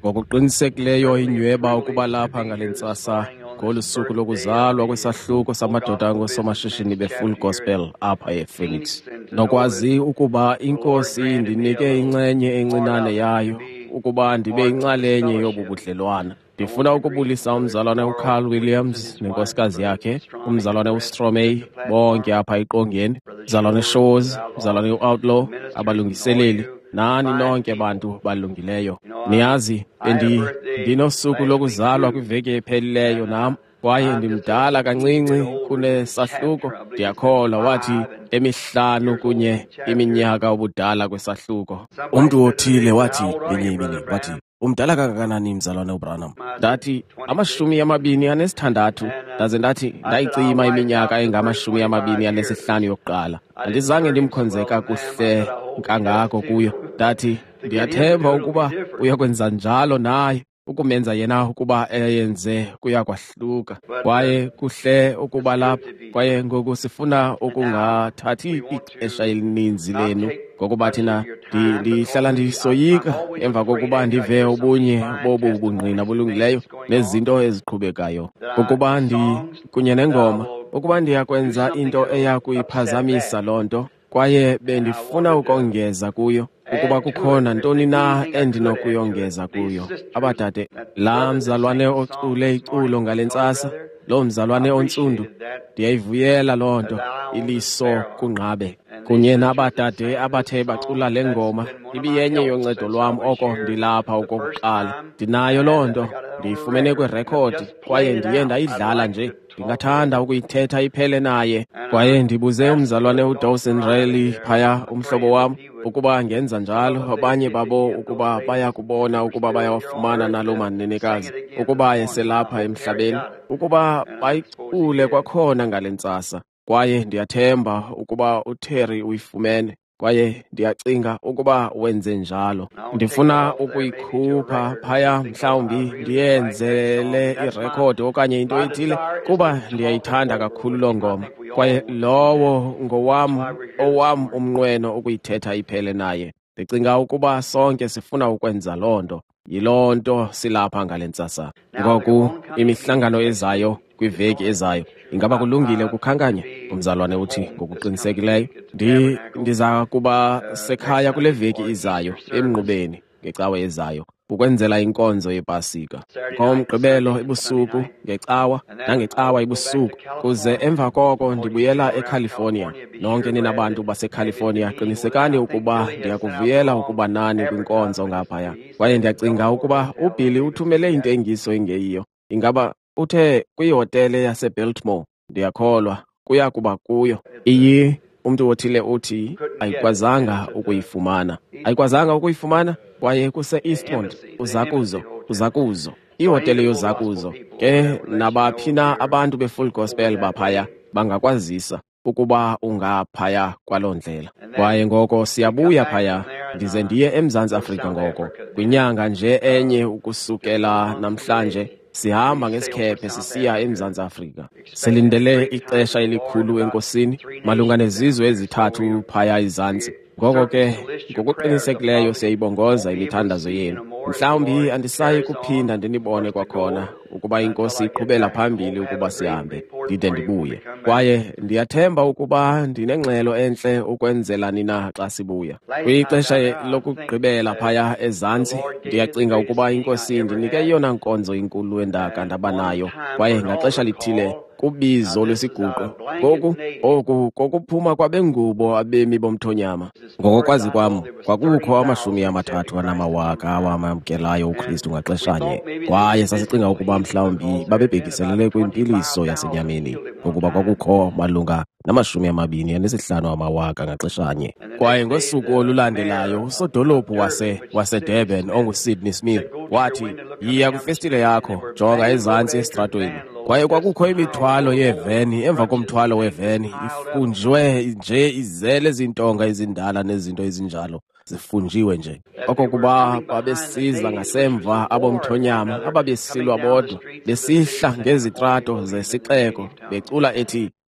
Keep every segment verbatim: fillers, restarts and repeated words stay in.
Ngokuqinisekileyo inyweba ukuba lapha ngale ntsasa ngolu suku lokuzalwa kwesahluko samadoda angosomashishini be-Full Gospel apha ePhoenix. Nokwazi ukuba iNkosi indinike incenye encinane yayo ukuba ndibe inxalenye yobu budlelwane. Ndifuna ukubulisa umzalwane uCarl Williams nenkosikazi yakhe, umzalwane uStromey, bonke apha eqongeni, umzalwane Shows, umzalwane uOutlaw, abalungiseleli, nani nonke bantu balungileyo. Niyazi, bendi ndinosuku lokuzalwa kwiveki ephelileyo nam, kwaye ndimdala kancinci kunesahluko. Ndiyakholwa wathi emihlanu kunye iminyaka ubudala kwesahluko. Umntu othile wathi ngenye imini, wathi, umdala kangakanani mzalwane uBranham? Ndathi amashumi amabini anesithandathu, ndaze ndathi ndayicima iminyaka engamashumi amabini anesihlanu yokuqala. Andizange ndimkhonze kakuhle kangako kuyo. Ndathi ndiyathemba ukuba uyakwenza njalo naye, ukumenza yena ukuba eyenze kuya kwahluka. Kwaye kuhle ukuba lapha, kwaye ngoku sifuna ukungathathi ixesha elininzi lenu, ngokuba thina ndihlala ndisoyika emva kokuba ndive obunye bobu bungqina bulungileyo nezinto eziqhubekayo, ukuba ndi kunye nengoma, ukuba ndiyakwenza into eya kuyiphazamisa loo nto, kwaye bendifuna ukongeza kuyo, ukuba kukhona ntoni na endinokuyongeza kuyo. Abadade, laa mzalwane ocule iculo ngale ntsasa, loo mzalwane ontsundu, ndiyayivuyela loo nto, iliso kunqabe, kunye nabadade abathe bacula le ngoma. Ibiyenye yoncedo lwam oko ndilapha okokuqala. Ndinayo loo nto, ndiyifumene kwirekhodi, kwaye ndiye ndayidlala nje. Ndingathanda ukuyithetha iphele naye, kwaye ndibuze umzalwane uDawson Riley phaya, umhlobo wam, ukuba ngenza njalo. Abanye babo ukuba baya kubona ukuba bayawafumana nalo manenekazi, ukuba eselapha emhlabeni, ukuba bayicule kwakhona ngale ntsasa. Kwaye ndiyathemba ukuba uTerry uyifumene, kwaye ndiyacinga ukuba wenze njalo. Ndifuna ukuyikhupha phaya, mhlawumbi ndiyenzele irekhodi okanye into ethile, kuba ndiyayithanda kakhulu loo ngoma, kwaye lowo ngowam owam umnqweno ukuyithetha iphele naye. Ndicinga ukuba sonke sifuna ukwenza loo nto, yiloo nto silapha ngale ntsasa. Ngoku imihlangano ezayo kwiveki ezayo, ingaba kulungile ukukhankanya? Umzalwane uthi ngokuqinisekileyo, ndi ndiza kuba sekhaya kule veki izayo, emnqubeni ngecawe ezayo, ukwenzela inkonzo yePasika. Ngomgqibelo ebusuku ngecawa, nangecawa ebusuku, kuze emva koko ndibuyela eCalifornia. Nonke ninabantu baseCalifornia, qinisekani ukuba ndiyakuvuyela ukuba nani kwinkonzo ngaphaya. Kwaye ndiyacinga ukuba uBilly uthumele intengiso engeyiyo. Ingaba uthe kwihotele yaseBaltimore? Ndiyakholwa kuya kuba kuyo. Iyi umntu othile uthi ayikwazanga ukuyifumana. Ayikwazanga ukuyifumana, kwaye kuse-Eastmont, uzakuzo, uzakuzo, ihotele yozakuzo. Ke nabaphi na abantu be-Full Gospel baphaya bangakwazisa ukuba ungaphaya kwaloo ndlela. Kwaye ngoko siyabuya phaya, ndize ndiye eMzantsi Afrika ngoko, kwinyanga nje enye ukusukela namhlanje. Sihamba ngesikhephe sisiya eMzantsi Afrika. Silindele ixesha elikhulu enkosini, malunga nezizwe ezithathu phaya izantsi. Ngoko ke, ngokuqinisekileyo siyayibongoza imithandazo yenu. Mhlawumbi andisayi kuphinda ndinibone kwakhona, ukuba iNkosi iqhubela phambili ukuba sihambe, ndide ndibuye. Kwaye ndiyathemba ukuba ndinengxelo entle ukwenzela nina xa sibuya. Kwixesha lokugqibela phaya ezantsi, ndiyacinga ukuba iNkosi indinike eyona nkonzo inkulu endaka ndaba nayo, kwaye ngaxesha lithile kubizo lwesiguqo. Ngoku oku kokuphuma kwabengubo abemi bomthonyama. Ngokokwazi kwam, kwakukho amashumi amathathu anamawaka awamamkelayo uKristu ngaxeshanye, kwaye sasicinga ukuba mhlawumbi babebhekiselele kwimpiliso yasenyameni, ukuba kwakukho malunga namashumi amabini anesihlanu amawaka ngaxeshanye. Kwaye ngosuku olulandelayo usodolophu wase waseDurban onguSydney Smith wathi, yiya kwifestile yakho, jonga ezantsi esitratweni. Kwaye kwakukho imithwalo yeeveni, emva komthwalo weeveni ifunjwe nje izele zintonga ezindala nezinto ezinjalo, zifunjiwe nje. Okokuba babesiza ngasemva abomthonyama ababesilwa bodwa, besihla ngezitrato zesixeko, becula ethi,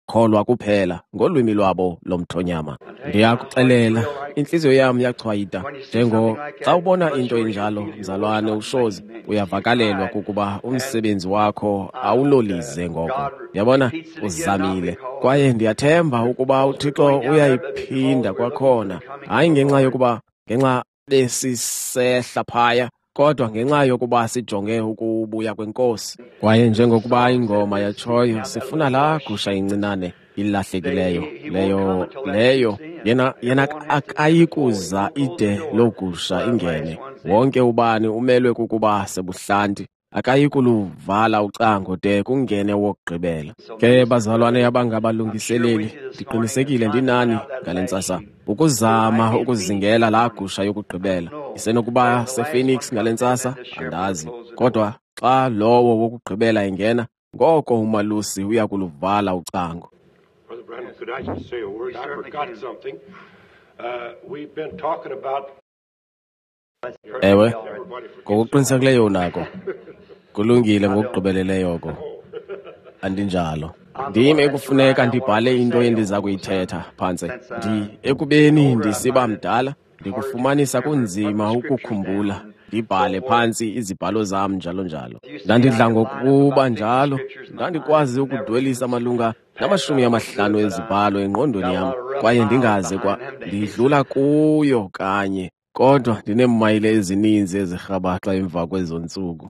kholwa kuphela ngolwimi lwabo lomthonyama. Ndiyakuxelela, inhliziyo yami yachwayita njengo xa ubona into enjalo, mzalwane uShozi, uyavakalelwa kukuba umsebenzi wakho awulolize ngoko. Yabona, uzamile kwaye ndiyathemba ukuba uThixo uyayiphinda kwakhona, hayi ngenxa yokuba ngenxa besisehla phaya, kodwa ngenxa yokuba sijonge ukubuya kwenkosi. Kwaye njengokuba ingoma yatshoyo, sifuna laa gusha incinane ilahlekileyo, leyo leyo yena yena akayikuza ide loo gusha ingene. Wonke ubani umelwe kukuba sebuhlanti, akayikuluvala ucango de kungene wokugqibela. Ke bazalwane abangabalungiseleli, ndiqinisekile ndinani ngale ntsasa ukuzama ukuzingela laa gusha yokugqibela. Isenokuba sePhoenix ngale ntsasa, andazi, kodwa xa lowo wokugqibela engena, ngoko umalusi uyakuluvala ucango. Brother Branham, could I just say a word? I forgot something. Uh, we've been talking about... Ewe, ngokuqinisekileyo nako kulungile ngokugqibeleleyo ko, andinjalo. Ndim ekufuneka ndibhale into endiza kuyithetha phantse. Ndi ekubeni ndisiba mdala, ndikufumanisa kunzima ukukhumbula, ndibhale phantsi izibhalo zam njalo njalo. Ndandidla ngokuba njalo, ndandikwazi ukudwelisa malunga namashumi amahlanu ezibhalo engqondweni yam, kwaye ndingaze kwa ndidlula kuyo kanye. Kodwa ndineemayile ezininzi ezirhabaxa emva kwezo ntsuku.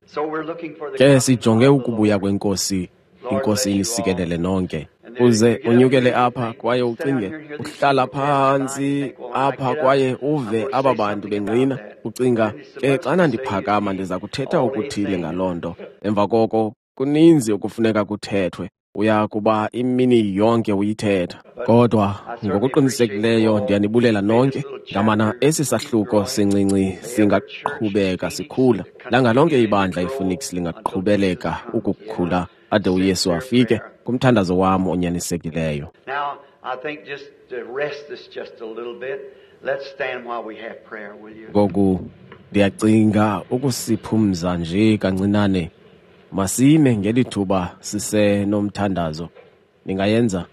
Ke sijonge ukubuya kwenkosi, inkosi inisikelele nonke. Uze unyukele apha kwaye ucinge, uhlala phantsi apha kwaye uve aba bantu benqina, ucinga, ke xana ndiphakama ndiza kuthetha ukuthile ngaloo nto. Emva koko kuninzi okufuneka kuthethwe, uya kuba imini yonke uyithetha. Kodwa ngokuqinisekileyo ndiyanibulela nonke, ngamana esi sahluko sincinci singaqhubeka sikhula. Langalonke ibandla iPhoenix lingaqhubeleka ukukhula ade uYesu afike, kumthandazo wam onyanisekileyo. Now, I think just to rest this just a little bit, let's stand while we have prayer, will you? Ngoku ndiyacinga ukusiphumza nje kancinane. Masime ngelithuba sisenomthandazo. Ningayenza?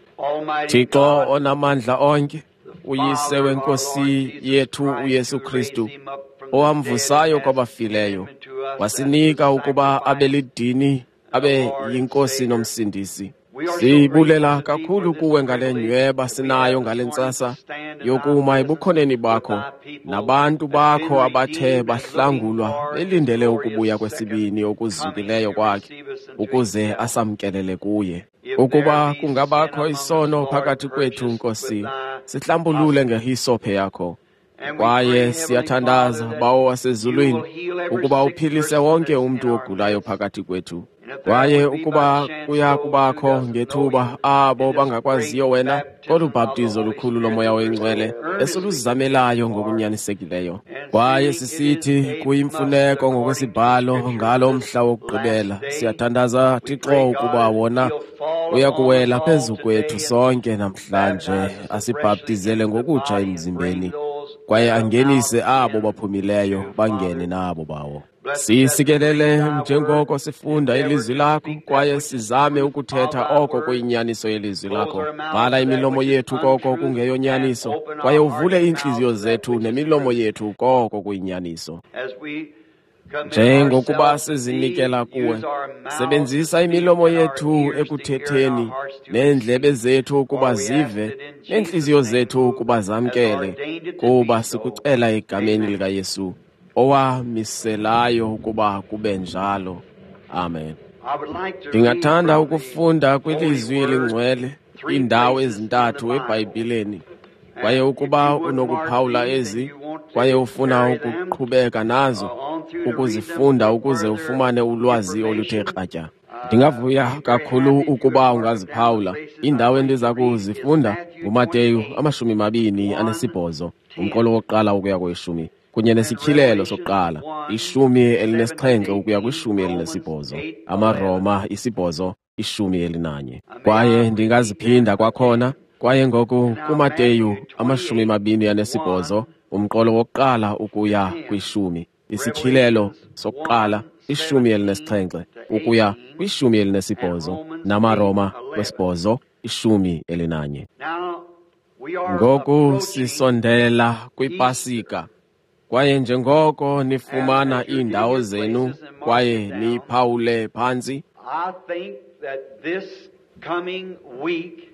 Thixo onamandla onke, uyise wenkosi yethu uYesu Kristu, owamvusayo kwabafileyo, wasinika ukuba abelidini abe yinkosi nomsindisi. Sibulela kakhulu kuwe ngale nyweba sinayo ngale ntsasa yokuma ebukhoneni bakho, nabantu bakho abathe bahlangulwa belindele ukubuya kwesibini okuzukileyo kwakhe, ukuze asamkelele kuye. Ukuba kungabakho isono phakathi kwethu, Nkosi, sihlambulule ngehisophe yakho. Kwaye siyathandaza, Bawo wasezulwini, ukuba uphilise wonke umntu ogulayo phakathi kwethu. Kwaye ukuba kuya kubakho ngethuba abo bangakwaziyo wena, kodwa ubhaptizo lukhulu lomoya oyingcwele esiluzamelayo ngokunyanisekileyo. Kwaye sisithi kuyimfuneko ngokwesibhalo ngalo mhla wokugqibela, siyathandaza Thixo ukuba wona uyakuwela phezu kwethu sonke namhlanje, asibhaptizele ngokutsha emzimbeni, kwaye angenise abo baphumileyo bangene nabo bawo. Sisikelele njengoko sifunda ilizwi lakho, kwaye sizame ukuthetha oko kuyinyaniso yelizwi lakho. Vala imilomo yethu koko kungeyonyaniso, kwaye uvule iintliziyo zethu nemilomo yethu koko kuyinyaniso. Njengokuba sizinikela kuwe, sebenzisa imilomo yethu ekuthetheni, neendlebe zethu ukuba zive, neentliziyo zethu ukuba zamkele, kuba sikucela egameni likaYesu, owamiselayo ukuba kube njalo. Amen. Ndingathanda ukufunda kwilizwi elingcwele iindawo ezintathu eBhayibhileni, kwaye ukuba unokuphawula ezi, kwaye ufuna ukuqhubeka nazo, ukuzifunda ukuze ufumane ulwazi oluthe kratya, ndingavuya kakhulu ukuba ungaziphawula. Indawo endiza kuzifunda nguMateyu amashumi mabini anesibhozo, umqolo wokuqala ukuya kweshumi, kunye nesityhilelo sokuqala, ishumi elinesixhenxe ukuya kwishumi elinesibhozo, amaRoma isibhozo, ishumi elinanye. Kwaye ndingaziphinda kwakhona, kwaye ngoku kuMateyu amashumi mabini anesibhozo, umqolo wokuqala ukuya kwishumi, isityhilelo sokuqala, ishumi elinesixhenxe ukuya kwishumi elinesibhozo, namaRoma wesibhozo, ishumi elinanye. Now, we are Ngoku approaching sisondela kwipasika, kwaye njengoko nifumana iindawo zenu kwaye niphawule phantsi, I think that this coming week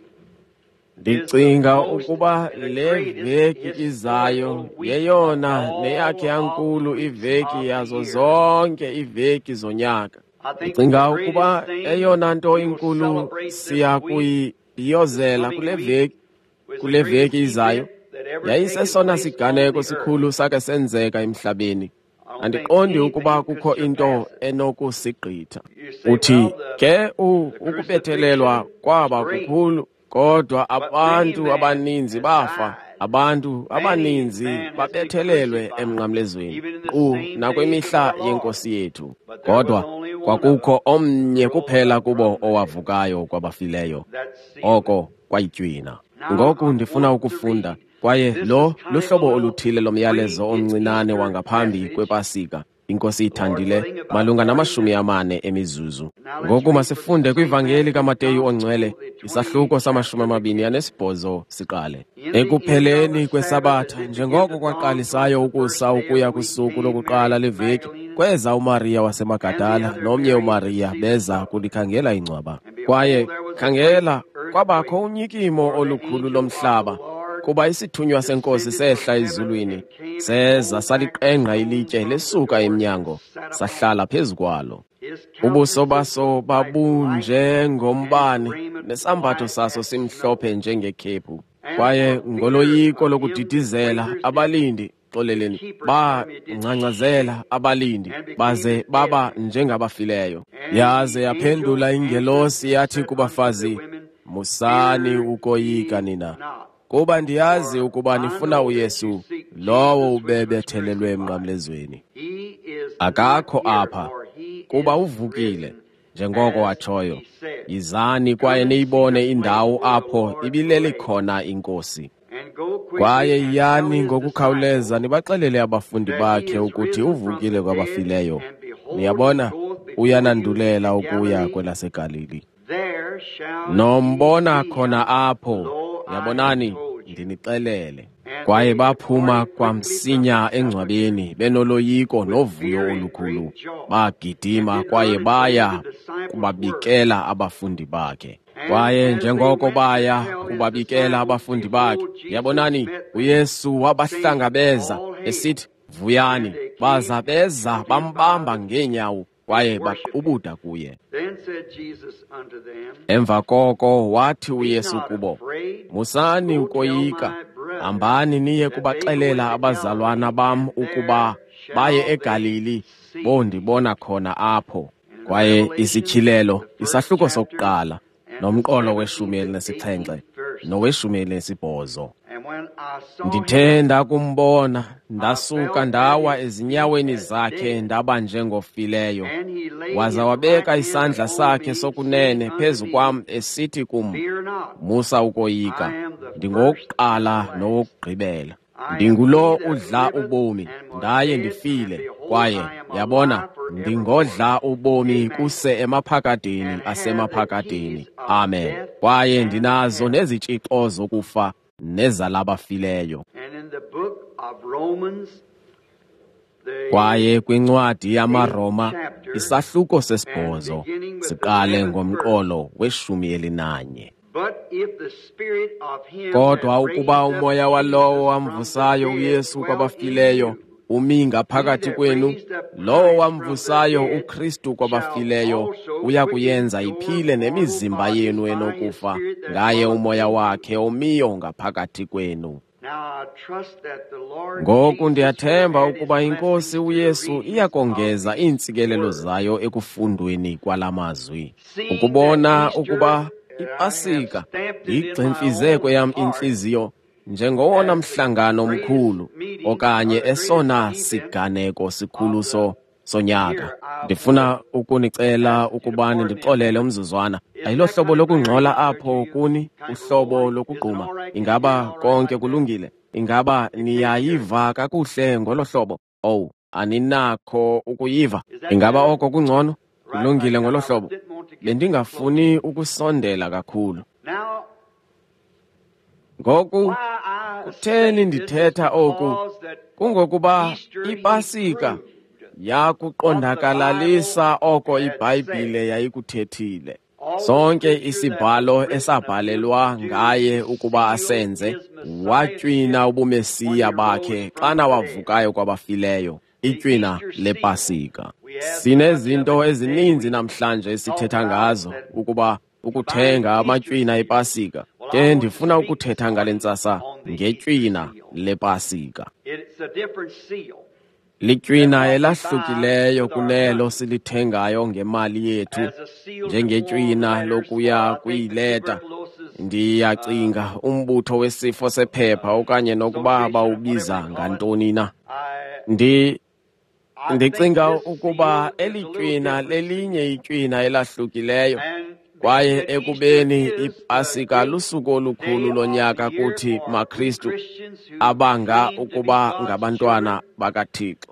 ndicinga ukuba le veki izayo yeyona neyakhe yankulu iveki yazo zonke iiveki zonyaka. Ndicinga ukuba eyona nto inkulu siya kuyibhiyozela kule veki kule veki izayo yayisesona siganeko sikhulu sake senzeka emhlabeni. Andiqondi ukuba kukho into enokusigqitha. Uthi ke u- ukubethelelwa kwaba kukhulu, kodwa abantu abaninzi bafa, abantu abaninzi babethelelwe emnqamlezweni qu nakwimihla yenkosi yethu. Kodwa kwakukho omnye kuphela kubo owavukayo kwabafileyo, oko kwayitywina. Ngoku ndifuna ukufunda, kwaye lo luhlobo oluthile lomyalezo omncinane wangaphambi kwepasika inkosi ithandile malunga namashumi amane emizuzu. Ngoku masifunde kwivangeli kaMateyu ongcwele isahluko samashumi amabini anesibhozo siqale. Ekupheleni kwesabatha, njengoko kwaqalisayo ukusa ukuya kusuku lokuqala leveki, kweza uMariya wasemagadala nomnye uMariya beza kulikhangela ingcwaba. Kwaye khangela, kwabakho unyikimo olukhulu lomhlaba, kuba isithunywa senkosi sehla ezulwini, seza saliqengqa ilitye lisuka emnyango, sahlala phezu kwalo. Ubuso baso babunje ngombane, nesambatho saso simhlophe njengekhephu. Kwaye ngoloyiko lokudidizela abalindi, xoleleni, bangcangcazela abalindi, baze baba njengabafileyo. Yaze yaphendula ingelosi yathi kubafazi, musani ukoyika nina, kuba ndiyazi ukuba nifuna uYesu, lowo ubebethelelwe emnqamlezweni. Akakho apha, kuba uvukile, njengoko watshoyo. Yizani kwaye niyibone indawo apho ibileli khona inkosi. Kwaye yiyani ngokukhawuleza nibaxelele abafundi bakhe ukuthi uvukile kwabafileyo. Niyabona, uyanandulela ukuya kwelaseGalili. Nombona khona apho, yabonani, ndinixelele. Kwaye baphuma kwamsinya engcwabeni benoloyiko novuyo olukhulu, bagidima kwaye baya kubabikela abafundi bakhe. Kwaye njengoko baya kubabikela abafundi bakhe, yabonani, uYesu wabahlangabeza esithi, vuyani. Baza beza bambamba ngeenyawo kwaye baqubula kuye. Emva koko wathi uYesu kubo, musani ukoyika, hambani niye kubaxelela abazalwana bam ukuba baye eGalili, bondibona khona apho. Kwaye isityhilelo, isahluko sokuqala, nomqolo weshumi elinesixhenxe noweshumi elinesibhozo. Ndithe ndakumbona, ndasuka ndawa ezinyaweni zakhe ndaba njengofileyo. Waza wabeka isandla sakhe sokunene phezu kwam esithi kum, musa ukoyika, ndingowokuqala nowokugqibela. Ndingulo udla ubomi, ndaye ndifile, kwaye yabona, ndingodla ubomi kuse emaphakadeni asemaphakadeni. Amen. Kwaye ndinazo nezitshixo zokufa nezalabafileyo. Kwaye kwincwadi yamaRoma isahluko sesibhozo siqale ngomqolo weshumi elinanye. Kodwa ukuba umoya walowo wamvusayo uYesu kwabafileyo umi ngaphakathi kwenu, lowo wamvusayo uKristu kwabafileyo uya kuyenza iphile nemizimba yenu enokufa ngaye umoya wakhe omiyo ngaphakathi kwenu. Ngoku ndiyathemba ukuba iNkosi uYesu iyakongeza iintsikelelo zayo ekufundweni kwala mazwi, ukubona ukuba iPasika igximfize kweyam intliziyo njengowona mhlangano mkhulu okanye esona siganeko sikhulu so sonyaka. Ndifuna ukunicela ukuba ndixolele umzuzwana. Ayilo hlobo lokungxola apho kuni, uhlobo lokugquma. Ingaba konke kulungile? Ingaba niyayiva kakuhle ngolo hlobo? Oh, aninakho ukuyiva? Ingaba oko kungcono? Kulungile ngolo hlobo? Bendingafuni ukusondela kakhulu. Ngoku kutheni ndithetha oku? Kungokuba iPasika yakuqondakalalisa oko iBhayibhile yayikuthethile. Sonke isibhalo esabhalelwa ngaye ukuba asenze, watywina ubumesiya bakhe xana wavukayo kwabafileyo, itywina lePasika. Sinezinto ezininzi namhlanje esithetha ngazo ukuba ukuthenga amatywina ePasika. Ke ndifuna ukuthetha ngale ntsasa ngetywina lePasika. Litywina elahlukileyo kunelo silithengayo ngemali yethu, njengetywina lokuya kuyileta. Ndiyacinga umbutho wesifo sephepha okanye nokuba bawubiza ngantoni na. Ndi ndicinga ukuba elitywina lelinye itywina elahlukileyo, kwaye ekubeni iPasika lusuku olukhulu lonyaka kuthi maKristu abanga ukuba ngabantwana bakaThixo.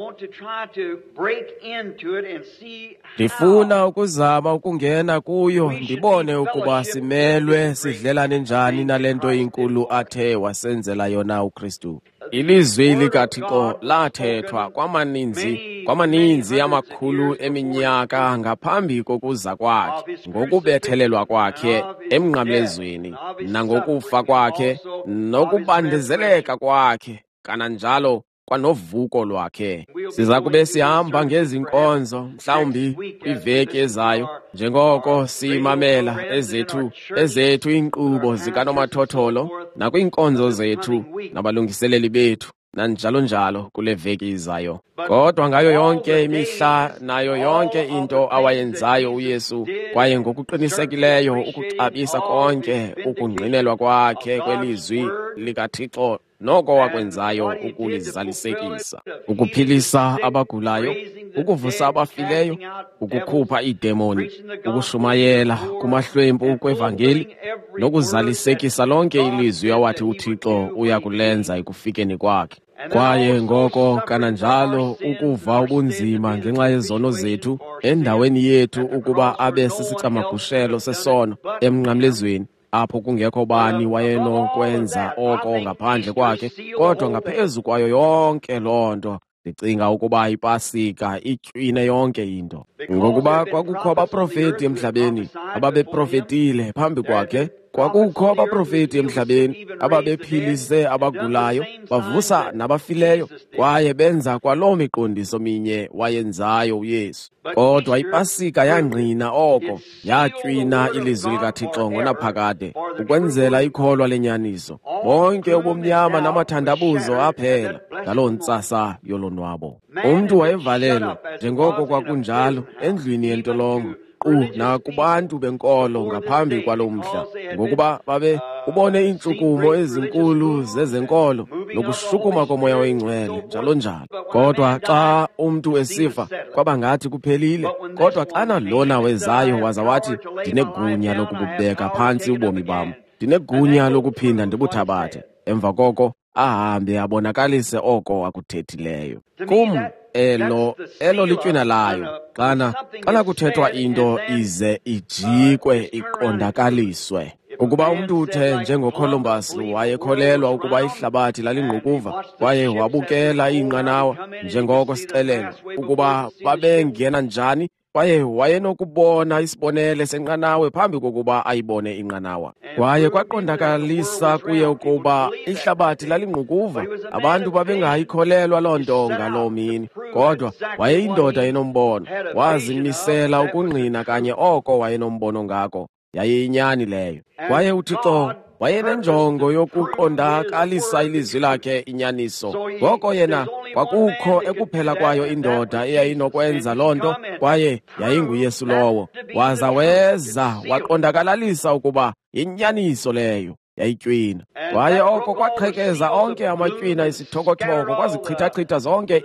Ndifuna ukuzama ukungena kuyo ndibone ukuba simelwe sidlelane njani nale nto inkulu athe wasenzela yona uKristu. Ilizwi likaThixo lathethwa kwamaninzi kwamaninzi amakhulu eminyaka ngaphambi kokuza kwakhe, ngokubethelelwa kwakhe emnqamlezweni, nangokufa kwakhe, nokubandezeleka kwakhe, kananjalo kwanovuko lwakhe. Siza kube sihamba ngezi nkonzo mhlawumbi kwiveki ezayo, njengoko siyimamela ezethu ezethu iinkqubo zikanomathotholo nakwiinkonzo zethu nabalungiseleli bethu, nanjalo njalo kule veki izayo. Kodwa ngayo yonke imihla nayo yonke into awayenzayo uYesu, kwaye ngokuqinisekileyo ukuxabisa konke ukungqinelwa kwakhe kwelizwi likaThixo noko wakwenzayo ukulizalisekisa, ukuphilisa abagulayo, ukuvusa abafileyo, ukukhupha iidemoni, ukushumayela kumahlwempu kwevangeli, nokuzalisekisa lonke ilizwi awathi uThixo uyakulenza ekufikeni kwakhe. Kwaye ngoko kananjalo ukuva ubunzima ngenxa yezono zethu endaweni yethu ukuba abe sisicamagushelo sesono emnqamlezweni, apho kungekho bani wayenokwenza oko ngaphandle kwakhe. Kodwa ngaphezu kwayo yonke loo nto, ndicinga ukuba iPasika itywine yonke into, ngokuba kwakukho abaprofeti emhlabeni ababeprofetile phambi kwakhe. Kwakukho abaprofeti emhlabeni ababephilise abagulayo, bavusa nabafileyo, kwaye benza kwaloo miqondiso minye wayenzayo uYesu. Kodwa iPasika yangqina oko, yatywina ilizwi likaThixo ngonaphakade, ukwenzela ikholwa lenyaniso. Bonke ubumnyama namathandabuzo aphela ngaloo ntsasa yolonwabo. Umntu wayevalelwe, njengoko kwakunjalo, endlwini yentolongo, qu nakubantu benkolo ngaphambi kwalo mhla, ngokuba babe ubone iintshukumo ezinkulu zezenkolo nokushukuma komoya oyingcwele, njalo njalo. Kodwa xa umntu esifa kwaba ngathi kuphelile. Kodwa xana lona wezayo waza wathi, ndinegunya lokububeka phantsi ubomi bam, ndinegunya lokuphinda ndibuthabathe, emva koko ahambe abonakalise oko akuthethileyo. Kum elo elo litywina layo, xana xana kuthethwa into ize ijikwe iqondakaliswe. Ukuba umntu uthe njengoColumbus wayekholelwa ukuba ihlabathi lalingqukuva, kwaye wabukela iinqanawa njengoko sixelelwa ukuba babengena njani, kwaye wayenokubona isibonele senqanawe phambi kokuba ayibone inqanawa, kwaye kwaqondakalisa kuye ukuba ihlabathi lalingqukuva. Abantu babengayikholelwa loo nto ngaloo mini, kodwa wayeyindoda enombono, wazimisela ukungqina kanye oko wayenombono ngako. Yayiyinyani leyo, kwaye uThixo wayenenjongo yokuqondakalisa ilizwi lakhe inyaniso. Ngoko yena kwakukho ekuphela kwayo indoda eyayinokwenza loo nto, kwaye yayinguYesu lowo. Waza weza waqondakalalisa ukuba inyaniso leyo yayitywina, kwaye oko kwaqhekeza onke amatywina esithokotoko, kwazichithachitha zonke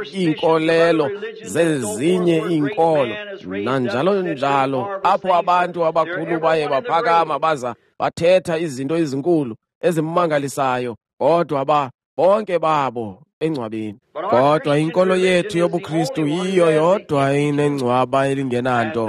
iinkolelo zezinye iinkolo, nanjalo njalo, apho abantu abakhulu baye baphakama baza bathetha izinto ezinkulu ezimmangalisayo, kodwa ba bonke babo engcwabeni. Kodwa inkolo yethu yobuKristu yiyo yodwa inengcwaba elingenanto.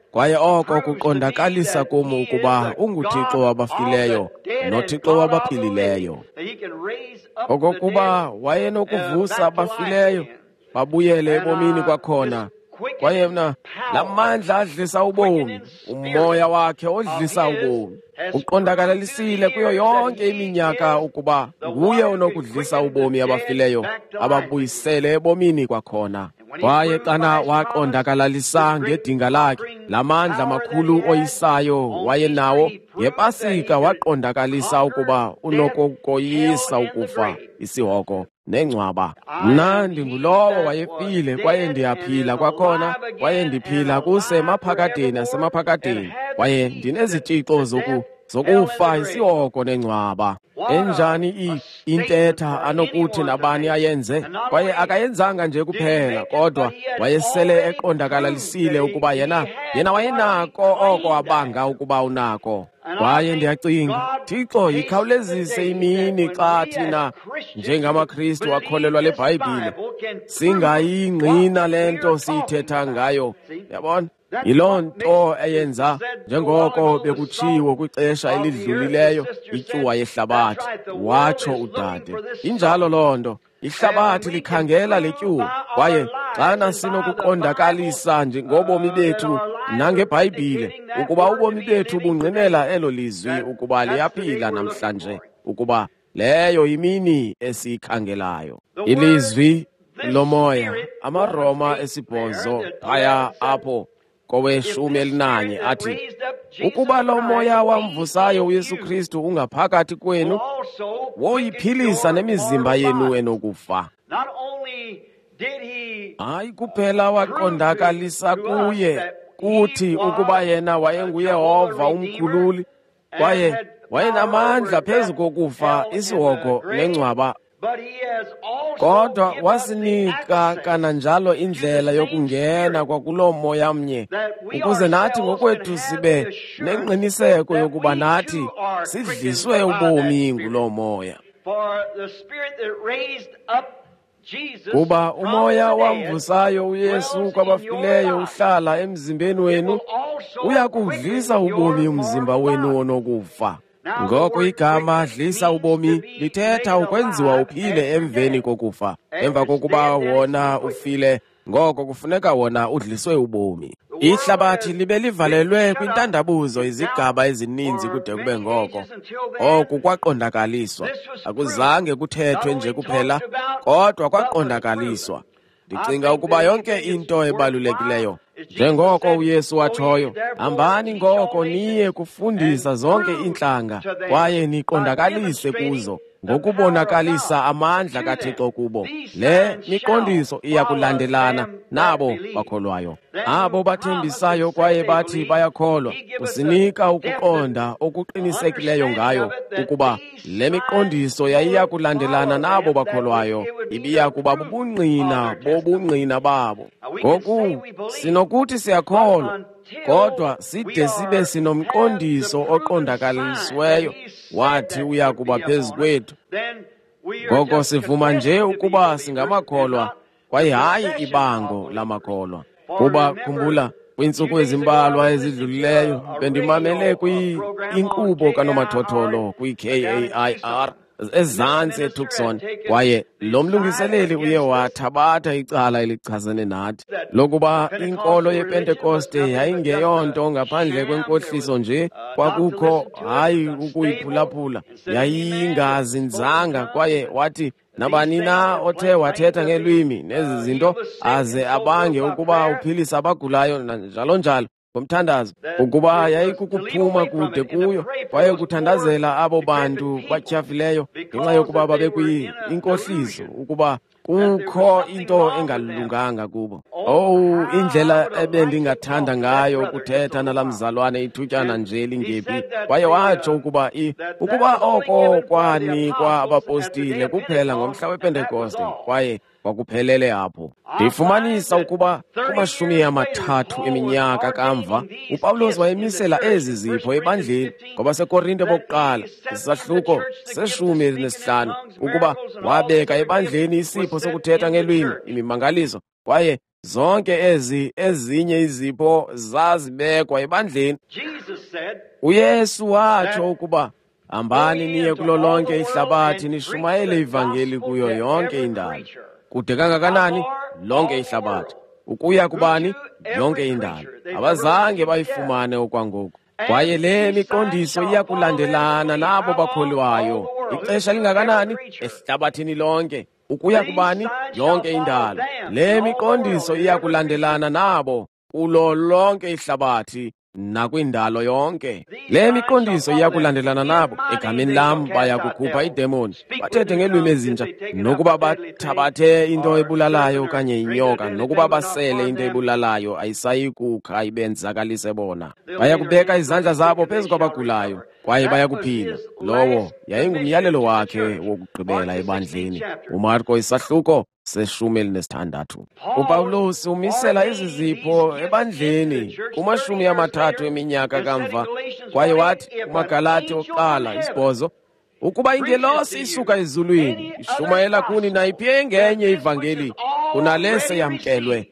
kwaye oko kuqondakalisa kum ukuba unguThixo wabafileyo noThixo wabaphilileyo, okokuba wayenokuvusa abafileyo babuyele ebomini kwakhona, kwaye mna la mandla adlisa ubomi, umoya wakhe odlisa ubomi, uqondakalalisile kuyo yonke iminyaka ukuba nguye onokudlisa ubomi abafileyo ababuyisele ebomini kwakhona. Kwaye xana waqondakalalisa ngedinga lakhe la mandla makhulu oyisayo wayenawo, ngePasika waqondakalisa ukuba unokukoyisa ukufa, isihoko nengcwaba. Mna ndingulowo wayefile kwaye ndiyaphila kwakhona, kwaye ndiphila kusemaphakadeni asemaphakadeni, kwaye ndinezitixo zoku zokufa, isihoko nengcwaba. Enjani i intetha anokuthi nabani ayenze, kwaye akayenzanga nje kuphela, kodwa wayesele eqondakalalisile ukuba yena yena wayenako oko abanga ukuba unako. Kwaye ndiyacinga, Thixo yikhawulezise imini xa thina njengamaKristu akholelwa leBhayibhile singayingqina le nto siyithetha ngayo. Yabona, yiloo nto eyenza njengoko bekutshiwo kwixesha elidlulileyo, ityuwa yehlabathi, watsho udade. Injalo loo nto, ihlabathi likhangela letyuwa, kwaye xana sinokuqondakalisa ngobomi bethu nangeBhayibhile ukuba ubomi bethu bungqinela elo lizwi ukuba liyaphila namhlanje, ukuba leyo yimini esiyikhangelayo. Ilizwi lomoya, amaRoma esibhozo phaya apho koweshumi elinanye athi, ukuba lo moya wamvusayo uYesu Kristu ungaphakathi kwenu, woyiphilisa nemizimba yenu enokufa. Hayi kuphela waqondakalisa kuye kuthi ukuba yena wayenguYehova umkhululi, kwaye wayenamandla phezu kokufa, isihoko nengcwaba, kodwa wasinika kananjalo indlela yokungena kwakuloo moya mnye, ukuze nathi ngokwethu sibe nengqiniseko yokuba nathi sidliswe ubomi nguloo moya. Kuba umoya wamvusayo uYesu kwabafileyo uhlala emzimbeni wenu, uyakudlisa ubomi umzimba wenu onokufa. Ngoko igama dlisa ubomi lithetha ukwenziwa uphile emveni kokufa. Emva kokuba wona ufile, ngoko kufuneka wona udliswe ubomi. Ihlabathi libe livalelwe kwintandabuzo izigaba ezininzi kude kube ngoko. Oku kwaqondakaliswa, akuzange kuthethwe nje kuphela, kodwa kwaqondakaliswa. Ndicinga ukuba yonke into ebalulekileyo, njengoko uYesu watshoyo, hambani ngoko niye kufundisa zonke iintlanga, kwaye niqondakalise kuzo ngokubonakalisa amandla kaThixo kubo. Le miqondiso iyakulandelana nabo bakholwayo, abo bathembisayo kwaye bathi bayakholwa. Usinika ukuqonda okuqinisekileyo ngayo ukuba le miqondiso yayiyakulandelana nabo bakholwayo, ibiya kuba bubungqina bobungqina babo. Ngoku sinokuthi siyakholwa, kodwa side sibe sinomqondiso oqondakalisiweyo wathi uya kuba phezu kwethu. Ngoko sivuma nje ukuba singamakholwa, kwaye hayi ibango lamakholwa. Kuba khumbula, kwiintsuku ezimbalwa ezidlulileyo bendimamele kwi-inkqubo kanomathotholo kwi-K A I R ezantsi eTucson, kwaye lo mlungiseleli uye wathabatha icala elichazene nathi lokuba inkolo yePentekoste yayingeyonto ngaphandle kwenkohliso nje, kwakukho hayi ukuyiphulaphula, yayingazinzanga, kwaye wathi nabani na othe wathetha ngelwimi nezi zinto aze abange ukuba uphilisa abagulayo njalo njalo ngomthandazo, ukuba yayikukuphuma kude kuyo kwaye kuthandazela abo bantu batyhafileyo ngenxa yokuba babekwi-inkohliso, ukuba kukho into engalunganga kubo. Oh, indlela ebendingathanda ngayo ukuthetha nala mzalwane ithutyana nje lingephi, kwaye watsho ukuba i ukuba oko kwanikwa abapostile kuphela ngomhla wePentekoste, kwaye kwakuphelele apho. Ndifumanisa ukuba kumashumi amathathu eminyaka kamva uPawulos wayemisela ezi zipho ebandleni kwabaseKorinte bokuqala, isahluko seshumi elinesihlanu, ukuba wabeka ebandleni isipho sokuthetha ngelwimi, imimangaliso, kwaye zonke ezi ezinye izipho zazibekwa ebandleni. uYesu watsho ukuba hambani niye kulo lonke ihlabathi nishumayele ivangeli kuyo yonke indalo. Kude kangakanani? Lonke ihlabathi. Ukuya kubani? Yonke indalo. Abazange bayifumane okwangoku. Kwaye le miqondiso iyakulandelana nabo bakholwayo. Ixesha lingakanani? Ehlabathini lonke. Ukuya kubani? Yonke indalo. Le miqondiso iyakulandelana nabo kulo lonke ihlabathi nakwindalo yonke. Le miqondiso iyakulandelana nabo. Egameni lam bayakukhupha idemoni, bathethe ngeelwimi ezintsha, nokuba bathabathe into ebulalayo okanye inyoka, nokuba basele into ebulalayo ayisayikukha ibenzakalise bona. Bayakubeka izandla zabo phezu kwabagulayo kwaye bayakuphila. Lowo yayingumyalelo wakhe wokugqibela ebandleni. uMarko isahluko seshumi elinesithandathu. uPawulos umisela izizipho ebandleni kumashumi amathathu eminyaka kamva, kwaye wathi kumaGalati oqala isibhozo, ukuba ingelosi isuka ezulwini ishumayela kuni nayiphi engenye ivangeli kunalese yamkelwe.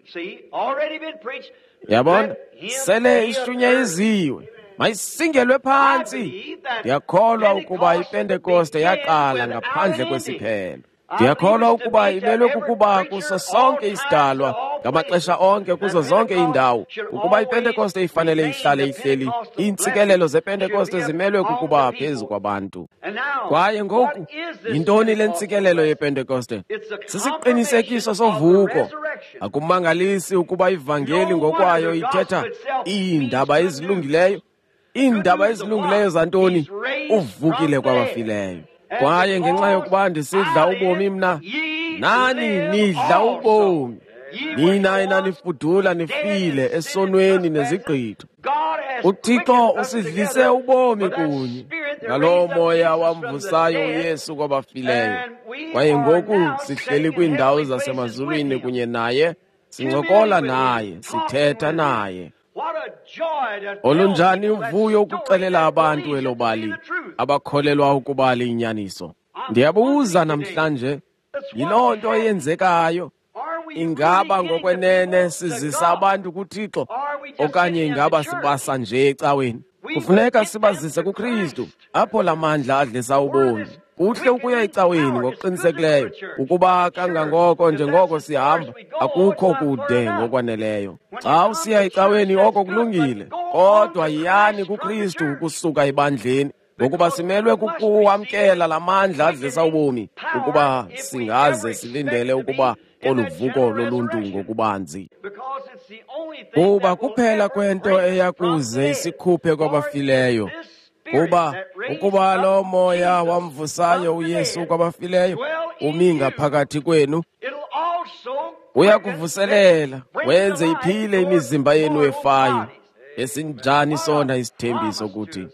Yabona, sele ishunyeziwe, mayisingelwe phansi. Ndiyakholwa ukuba iPentekoste yaqala ngaphandle kwesiphelo. Ndiyakholwa ukuba ibelwe kukuba kuso sonke isidalwa ngamaxesha onke kuzo zonke iindawo, ukuba iPentekoste ifanele ihlale ihleli. Iintsikelelo zePentekoste zimelwe kukuba phezu kwabantu. Kwaye ngoku yintoni le ntsikelelo yePentekoste? Sisiqinisekiso sovuko. Akumangalisi ukuba ivangeli ngokwayo ithetha iindaba ezilungileyo. Iindaba ezilungileyo zantoni? Uvukile kwabafileyo. Kwaye ngenxa yokuba ndisidla ubomi mna, nani nidla ubomi. Nina enanifudula nifile esonweni nezigqitho. uThixo usidlise ubomi kunye ngalo moya wamvusayo uYesu kwabafileyo. Kwaye ngoku sihleli kwiindawo zasemazulwini kunye naye, sincokola naye, sithetha naye. Olunjani uvuyo ukuxelela abantu elobali abakholelwa ukuba liyinyaniso. Ndiyabuza namhlanje, yiloo nto eyenzekayo? Ingaba ngokwenene sizisa abantu kuThixo, okanye ingaba sibasa nje ecaweni? Kufuneka sibazise kuKristu, apho la mandla adlisa ubomi. Kuhle ukuya ecaweni ngokuqinisekileyo, ukuba kangangoko njengoko sihamba akukho kude ngokwaneleyo. Xa usiya ecaweni oko kulungile, kodwa yiyani kuKristu ukusuka ebandleni, ngokuba simelwe kukuwamkela la mandla adlisa ubomi, ukuba singaze silindele ukuba oluvuko loluntu ngokubanzi. Kuba kuphela kwento eyakuze isikhuphe kwabafileyo, kuba ukuba lo moya wamvusayo uYesu kwabafileyo umi ngaphakathi kwenu, uyakuvuselela wenze iphile imizimba yenu efayo. Esinjani sona isithembiso kuthi.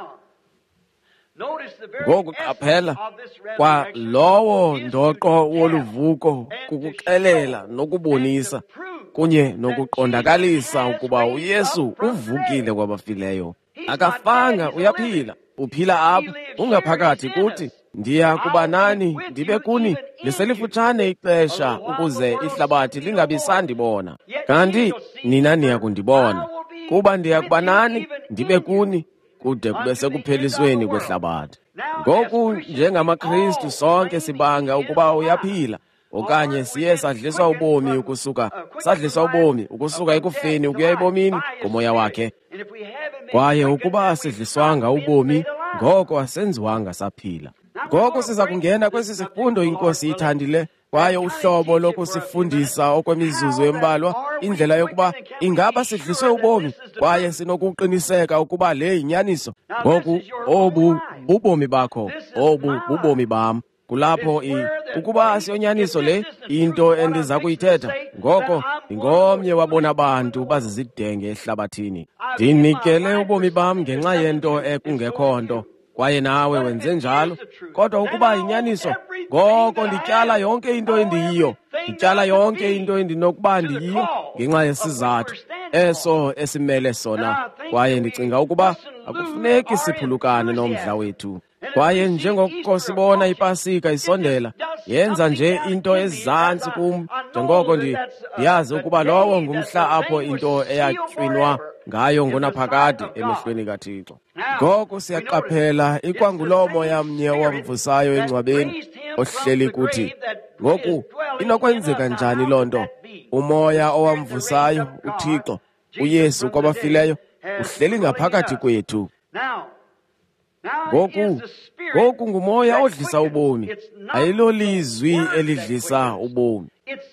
Ngoku qaphela, kwa lowo ndoqo woluvuko kukuxelela nokubonisa kunye nokuqondakalisa ukuba uYesu uvukile kwabafileyo. Akafanga, uyaphila. Uphila apha, ungaphakathi kuthi. Ndiya kuba nani, ndibe kuni, liselifutshane ixesha ukuze ihlabathi lingabi sandibona. Kanti nina niya kundibona. Kuba ndiya kuba nani, ndibe kuni, kude kube sekuphelisweni kwehlabathi. Ngoku njengamaKristu sonke sibanga ukuba uyaphila, okanye siye sadliswa ubomi ukusuka sadliswa ubomi ukusuka ekufeni ukuya ebomini ngomoya wakhe. Kwaye ukuba sidliswanga ubomi, ngoko asenziwanga saphila. Ngoko siza kungena kwesi sifundo inkosi ithandile, kwaye uhlobo lokusifundisa okwemizuzu embalwa, indlela yokuba ingaba sidliswe ubomi, kwaye sinokuqiniseka ukuba le yinyaniso. Ngoku obu bubomi bakho, obu bubomi bam. Kulapho i ukuba asiyonyaniso le into endiza kuyithetha, ngoko ingomnye wabona bantu bazizidenge ehlabathini. Ndinikele ubomi bam ngenxa yento ekungekho nto, kwaye nawe wenze njalo. Kodwa ukuba inyaniso, ngoko ndityala yonke into endiyiyo, ndityala yonke into endinokuba ndiyiyo ngenxa yesizathu eso esimele sona. Kwaye ndicinga ukuba akufuneki siphulukane nomdla wethu. kwaye njengoko sibona iPasika isondela, yenza nje into ezantsi kum, njengoko ndiyazi ukuba lowo ngumhla apho into eyatywinwa ngayo ngonaphakade emehlweni kaThixo. Ngoko siyaqaphela ikwangulo moya mnye owamvusayo engcwabeni ohleli kuthi. Ngoku inokwenzeka njani loo nto? Umoya owamvusayo, uThixo, uYesu kwabafileyo, uhleli ngaphakathi kwethu. Ngoku ngoku ngumoya odlisa ubomi, ayilo lizwi elidlisa ubomi.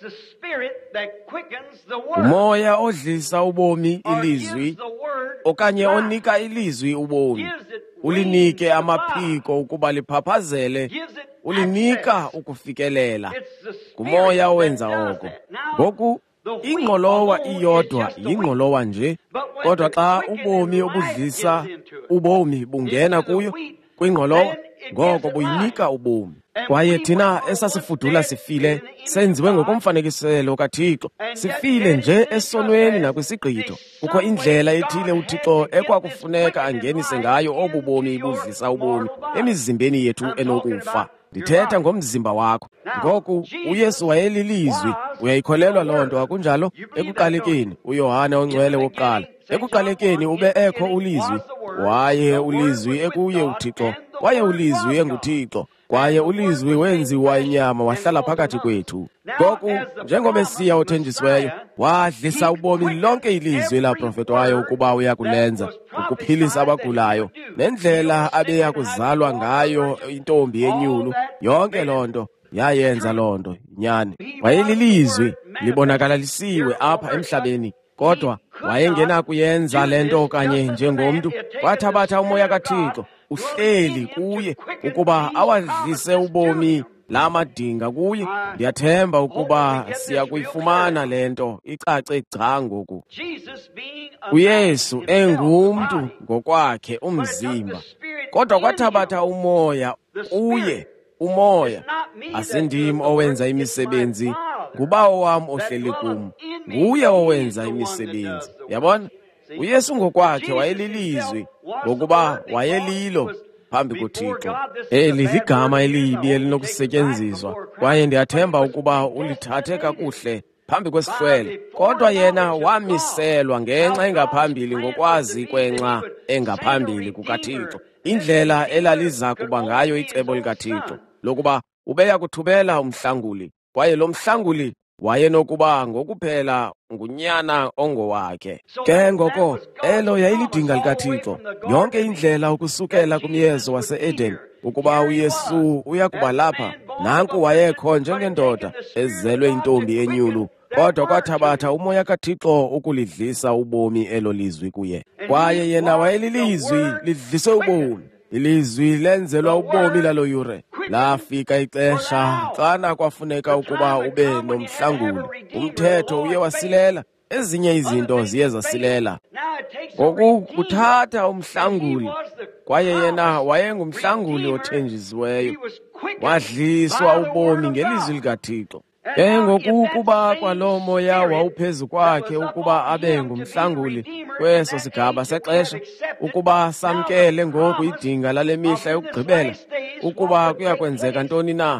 Umoya odlisa ubomi ilizwi, okanye onika ilizwi ubomi. Ulinike amaphiko ukuba liphaphazele, ulinika ukufikelela. Ngumoya owenza oko. Ngoku ingqolowa iyodwa yingqolowa nje, kodwa xa ubomi obudlisa ubomi bungena kuyo kwingqolowa, ngoko buyinika ubomi. Kwaye thina esasifudula sifile, senziwe ngokomfanekiselo kaThixo, sifile nje esonweni nakwisigqitho. Kukho indlela ethile uThixo ekwakufuneka angenise ngayo obu bomi budlisa ubomi emizimbeni yethu enokufa. Ndithetha ngomzimba wakho. Ngoku uYesu wayelilizwi. Uyayikholelwa loo nto, akunjalo? Ekuqalekeni, uYohane ongcwele wokuqala, ekuqalekeni ube ekho ulizwi, waye ulizwi ekuye uThixo, kwaye ulizwi enguThixo, kwaye ulizwi wenziwa inyama wahlala phakathi kwethu. Ngoku njengomesiya othenjisiweyo, wadlisa ubomi lonke ilizwi laprofetwayo ukuba uyakulenza, ukuphilisa abagulayo, nendlela abeya kuzalwa ngayo intombi yenyulu, yonke loo nto yayenza loo nto nyani. Wayelilizwi libonakala lisiwe apha emhlabeni, kodwa wayengena kuyenza le nto okanye njengomntu. Wathabatha umoya kaThixo uhleli kuye ukuba awadlise ubomi la madinga kuye. Ndiyathemba ukuba siya kuyifumana le nto icace gca ngoku. UYesu engumntu ngokwakhe umzimba, kodwa kwathabatha umoya kuye. Umoya asindim owenza imisebenzi, nguBawo wam ohleli kum, nguye owenza imisebenzi. Yabona, uYesu ngokwakhe wayelilizwi, ngokuba wayelilo phambi koThixo. Eli ligama elibi elinokusetyenziswa, kwaye ndiyathemba ukuba ulithathe kakuhle phambi kwesihlwele. Kodwa yena wamiselwa ngenxa engaphambili, ngokwazi kwenxa engaphambili kukaThixo, indlela elaliza kuba ngayo icebo likaThixo lokuba ubeya kuthubela umhlanguli, kwaye lo mhlanguli wayenokuba ngokuphela ngunyana ongowakhe. Ke ngoko elo yayilidinga likaThixo, yonke indlela ukusukela kumyezo wase-Eden, ukuba uYesu uyakuba lapha. Nanku wayekho njengendoda ezelwe intombi enyulu, kodwa kwathabatha umoya kaThixo ukulidlisa ubomi elo lizwi kuye. Kwaye yena wayelilizwi lidlise ubomi. Ilizwi lenzelwa ubomi lalo yure. Lafika ixesha xana kwafuneka ukuba ube nomhlanguli. Umthetho uye wasilela, ezinye izinto ziye zasilela. Ngoku kuthatha umhlanguli, kwaye yena wayengumhlanguli othenjisiweyo, wadliswa ubomi ngelizwi likaThixo. Ke ngoku kuba kwalo moya wawuphezu kwakhe ukuba abe ngumhlanguli kweso sigaba sexesha, ukuba samkele ngoku idinga lale mihla yokugqibela, ukuba kuyakwenzeka ntoni na?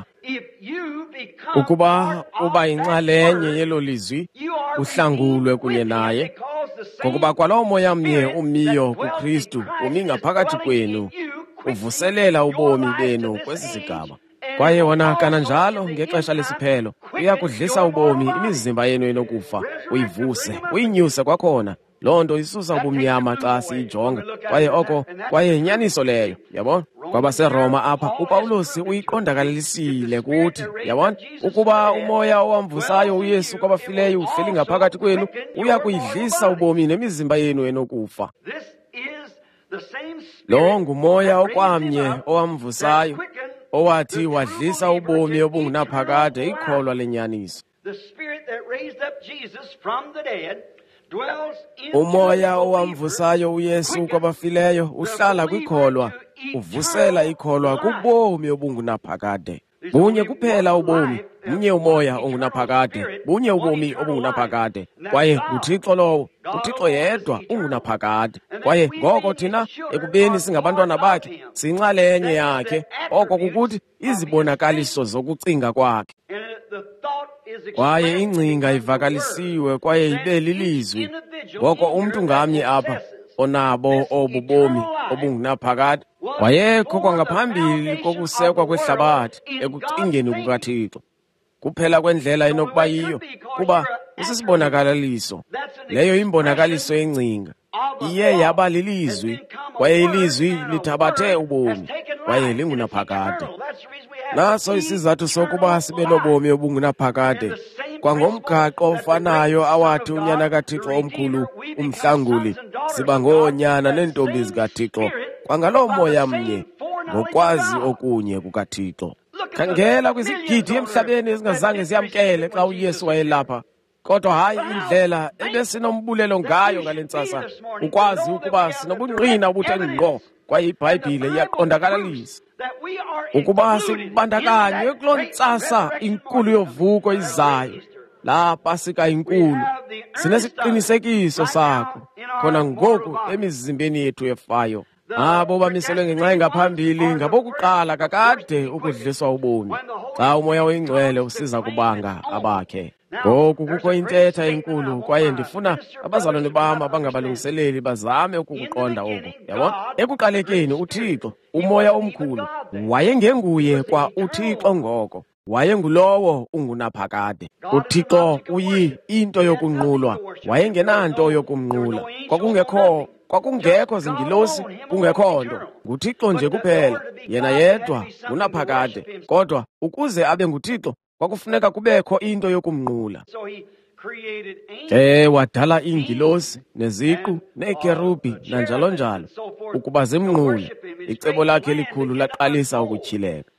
Ukuba uba yinxalenye yelo lizwi, uhlangulwe kunye naye, ngokuba kwalo moya mnye umiyo kuKristu umi ngaphakathi kwenu, uvuselela ubomi benu kwesi sigaba. Kwaye wona kananjalo ngexesha lesiphelo uyakudlisa ubomi imizimba yenu enokufa, uyivuse, uyinyuse kwakhona. Loo nto isusa ubumnyama xa siyijonga, kwaye oko kwaye yinyaniso leyo. Yabona, kwabaseRoma apha uPawulos uyiqondakalisile kuthi, yabona, ukuba umoya owamvusayo uYesu kwabafileyo uhleli ngaphakathi kwenu, uya kuyidlisa ubomi nemizimba yenu enokufa. Lo ngumoya okwamnye owamvusayo, owathi wadlisa ubomi obungunaphakade, ikholwa lenyaniso. Umoya owamvusayo uYesu kwabafileyo uhlala kwikholwa, uvusela ikholwa kubomi obungunaphakade. bunye kuphela ubomi, bunye umoya ongunaphakade, bunye ubomi obungunaphakade, kwaye uThixo lowo, uThixo yedwa ungunaphakade. Kwaye ngoko thina ekubeni singabantwana bakhe siyinxalenye yakhe, oko kukuthi izibonakaliso zokucinga kwakhe. Kwaye ingcinga ivakalisiwe kwaye ibe lilizwi. Ngoko umntu ngamnye apha onabo obu bomi obungunaphakade wayekho kwangaphambili kokusekwa kwehlabathi ekucingeni kukaThixo. Kuphela kwendlela enokuba yiyo kuba usisibonakaliso. Leyo imbonakaliso yengcinga iye yaba lilizwi, kwaye ilizwi lithabathe ubomi kwaye lingunaphakade. Naso isizathu sokuba sibe nobomi obungunaphakade kwangomgaqo ofanayo awathi unyana kaThixo omkhulu umhlanguli siba ngoonyana neentombi zikaThixo kwangaloo moya mnye ngokwazi okunye kukaThixo. Khangela kwizigidi emhlabeni ezingazange ziyamkele xa uYesu wayelapha, kodwa hayi indlela ebesinombulelo ngayo ngale ntsasa, ukwazi ukuba sinobungqina obuthe ngqo kwaye iBhayibhile iyaqondakalisa ukuba sibandakanywe kuloo ntsasa inkulu yovuko izayo, lapha sika inkulu. Sinesiqinisekiso sakho khona ngoku emizimbeni yethu efayo. Abo bamiselwe ngenxa engaphambili ngabokuqala kakade ukudliswa ubomi, xa umoya oyingcwele usiza kubanga abakhe. Ngoku kukho intetha enkulu, kwaye ndifuna abazalwane bam abangabalungiseleli bazame ukukuqonda oku. Yabona, ekuqalekeni uThixo, umoya omkhulu, wayengenguye kwa uThixo ngoko, wayengulowo ungunaphakade. uThixo uyi into yokunqulwa, wayengenanto yokumnqula. Kwakungekho kwakungekho zingilosi, kungekho nto, nguThixo nje kuphela, yena yedwa unaphakade. Kodwa ukuze abe nguThixo kwakufuneka kubekho into yokumnqula. Ke wadala iingilosi neziqu neekerubi nanjalo njalo ukuba zimnqule. Icebo lakhe elikhulu laqalisa ukutyhileka.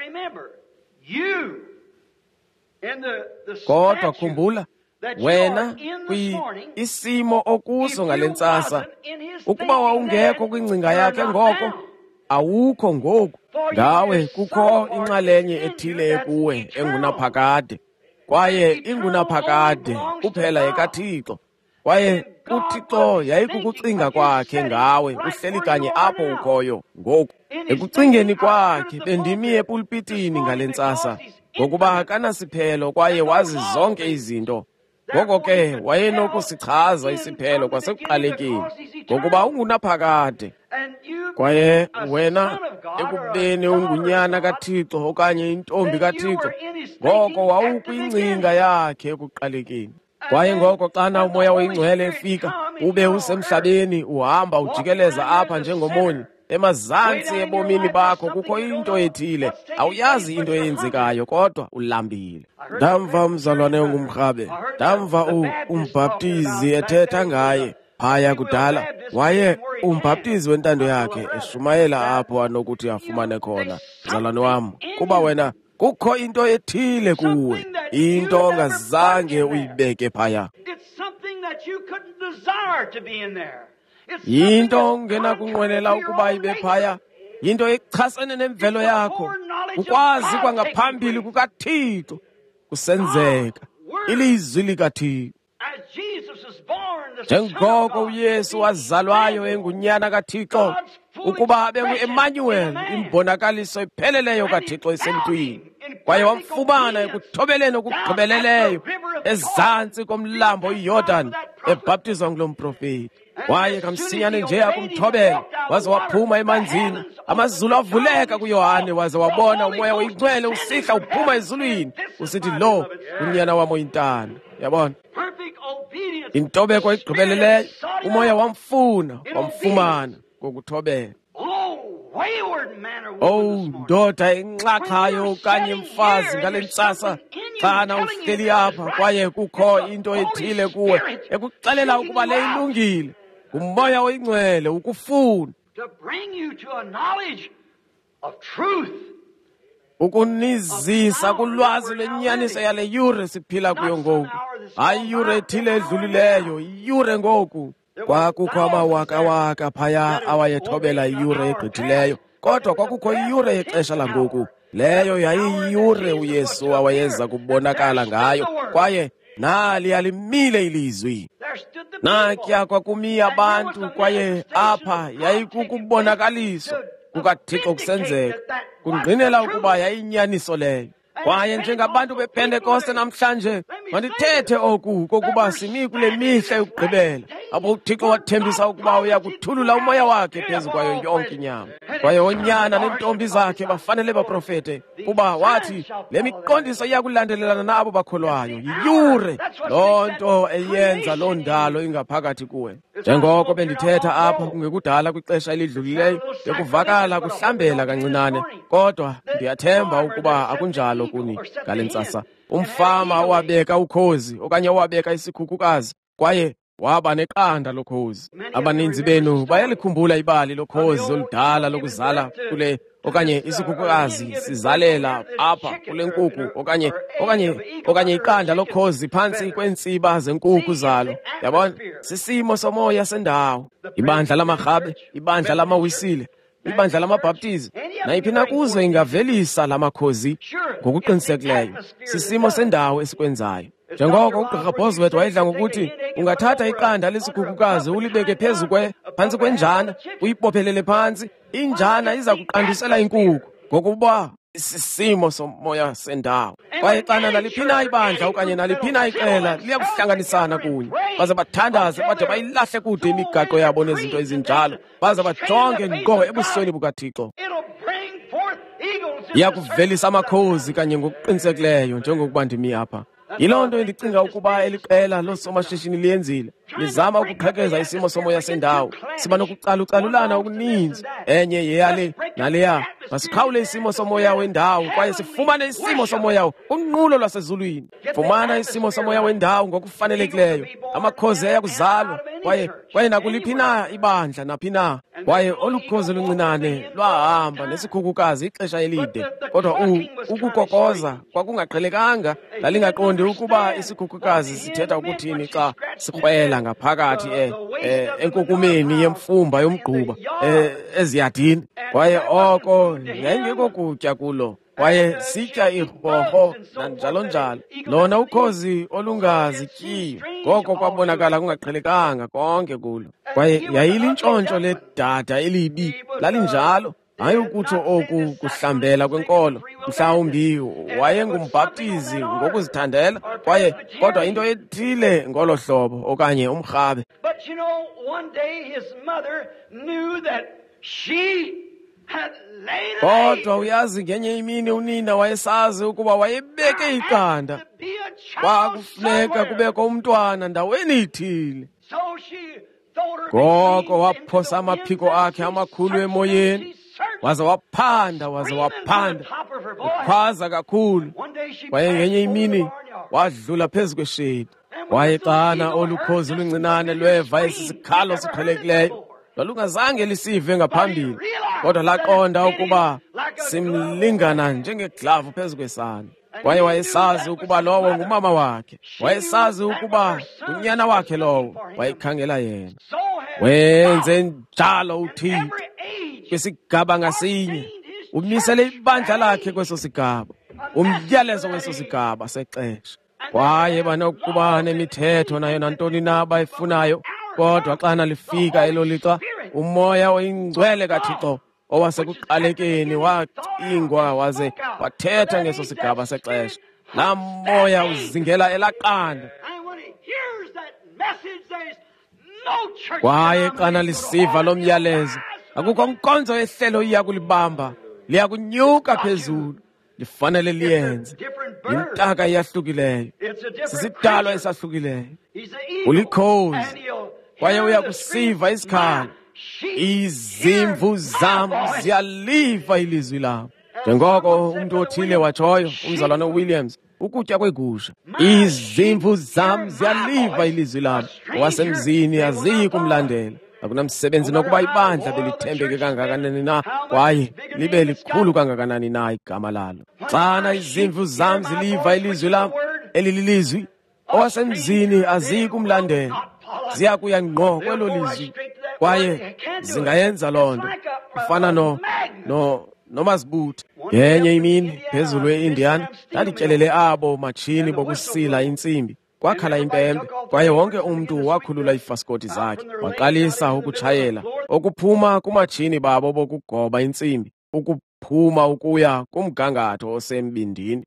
Kodwa khumbula, wena kwi-isimo okuso ngale ntsasa, ukuba wawungekho kwingcinga yakhe ngoko, awukho ngoku. Ngawe kukho inxalenye ethile ekuwe engunaphakade, kwaye ingunaphakade kuphela ekaThixo. Kwaye uThixo yayikukucinga kwakhe ngawe uhleli kanye apho ukhoyo ngoku. Ekucingeni kwakhe bendimi epulpitini ngale ntsasa, ngokuba akanasiphelo kwaye wazi zonke izinto. Ngoko ke wayenokusichaza isiphelo kwasekuqalekeni, ngokuba ungunaphakade. Kwaye wena ekubeni ungunyana kaThixo okanye intombi kaThixo, ngoko wawukwingcinga yakhe ekuqalekeni. Kwaye ngoko xana umoya oyingcwele efika, ube usemhlabeni uhamba ujikeleza apha njengomoni, emazantsi ebomini bakho kukho into ethile, awuyazi into eyenzekayo kodwa ulambile. Ndamva umzalwane ongumrhabe, ndamva umbhaptizi ethetha ngaye phaya kudala. Waye umbhaptizi wentando yakhe eshumayela apho anokuthi afumane khona. Mzalwane wam, kuba wena kukho into ethile kuwe, into ongazange uyibeke phaya. Yinto ongena kunqwenela ukuba ibe phaya, yinto echasene nemvelo yakho, ukwazi kwangaphambili kukaThixo kusenzeka, ilizwi likaThixo. Njengoko uYesu wazalwayo engunyana kaThixo, ukuba abe ngu-Emmanuel, imbonakaliso ipheleleyo kaThixo esemntwini, kwaye wamfumana ekuthobeleni okugqibeleleyo ezantsi komlambo iYordan ebhaptizwa ngulo mprofeti. Kwaye kamsinyane nje akumthobela waze waphuma emanzini, amazulu avuleka kuYohane waze wabona umoya oyingcwele usihla uphuma ezulwini usithi, lo unyana wam oyintanda. Yabona, intobeko egqibeleleyo, umoya wamfuna wamfumana ngokuthobela. Oh, ndoda enxaxhayo okanye mfazi ngale ntsasa, xana uhleli apha kwaye kukho into ethile kuwe ekuxelela ukuba le ilungile, umoya oyingcwele ukufuna ukunizisa kulwazi lwenyaniso yale yure siphila kuyo ngoku. Hayi yure ethile edlulileyo, iyure ngoku. Kwakukho amawakawaka phaya awayethobela iyure egqithileyo, kodwa kwakukho iyure yexesha langoku. Leyo yayiyure uYesu awayeza kubonakala ngayo, kwaye nali alimile ilizwi. Nakya kwakumia abantu, kwaye apha yayikukubonakaliso kukaThixo kusenzeka. Kungqinela ukuba yayinyaniso leyo. Kwaye njengabantu bePentekoste namhlanje mandithethe oku kokuba simi kule mihla yokugqibela, apho uThixo wathembisa ukuba uyakuthulula umoya wakhe phezu kwayo yonke inyama. Kwaye onyana nentombi zakhe bafanele baprofete, kuba wathi le miqondiso iyakulandelelana nabo bakholwayo. Yiyure loo nto eyenza loo ndalo ingaphakathi kuwe. Njengoko bendithetha apha kungekudala kwixesha elidlulileyo bekuvakala kuhlambela kancinane, kodwa ndiyathemba ukuba akunjalo kuni ngale ntsasa. Umfama owabeka ukhozi okanye owabeka isikhukhukazi, kwaye waba neqanda lokhozi. Abaninzi benu bayalikhumbula ibali lokhozi oludala lokuzala kule, okanye isikhukhukazi sizalela apha kule nkukhu, okanye okanye okanye iqanda lokhozi phantsi kweentsiba zenkukhu zalo. Yabona, sisimo somoya sendawo. Ibandla lamarhabe, ibandla lamawisile, ibandla lamabhaptizi, nayiphi na kuzo ingavelisa lamakhozi ngokuqinisekileyo. Sisimo sendawo esikwenzayo. Njengoko uGqirha Bosworth wayedla ngokuthi ungathatha iqanda lesikhukhukazi ulibeke phezu kwe phantsi kwenjana, uyibophelele phantsi, injana iza kuqandusela inkukhu, ngokuba isisimo somoya sendawo. Kwaye xana naliphina ibandla okanye naliphina iqela liyakuhlanganisana kunye, baze bathandaze bade bayilahle kude imigaqo yabo nezinto ezinjalo, baze bajonge ngqo ebusweni bukaThixo. Iyakuvelisa amakhozi kanye ngokuqinisekileyo njengokuba ndimi apha. Yiloo nto endicinga ukuba eli qela loosomashishini liyenzile. Lizama ukuqhekeza isimo somoya sendawo. Siba nokucalucalulana okuninzi, enye yeyale naleya. Masikhawule isimo somoya wendawo, kwaye sifumane isimo somoya kunqulo lwasezulwini. Fumana isimo somoya wendawo ngokufanelekileyo. Amakhozi ayakuzalwa, kwaye kwaye nakuliphi na ibandla naphi na. Kwaye olukhozi oluncinane lwahamba nesikhukhukazi ixesha elide, kodwa ukukokoza kwakungaqhelekanga. Lalingaqondi ukuba isikhukhukazi sithetha ukuthini xa sikrwela ngaphakathi eh, eh, enkukumeni yemfumba yomgquba eh, eziyadini. Kwaye oko yayingekho kutya kulo, kwaye sitya irhorho nanjalo njalo. Lona ukhozi olungazityiyo, ngoko kwabonakala kungaqhelekanga konke kulo. Kwaye yayilintshontsho ledada elibi, lalinjalo. Hayi ukutsho oku kuhlambela kwenkolo. Mhlawumbi wayengumbhaptizi ngokuzithandela, kwaye kodwa into ethile ngolo hlobo okanye umrhabe. But you know, one day his mother knew that she had laid an egg. Kodwa uyazi ngenye imini unina wayesazi ukuba wayebeke iqanda. To be a child Kwakufuneka somewhere. kubekho umntwana ndaweni ithile. So she thought her Ngoko being waphosa into the amaphiko wind, akhe she amakhulu searched emoyeni, and she searched, waze waphanda waze screaming from waphanda, the top of her voice. ukhwaza kakhulu. One day she Kwaye passed ngenye over the imini barnyard. wadlula phezu kweshedi. Kwaye xana olukhozi oluncinane lweva esi sikhalo siqhelekileyo, lwalungazange lisive ngaphambili, kodwa laqonda ukuba simlingana njengeglavu phezu kwesana. Kwaye wayesazi ukuba lowo ngumama wakhe, wayesazi ukuba unyana wakhe lowo, wayekhangela yena. So had Wenze njalo uThixo every age kwisigaba ngasinye, umisele ibandla lakhe kweso sigaba, umyalezo weso sigaba sexesha. Kwaye banokuba nemithetho nayo nantoni na abayifunayo, kodwa xana lifika elo lixa, umoya oyingcwele kaThixo owasekuqalekeni wacingwa waze wathetha ngeso sigaba sexesha. Laa moya uzingela elaqanda. And when he hears that message, there's no church Kwaye xana denomination lisiva will lo hold myalezo, it. akukho nkonzo yehlelo iya kulibamba, liyakunyuka phezulu, lifanele liyenze. Different birth. Intaka iyahlukileyo, It's a different sisidalwa creature. esahlukileyo. He's the eagle. Ulikhozi, And he'll kwaye hear the uyakusiva scream. isikhalo. My sheep Izimvu hear zam my voice. ziyaliva ilizwi lam. Njengoko umuntu othile watshoyo, umzalwane uWilliams, ukutya kwegusha. Izimvu zam ziyaliva ilizwi lam, owasemzini aziyi kumlandela. Akunamsebenzi nokuba ibandla belithembeke kangakanani na, kwaye libe likhulu kangakanani na igama lalo. Xana izimvu zam ziliva ilizwi lam, elililizwi, owasemzini aziyi kumlandela, ziyakuya ngqo kwelo lizwi, kwaye zingayenza loo nto. Kufana no no nomazibuthe. Ngenye imini phezulu e-Indiana ndandityelele abo matshini bokusila intsimbi. Kwakhala impempe, kwaye wonke umntu wakhulula iifaskoti zakhe, waqalisa ukutshayela, okuphuma kumatshini babo bokugoba intsimbi, ukuphuma ukuya kumgangatho osembindini,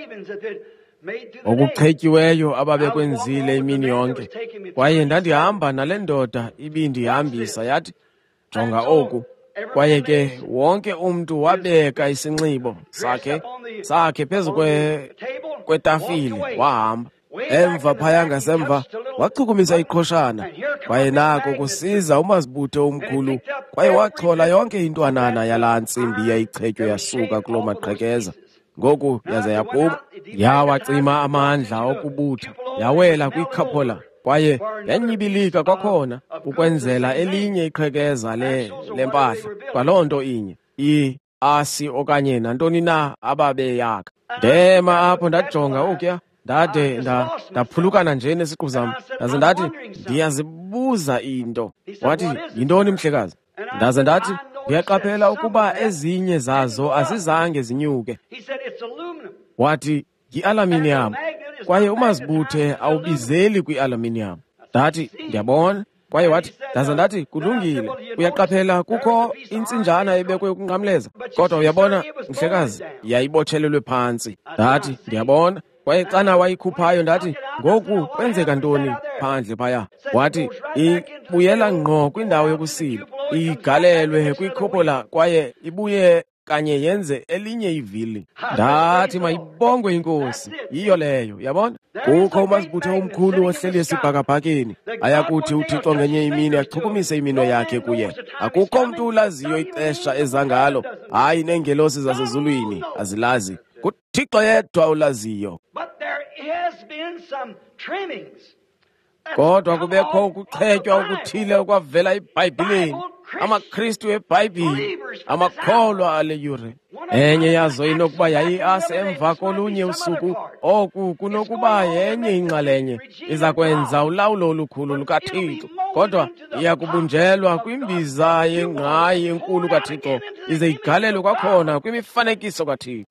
okuqhetyiweyo ababekwenzile imini yonke. Kwaye ndandihamba nale ndoda ibindihambisa, yathi, jonga oku. Kwaye ke wonke umntu wabeka isinxibo sakhe sakhe phezu kwetafile wahamba. Emva phaya ngasemva wachukumisa iqhoshana, kwaye nako kusiza umazibuthe omkhulu, kwaye waxhola yonke intwanana yalaa ntsimbi yayichetywe yasuka kuloo maqhekeza. Ngoku yaze yaphuma, yawacima amandla okubutha, yawela kwikhaphola, kwaye yanyibilika kwakhona ukwenzela elinye iqhekeza le lempahla, kwaloo nto inye, i-asi okanye nantoni na ababeyakha. Ndema apho ndajonga okuya, ndade ndaphulukana nje nesiqu zam, ndaze ndathi ndiyazibuza into. Wathi, yintoni mhlekazi? Ndaze ndathi, ndiyaqaphela ukuba ezinye zazo azizange zinyuke. Wathi, yi-aluminium, kwaye umazibuthe awubizeli kwi-aluminium. Ndathi, ndiyabona. Kwaye wathi, ndaze ndathi, kulungile, uyaqaphela kukho intsinjana ebekwe ukunqamleza, kodwa uyabona mhlekazi, yayibotshelelwe phantsi. Ndathi, ndiyabona. Kwaye xana wayikhuphayo ndathi, ngoku kwenzeka ntoni phandle phaya? Wathi, ibuyela ngqo kwindawo yokusila, igalelwe kwikhophola, kwaye ibuye kanye yenze elinye ivili. Ndathi, mayibongwe inkosi, yiyo leyo, yabona? Kukho umazibuthe omkhulu ohleli esibhakabhakeni, ayakuthi uThixo ngenye imini achukumise iminwe yakhe kuye. Akukho mntu ulaziyo ixesha eza ngalo, hayi neengelosi zasezulwini azilazi, kuThixo yedwa ulaziyo. Kodwa kubekho ukuqhetywa okuthile okwavela eBhayibhileni, amaKristu eBhayibhile, amakholwa ale yure. Enye yazo inokuba yayi-asi emva kolunye usuku, oku kunokuba yenye inxalenye iza kwenza ulawulo olukhulu lukaThixo, kodwa iya kubunjelwa kwimbiza yengqayi enkulu kaThixo, ize igalelwe kwakhona kwimifanekiso kaThixo.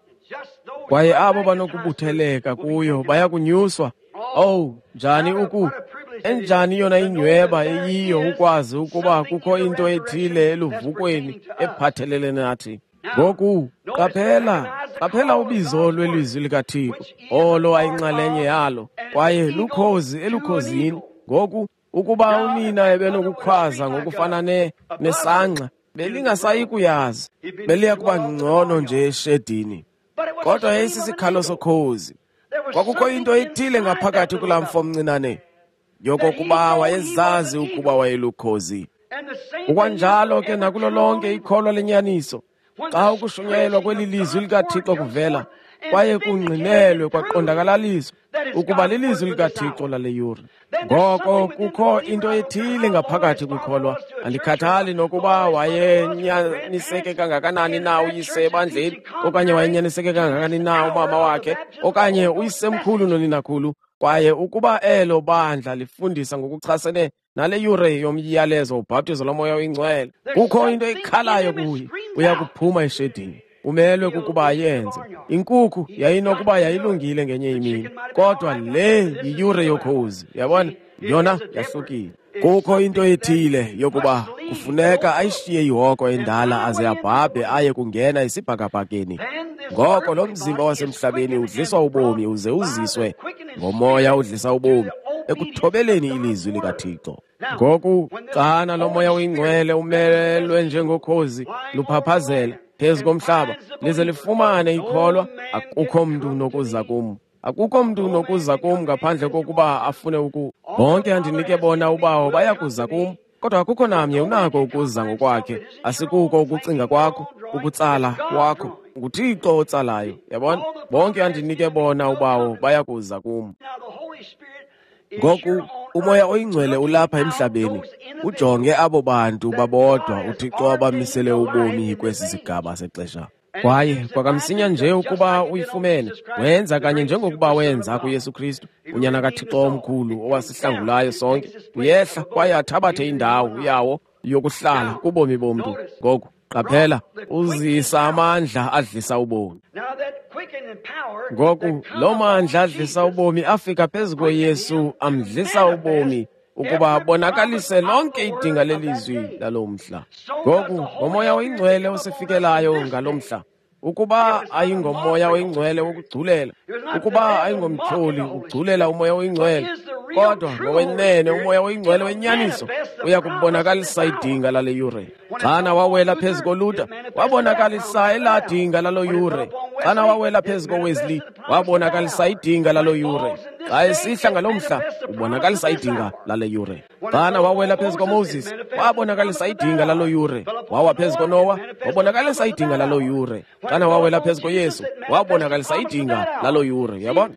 Kwaye abo banokubutheleka kuyo baya kunyuswa. Oh, njani uku, enjani yona inyweba eyiyo ukwazi ukuba kukho into ethile eluvukweni ephathelele nathi. Ngoku, qaphela, qaphela ubizo lwelizwi likaThixo, olo ayinxalenye yalo, kwaye lukhozi elukhozini. Ngoku, ukuba unina ebenokukhwaza ngokufana nesangxa, belingasayi kuyazi, beliya kuba ngcono nje eshedini. Kodwa yayisisikhalo sokhozi. Kwakukho into ethile ngaphakathi kulaa mfo omncinane, yokokuba wayezazi ukuba wayelukhozi. Ukwanjalo ke nakulo lonke ikholwa lenyaniso, xa ukushunyelwa kweli lizwi likaThixo kuvela, kwaye kungqinelwe kwaqondakalaliswa ukuba lilizwi likaThixo lale yure. Ngoko kukho into ethile ngaphakathi kwikholwa. Andikhathali nokuba wayenyaniseke kangakanani na uyise ebandleni, okanye wayenyaniseke kangakanani na umama wakhe, okanye uyisemkhulu noninakhulu, kwaye ukuba elo bandla lifundisa ngokuchasene nale yure yomyalezo ubhaptizo lomoya oyingcwele, kukho into ekhalayo kuye, uya kuphuma eshedini. Umelwe kukuba ayenze. Inkukhu yayinokuba yayilungile ngenye imini, kodwa le yiyure yokhozi, yabona, yona yahlukile. Kukho into ethile yokuba kufuneka ayishiye ihoko endala aze abhabhe aye kungena isibhakabhakeni. Ngoko lo mzimba wasemhlabeni udliswa ubomi uze uziswe ngomoya udlisa ubomi ekuthobeleni ilizwi likaThixo. Ngoku xana lo moya oyingcwele umelwe njengokhozi luphaphazela phezu komhlaba lize lifumane ikholwa, akukho mntu nokuza kum. Akukho mntu nokuza kum ngaphandle kokuba afune uku. Bonke andinike bona ubawo bayakuza kum, kodwa akukho namnye unako ukuza ngokwakhe. Asikuko ukucinga kwakho, ukutsala kwakho, nguThixo otsalayo, yabona. Bonke andinike bona ubawo bayakuza kum. Ngoku umoya oyingcwele ulapha emhlabeni, ujonge abo bantu babodwa uThixo abamisele ubomi kwesi sigaba sexesha. Kwaye kwakamsinya nje ukuba uyifumene, wenza kanye njengokuba wenza kuYesu Kristu, unyana kaThixo omkhulu owasihlangulayo sonke, uyehla kwaye athabathe indawo yawo yokuhlala kubomi bomntu. Ngoku qaphela, uzisa amandla adlisa ubomi. Ngoku lo mandla adlisa ubomi afika phezu koYesu amdlisa ubomi ukuba bonakalise lonke idinga lelizwi lalo mhla. Ngoku ngomoya oyingcwele osifikelayo ngalo mhla, ukuba ayingomoya oyingcwele wokugculela, ukuba ayingomtyholi ukugculela umoya oyingcwele, kodwa ngowenene umoya oyingcwele wenyaniso uya kubonakalisa idinga lale yure. Xana wawela phezu koluda wabonakalisa elaa dinga lalo yure. Xana wawela phezu koWesley wabonakalisa idinga lalo yure. Xa esihla ngalo mhla ubonakalisa idinga lale yure. Xana wawela phezu koMoses wabonakalisa idinga lalo yure. Wawa phezu koNowa wabonakalisa idinga lalo yure. Xana wawela phezu koYesu wabonakalisa idinga lalo yure. Yabona,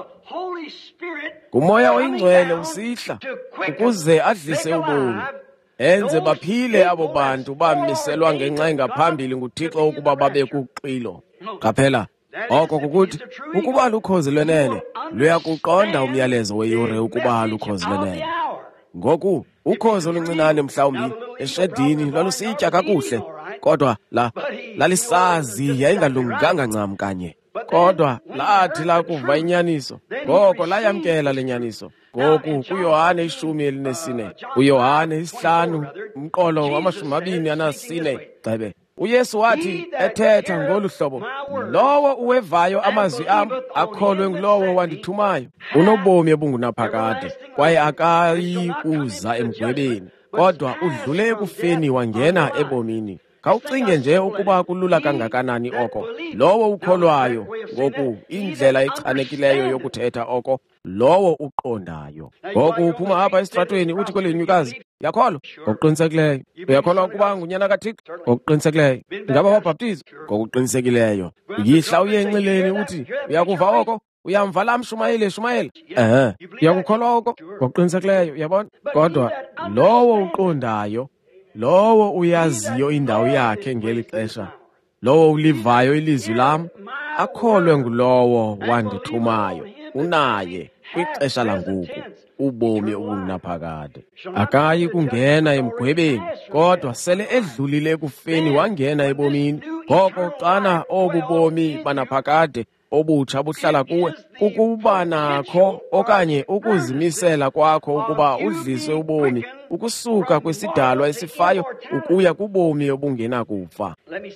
kumoya oyingcwele usihla ukuze adlise ubomi, enze baphile abo bantu bamiselwa ngenxa engaphambili nguThixo ukuba babe kuxilo. Qaphela, oko kukuthi ukuba lukhozi lwenene luyakuqonda umyalezo weyure ukuba lukhozi lwenene. Ngoku ukhozi oluncinane mhlawumbi eshedini lwalusitya kakuhle, kodwa la lalisazi yayingalunganga ncam kanye, kodwa lathi lakuva inyaniso, ngoko layamkela lenyaniso. Ngoku kuYohane ishumi elinesine, uYohane isihlanu umqolo wamashumi abini anasine gxebe, uYesu wathi ethetha ngolu hlobo, lowo uwevayo amazwi am akholwe ngulowo wandithumayo unobomi obungunaphakade, kwaye akayi kuza emgwebeni, kodwa udlule ekufeni wangena ebomini. Khawucinge nje ukuba kulula kangakanani oko. Lowo ukholwayo, ngoku indlela echanekileyo yokuthetha oko, lowo uqondayo. Ngoku uphuma apha esitratweni uthi kweli nyukazi, yakholwa? Ngokuqinisekileyo. Uyakholwa ukuba ngunyana kaThixo? Ngokuqinisekileyo. Ingaba wabhaptizwa? Ngokuqinisekileyo. Yihla uye enxileni uthi, uyakuva oko? Uyamva la mshumayeli shumayela? Ehe. Uyakukholwa oko? Ngokuqinisekileyo, uyabona? Kodwa lowo uqondayo, lowo uyaziyo indawo yakhe ngeli xesha, lowo ulivayo ilizwi lam, akholwe ngulowo wandithumayo, unaye kwixesha langoku ubomi obungunaphakade. Akayi kungena emgwebeni, kodwa sele edlulile ekufeni wangena ebomini. Ngoko xana obu bomi banaphakade obutsha buhlala kuwe, ukuba nakho okanye ukuzimisela kwakho ukuba udlise ubomi ukusuka kwisidalwa esifayo ukuya kubomi obungenakufa.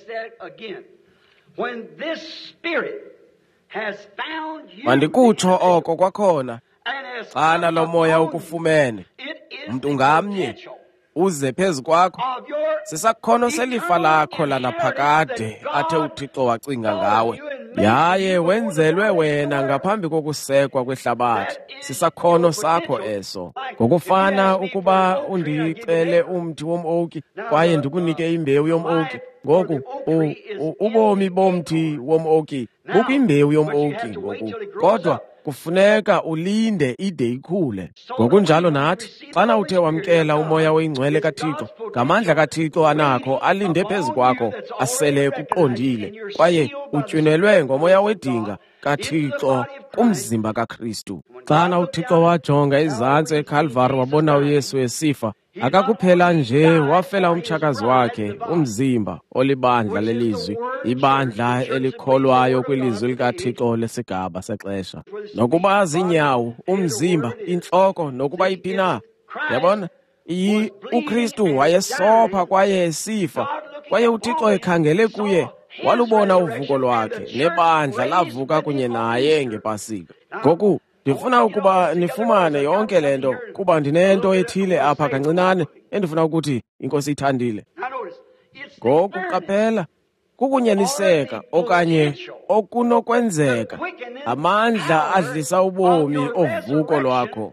Mandikutsho oko kwakhona, xana lo moya ukufumene, mntu ngamnye uze phezu kwakho, sisakhono selifa lakho lanaphakade athe uThixo wacinga ngawe, yaye wenzelwe wena ngaphambi kokusekwa kwehlabathi. Sisakhono sakho eso. Ngokufana ukuba undicele umthi womoki kwaye ndikunike imbewu yomoki, ngoku ubomi bomthi womoki bukwimbewu yomoki ngoku, kodwa kufuneka ulinde ide ikhule. Ngokunjalo nathi, xana uthe wamkela umoya oyingcwele kaThixo, ngamandla kaThixo anakho alinde phezu kwakho, asele kuqondile, kwaye utyunelwe ngomoya wedinga kaThixo kumzimba kaKristu. Xana uThixo wajonga izantsi eKalvari wabona uYesu esifa, akakuphela nje wafela umtshakazi wakhe, umzimba olibandla lelizwi, ibandla elikholwayo kwilizwi likaThixo lesigaba sexesha. Nokuba zinyawo, umzimba, intloko, nokuba iphina, yabona, iyi uKristu wayesopha kwaye esifa, kwaye uThixo ekhangele kuye walubona uvuko lwakhe, nebandla lavuka kunye naye ngepasika. Ngoku ndifuna ukuba nifumane yonke le nto, kuba ndinento ethile apha kancinane endifuna ukuthi iNkosi ithandile. Ngoku qaphela, kukunyaniseka okanye okunokwenzeka, amandla adlisa ubomi ovuko lwakho.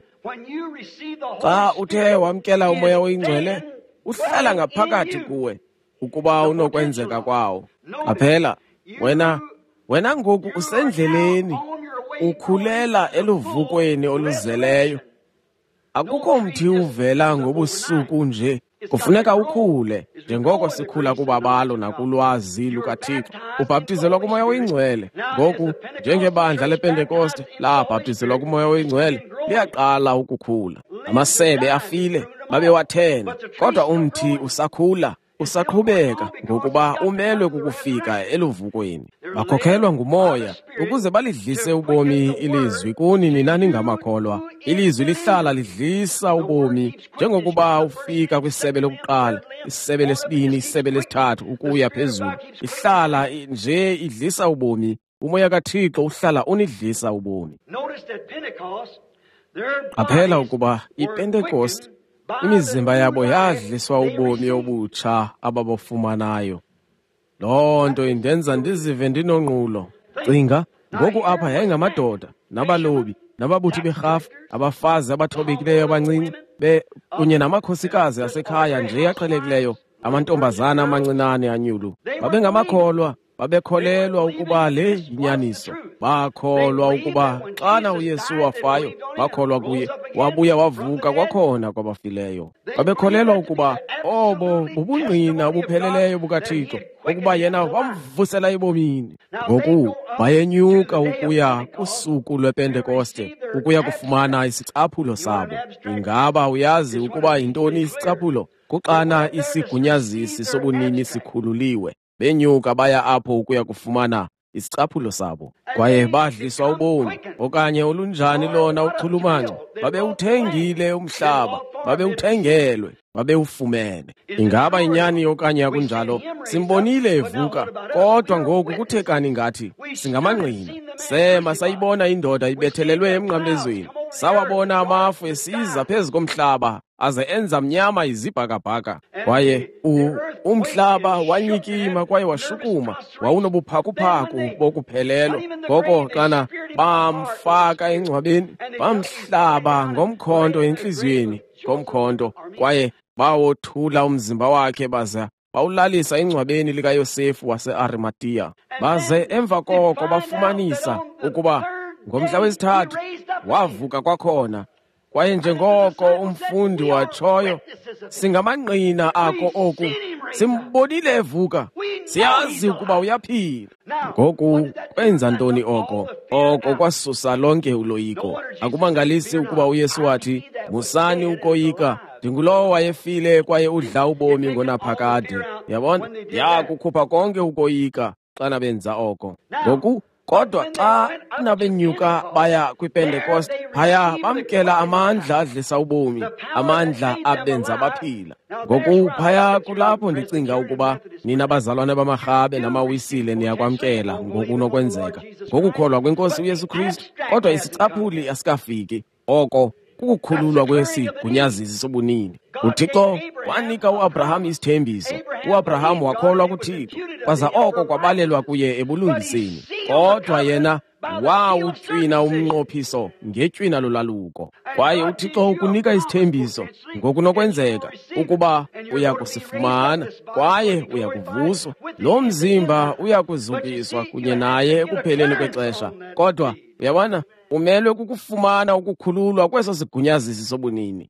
Xa uthe wamkela umoya oyingcwele, uhlala ngaphakathi kuwe ukuba unokwenzeka kwawo. Qaphela, wena wena ngoku usendleleni, ukhulela eluvukweni oluzeleyo. Akukho mthi uvela ngobusuku nje, kufuneka ukhule njengoko sikhula kubabalo nakulwazi lukaThixo. Ubhaptizelwa kumoya oyingcwele. Ngoku njengebandla lePentekoste labhaptizelwa kumoya oyingcwele, liyaqala ukukhula. Amasebe afile babewathena, kodwa umthi usakhula usaqhubeka ngokuba umelwe kukufika eluvukweni. Bakhokhelwa ngumoya ukuze balidlise ubomi ilizwi kuni nina ningamakholwa. Ilizwi lihlala lidlisa ubomi njengokuba ufika kwisebe lokuqala, isebe lesibini, isebe lesithathu ukuya phezulu. Ihlala nje idlisa ubomi. Umoya kaThixo uhlala unidlisa ubomi. Qaphela ukuba iPentecost imizimba yabo yadliswa ubomi obutsha ababufumanayo. Loo nto indenza ndizive ndinonqulo. Cinga, ngoku apha yayingamadoda, nabalobi, nababuthi berhafu, abafazi abathobekileyo abancinci, be kunye namakhosikazi asekhaya nje aqhelekileyo, amantombazana amancinane anyulu. Babengamakholwa, babekholelwa ukuba le yinyaniso. Bakholwa ukuba xana uYesu wafayo, bakholwa kuye, wabuya wavuka kwakhona kwabafileyo. Babekholelwa ukuba obo bubungqina obupheleleyo bukaThixo, ukuba yena wamvusela ebomini. Ngoku bayenyuka ukuya kusuku lwePentekoste, ukuya kufumana isicaphulo sabo. Ingaba uyazi ukuba yintoni isicaphulo? Kuxana isigunyazisi sobunini sikhululiwe. Benyuka baya apho ukuya kufumana isicaphulo sabo. Kwaye badliswa ubomi, okanye olunjani lona uchulumanco. Babewuthengile umhlaba, babewuthengelwe, babewufumene. Ingaba inyani okanye akunjalo? Simbonile evuka, kodwa ngoku kuthekani ngathi singamangqina. Sema sayibona indoda ibethelelwe emnqamlezweni, sawabona amafu esiza phezu komhlaba, aze enza mnyama izibhakabhaka. Kwaye umhlaba wanyikima kwaye washukuma, wawunobuphakuphaku bokuphelelwa. Ngoko xana bamfaka engcwabeni, bamhlaba ngomkhonto entliziyweni, ngomkhonto, kwaye bawothula umzimba wakhe baza bawulalisa engcwabeni likaYosefu wase-Arimatiya. Baze emva koko bafumanisa ukuba ngomhla wesithathu wavuka kwakhona. Kwaye njengoko umfundi watshoyo, singamangqina ako oku, simbonile evuka, siyazi ukuba uyaphila. Ngoku kwenza ntoni oko? Oko kwasusa lonke uloyiko. Akumangalisi ukuba uYesu wathi, musani ukoyika, ndingulowo wayefile kwaye udla ubomi ngonaphakade. Yabona, yakukhupha konke ukoyika xana benza oko. Ngoku kodwa xa nabenyuka baya kwiPentecost, phaya bamkela amandla adlisa ubomi, amandla abenza baphila. Ngoku phaya kulapho ndicinga ukuba nina bazalwane bamaRhabe namaWisile niyakwamkela ngokunokwenzeka ngokukholwa kweNkosi uYesu Kristu. Kodwa isicaphuli asikafiki. Oko kukukhululwa kwesigunyazisi sobunini. uThixo wanika uAbraham isithembiso. uAbraham wakholwa kuThixo, kwaza oko kwabalelwa kuye ebulungiseni. Kodwa yena wawutywina umnqophiso ngetywina lolaluko. Kwaye uThixo ukunika isithembiso ngokunokwenzeka ukuba uya kusifumana kwaye uya kuvuswa. Lo mzimba uya kuzukiswa kunye naye ekupheleni kwexesha. Kodwa uyabona, umelwe kukufumana ukukhululwa kweso sigunyazisi sobunini.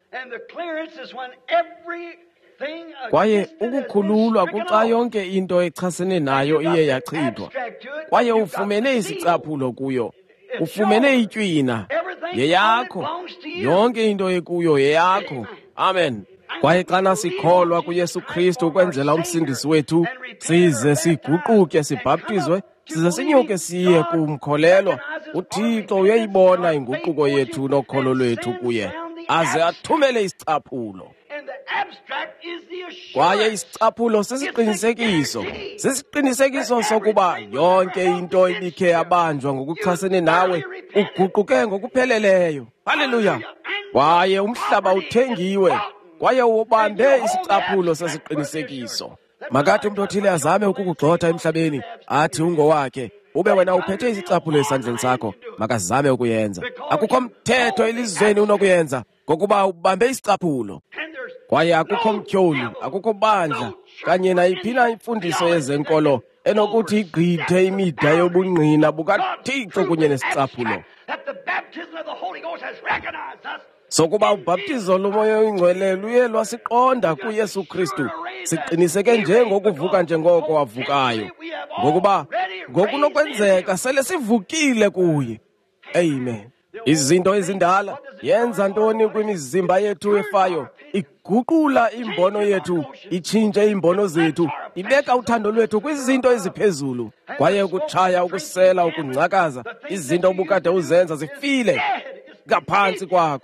Kwaye ukukhululwa kuxa yonke into echasene nayo iye yachithwa. Kwaye ufumene isicaphulo kuyo, ufumene itywina, yeyakho, yonke into ekuyo yeyakho. Amen. Kwaye xana sikholwa kuYesu Kristu ukwenzela umsindisi wethu, size siguquke sibhaptizwe, size sinyuke siye kumkholelwa, uThixo uyayibona inguquko yethu nokholo lwethu kuye, aze athumele isicaphulo. Kwaye isicaphulo sesiqinisekiso, sesiqinisekiso sokuba yonke into ibikhe yabanjwa ngokuchasene nawe uguquke ngokupheleleyo. Haleluya! Kwaye umhlaba uthengiwe, kwaye ubambe isicaphulo sesiqinisekiso. Makathi umuntu othile azame ukukugxotha emhlabeni, athi ungowakhe, ube wena uphethe isicaphulo esandleni sakho, makazame ukuyenza. Akukho mthetho elizweni unokuyenza ngokuba ubambe isicaphulo. Kwaye akukho mtyholi, akukho bandla, kanye nayiphina imfundiso yezenkolo enokuthi igqithe imida yobungqina bukaThixo kunye nesicaphulo. Sokuba ubhaptizo lomoya oyingcwele luye lwasiqonda kuYesu Kristu, siqiniseke nje ngokuvuka njengoko wavukayo, ngokuba ngokunokwenzeka sele sivukile kuye. Amen. Izinto ezindala yenza ntoni kwimizimba yethu efayo? Iguqula imbono yethu, itshintshe imbono zethu, ibeka uthando lwethu kwizinto eziphezulu, kwaye ukutshaya, ukusela, ukungcakaza, izinto obukade uzenza zifile ngaphansi kwakho,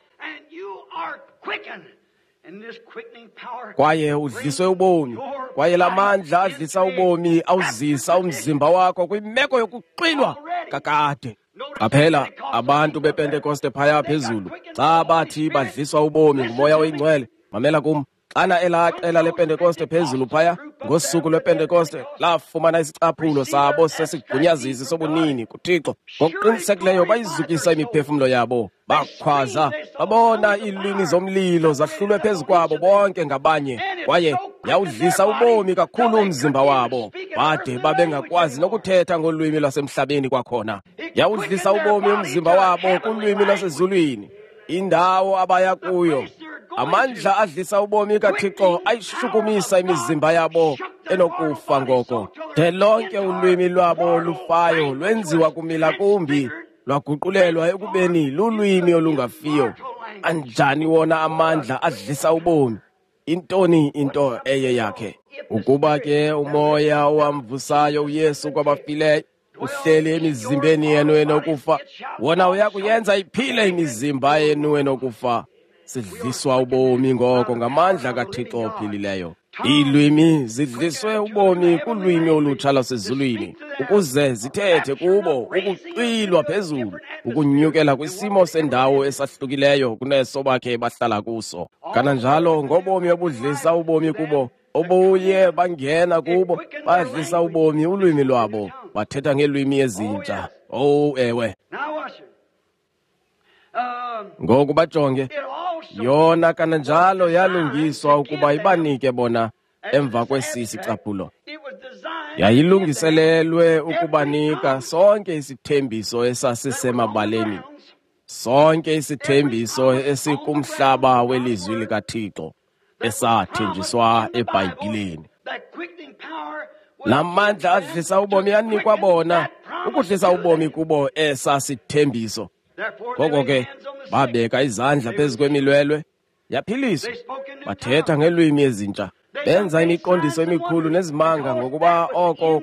kwaye udliswe ubomi, kwaye la mandla adlisa ubomi awuzisa umzimba wakho kwimeko yokuxilwa kakade. Qaphela, abantu bePentekoste phaya phezulu, xa bathi badliswa ubomi ngumoya oyingcwele, mamela kum, xana elaa qela lePentekoste phezulu phaya, ngosuku lwePentekoste, lafumana isicaphulo sabo sesigunyazisi sobunini kuThixo, ngokuqinisekileyo bayizukisa imiphefumlo yabo, bakhwaza, babona iilwimi zomlilo zahlulwe phezu kwabo bonke ngabanye, kwaye yawudlisa ubomi kakhulu umzimba wabo, bade babengakwazi nokuthetha ngolwimi lwasemhlabeni kwakhona. Yawudlisa ubomi umzimba wabo kulwimi lwasezulwini, indawo abaya kuyo. Amandla adlisa ubomi kaThixo ayishukumisa imizimba yabo enokufa ngoko. De lonke ulwimi lwabo lufayo lwenziwa kumila kumbi, lwaguqulelwa ekubeni lulwimi olungafiyo. Anjani wona amandla adlisa ubomi? Intoni into eye yakhe? Ukuba ke umoya owamvusayo uYesu kwabafileyo uhleli emizimbeni yenu enokufa, wona uyakuyenza iphile imizimba yenu enokufa. Sidliswa ubomi ngoko ngamandla kaThixo ophilileyo. Iilwimi zidliswe ubomi kulwimi olutsha lwasezulwini, ukuze zithethe kubo ukuxilwa phezulu, ukunyukela kwisimo sendawo esahlukileyo kuneso bakhe bahlala kuso. Kananjalo ngobomi obudlisa ubomi kubo, obuye bangena kubo, badlisa ubomi ulwimi lwabo, bathetha ngeelwimi ezintsha. Oh ewe. Ngoku bajonge, yona kananjalo yalungiswa ukuba ibanike bona emva kwesi sicaphulo. Yayilungiselelwe ukubanika sonke isithembiso esasisemabaleni, sonke isithembiso esikumhlaba welizwi likaThixo esathenjiswa eBhayibhileni. La mandla adlisa ubomi yanikwa bona ukudlisa ubomi kubo esasithembiso. Ngoko ke babeka izandla phezu kwemilwelwe, yaphiliswa, bathetha ngeelwimi ezintsha, benza imiqondiso emikhulu nezimanga ngokuba oko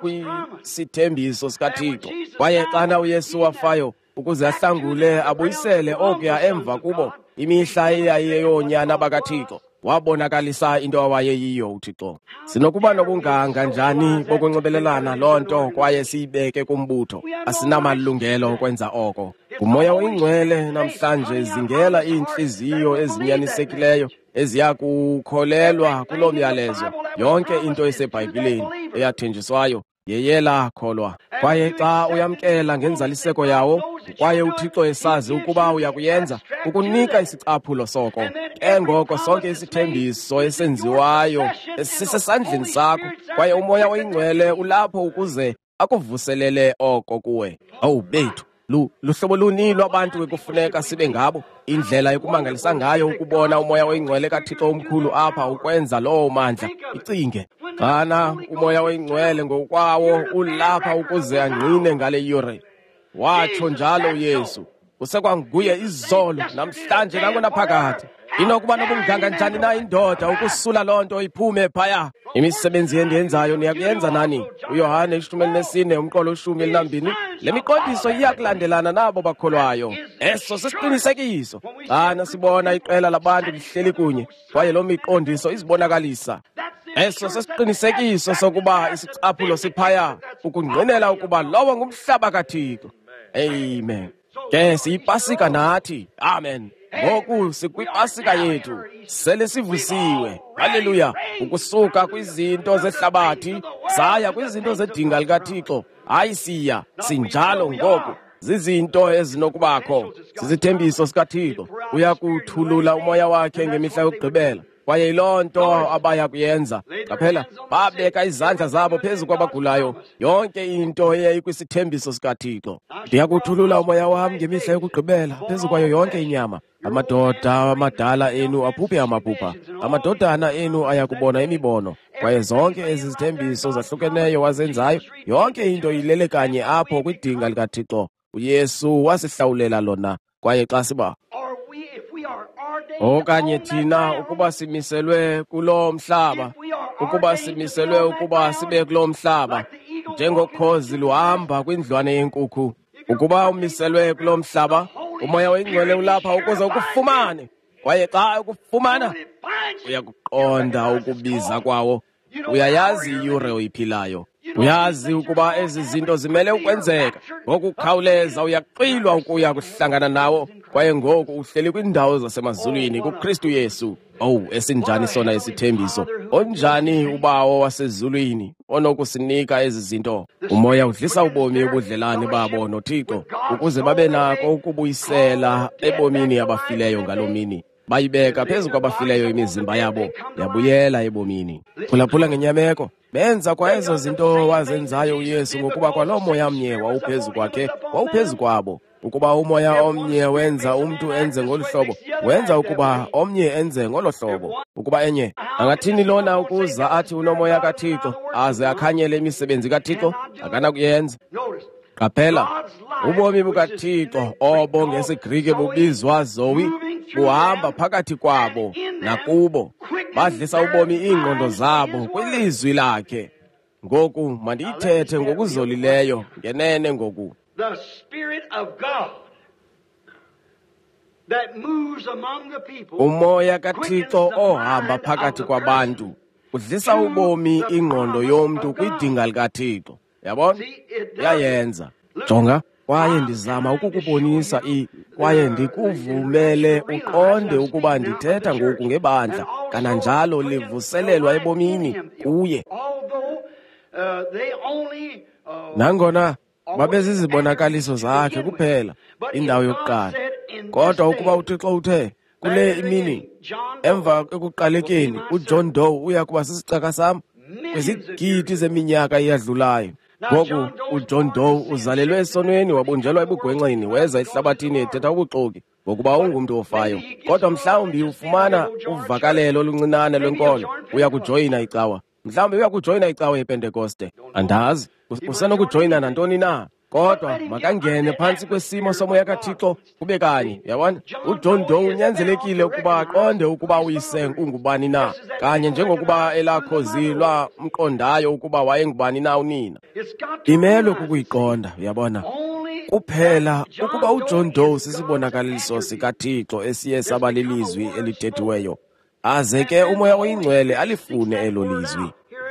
kwakukwisithembiso sikaThixo. Kwaye xana uYesu wafayo ukuze ahlangule abuyisele okuya emva kubo imihla eyayiyeyonyana bakaThixo, wabonakalisa into awayeyiyo uThixo. Sinokuba nobunganga njani bokunxibelelana loo nto kwaye siyibeke kumbutho, asinamalungelo okwenza oko. Umoya oyingcwele namhlanje zingela iintliziyo ezinyanisekileyo eziya kukholelwa kuloo myalezo. Yonke into eseBhayibhileni eyathenjiswayo yeyela kholwa. Kwaye xa uyamkela ngenzaliseko yawo, kwaye uThixo esazi ukuba uyakuyenza, ukunika isicaphulo soko, ke ngoko sonke isithembiso esenziwayo sisesandleni sakho, kwaye umoya oyingcwele ulapho ukuze akuvuselele oko kuwe. Awu bethu, lu luhlobo luni lwabantu ekufuneka sibe ngabo, indlela ekumangalisa ngayo ukubona umoya oyingcwele kaThixo omkhulu apha ukwenza lowo mandla. Icinge, xana umoya oyingcwele ngokwawo ulapha ukuze angqine ngale yure. Watsho njalo uYesu, kusekwanguye izolo, namhlanje nangonaphakade. Inokuba nobunganga njani na indoda ukusula loo nto iphume phaya. Imisebenzi endiyenzayo niyakuyenza nani? uYohane ishumi elinesine umqolo ishumi elinambini. Le miqondiso iyakulandelana nabo bakholwayo. Eso sisiqinisekiso. Xana sibona iqela labantu lihleli kunye, kwaye loo miqondiso izibonakalisa. Eso sisiqinisekiso sokuba isicaphulo siphaya, ukungqinela ukuba lowo ngumhlaba kaThixo. Amen. Ke siyipasika nathi. Amen. Ngoku sikwipasika yethu, sele sivusiwe. Haleluya. Ukusuka kwizinto zehlabathi saya kwizinto zedinga likaThixo. Hayi siya sinjalo ngoku. Zizinto ezinokubakho, sizithembiso sikaThixo. Uyakuthulula umoya wakhe ngemihla yokugqibela, kwaye yiloo nto abaya kuyenza. Qaphela, babeka izandla zabo phezu kwabagulayo, yonke into eyayikwisithembiso sikaThixo. Ndiyakuthulula umoya wami ngemihla yokugqibela phezu kwayo yonke inyama. Amadoda amadala enu aphuphe amaphupha, amadodana enu ayakubona imibono, kwaye zonke ezi zithembiso zahlukeneyo wazenzayo, yonke into ilele kanye apho kwidinga likaThixo. uYesu wasihlawulela lona kwaye xa siba or we, if we are ordained okanye on that thina ground, ukuba simiselwe kulo mhlaba, if we are ukuba ordained to simiselwe be on that ukuba ground, sibe kulo mhlaba, like the eagle njengokhozi walking luhamba kwindlwane yenkukhu. Ukuba umiselwe kulo mhlaba, umoya oyingcwele ulapha ukuze ukufumane, kwaye xa ukufumana when it finds you, uyakuqonda ukubiza kwawo. Uyayazi iyure oyiphilayo, uyazi ukuba ezi zinto zimele ukwenzeka ngokukhawuleza. Uyaqilwa ukuya kuhlangana nawo, kwaye ngoku uhleli kwiindawo zasemazulwini kuKristu Yesu. Owu, esinjani sona isithembiso! Onjani ubawo wasezulwini onokusinika ezi zinto! Umoya udlisa ubomi obudlelane babo noThixo, ukuze babe nako ukubuyisela ebomini abafileyo ngaloo mini. Bayibeka phezu kwabafileyo imizimba yabo, yabuyela ebomini. Phulaphula ngenyameko, benza kwa ezo zinto wazenzayo uYesu, ngokuba kwaloo moya mnye wawuphezu kwakhe, wawuphezu kwabo. Ukuba umoya omnye wenza umntu enze ngolu hlobo, wenza ukuba omnye enze ngolo hlobo. Ukuba enye angathini lona ukuza athi unomoya kaThixo, aze akhanyele imisebenzi kaThixo? Akanakuyenza. Qaphela, ubomi bukaThixo obo ngesiGrike bubizwa Zoe, buhamba phakathi kwabo nakubo, badlisa ubomi iingqondo zabo kwilizwi lakhe. Ngoku mandiyithethe ngokuzolileyo ngenene ngoku. the Spirit of God that moves among the people, Umoya kaThixo ohamba phakathi kwabantu udlisa ubomi ingqondo yomntu kwidinga likaThixo. Yabona? Yayenza. Jonga, kwaye ndizama ukukubonisa i kwaye ndikuvumele uqonde ukuba ndithetha ngoku ngebandla, kananjalo livuselelwa ebomini kuye. although uh, they only uh, Nangona babezizibonakaliso zakhe kuphela indawo yokuqala. Kodwa ukuba uThixo uthe kule imini emva ekuqalekeni uJohn Doe uya kuba sisicaka sam kwizigidi zeminyaka iyadlulayo. Ngoku uJohn Doe uzalelwe esonweni, wabunjelwa ebugwenxeni, weza ehlabathini ethetha ubuxoki ngokuba ungumntu ofayo. Kodwa mhlawumbi ufumana uvakalelo oluncinane lwenkolo, uya kujoyina icawa. Mhlawumbi uya kujoyina icawa yePentekoste, andazi. Usenokujoyina nantoni na, kodwa makangene phantsi kwesimo somoya kaThixo kube kanye. Yabona, uJohn Doe unyanzelekile ukuba aqonde ukuba uyise ungubani na, kanye njengokuba elakhozi lwamqondayo ukuba wayengubani na unina. Imelwe kukuyiqonda, uyabona, kuphela ukuba uJohn Doe sisibonakaliso sikaThixo esiye saba lilizwi elithethiweyo, aze ke umoya oyingcwele alifune elo lizwi.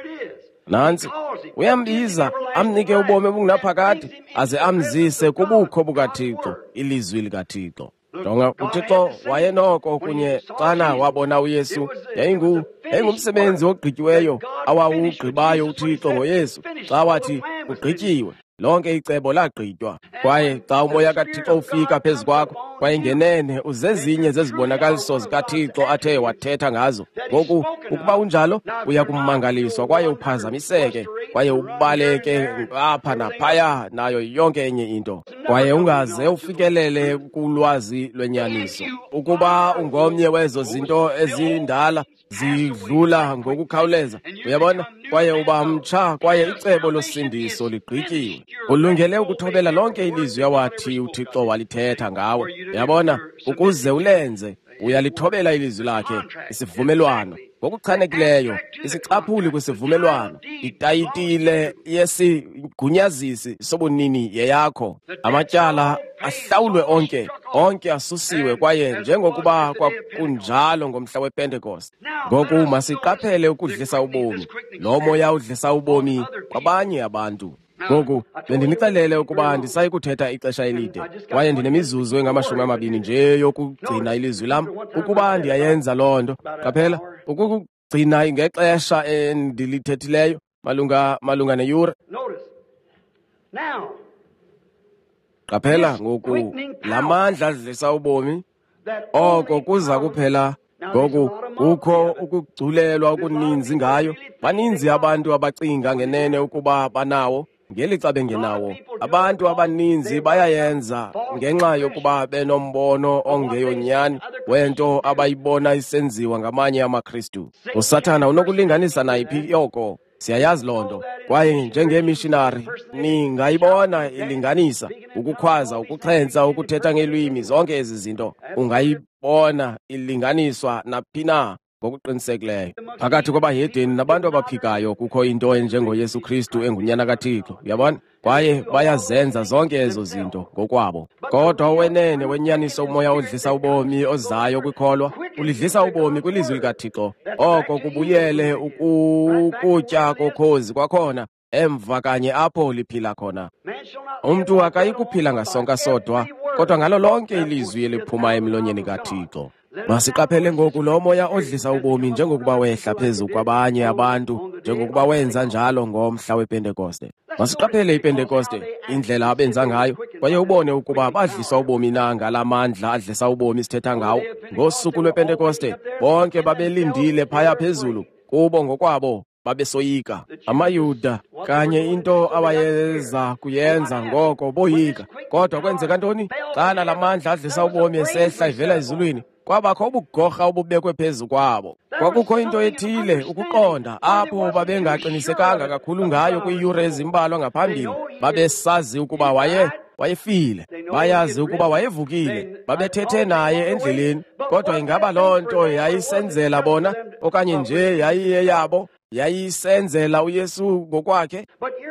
Nansi uyambiza amnike ubomi obungunaphakade, aze amzise kubukho bukaThixo, ilizwi likaThixo. Jonga, uThixo wayenoko kunye xana wabona uYesu. Yayingu yayingumsebenzi ogqityiweyo awawugqibayo uThixo ngoYesu xa wathi ugqityiwe. Lonke icebo lagqitywa, kwaye xa umoya kaThixo ufika phezu kwakho, kwaye ngenene uzezinye zezibonakaliso zikaThixo athe wathetha ngazo. Ngoku ukuba unjalo uya kummangaliswa kwaye uphazamiseke, kwaye ubaleke apha naphaya nayo yonke enye into, kwaye ungaze ufikelele kulwazi lwenyaniso. Ukuba ungomnye wezo zinto ezindala zidlula ngokukhawuleza, uyabona, kwaye uba mtsha, kwaye icebo losindiso ligqityiwe. Ulungele ukuthobela lonke ilizwi awathi uThixo walithetha ngawe. Yabona, ukuze ulenze uyalithobela ilizwi lakhe, isivumelwano ngokuchanekileyo, isixaphuli kwisivumelwano, itayitile yesigunyazisi sobunini yeyakho. Amatyala ahlawulwe onke, onke asusiwe, kwaye njengokuba kwakunjalo ngomhla wePentekoste. Ngoku masiqaphele ukudlisa ubomi. Lo moya udlisa ubomi kwabanye abantu. Ngoku bendinixelele ukuba ndisayi kuthetha ixesha elide, kwaye ndinemizuzu engamashumi amabini nje yokugcina ilizwi lam. Ukuba ndiyayenza loo nto, qaphela, ukugcina ngexesha endilithethileyo malunga malunga neyure. Qaphela, ngoku la mandla adlisa ubomi oko kuza kuphela. Ngoku kukho ukugculelwa okuninzi ngayo. Baninzi abantu abacinga ngenene ukuba banawo, ngelixa bengenawo. Abantu abaninzi bayayenza ngenxa yokuba benombono ongeyonyani wento abayibona isenziwa ngamanye amaKristu. USathana unokulinganisa nayiphi yoko. siyayazi loo nto, kwaye njengemissionary ningayibona ilinganisa, ukukhwaza, ukuxhentsa, ukuthetha ngelwimi, zonke ezi zinto ungayibona ilinganiswa naphi na ngokuqinisekileyo. Phakathi kwabahedeni nabantu abaphikayo kukho into enjengoYesu Kristu engunyana kaThixo, uyabona, kwaye bayazenza zonke ezo zinto ngokwabo. Kodwa owenene wenyaniso, umoya odlisa ubomi ozayo kwikholwa, ulidlisa ubomi kwilizwi likaThixo. Oko kubuyele ukutya kokhozi kwakhona emva kanye apho liphila khona. Umntu akayi kuphila ngasonka sodwa, kodwa ngalo lonke ilizwi eliphuma emlonyeni kaThixo. Masiqaphele ngoku lo moya odlisa ubomi njengokuba wehla phezu kwabanye abantu, njengokuba wenza njalo ngomhla wePentekoste. Masiqaphele iPentekoste, indlela abenza ngayo, kwaye ubone ukuba badliswa ubomi na ngala mandla adlisa ubomi sithetha ngawo. Ngosuku lwePentekoste bonke babelindile phaya phezulu, kubo ngokwabo babesoyika. AmaYuda kanye into abayeza kuyenza ngoko boyika. Kodwa kwenzeka ntoni? Xana la mandla adlisa ubomi esehla ivela ezulwini, kwabakho ubugorha obubekwe phezu kwabo. Kwakukho into ethile, ukuqonda, apho babengaqinisekanga kakhulu ngayo kwiiyure ezimbalwa ngaphambili. Babesazi ukuba waye wayefile, bayazi ukuba wayevukile, babethethe naye endleleni. Kodwa ingaba loo nto yayisenzela bona, okanye nje yayiyeyabo, yayisenzela uYesu ngokwakhe?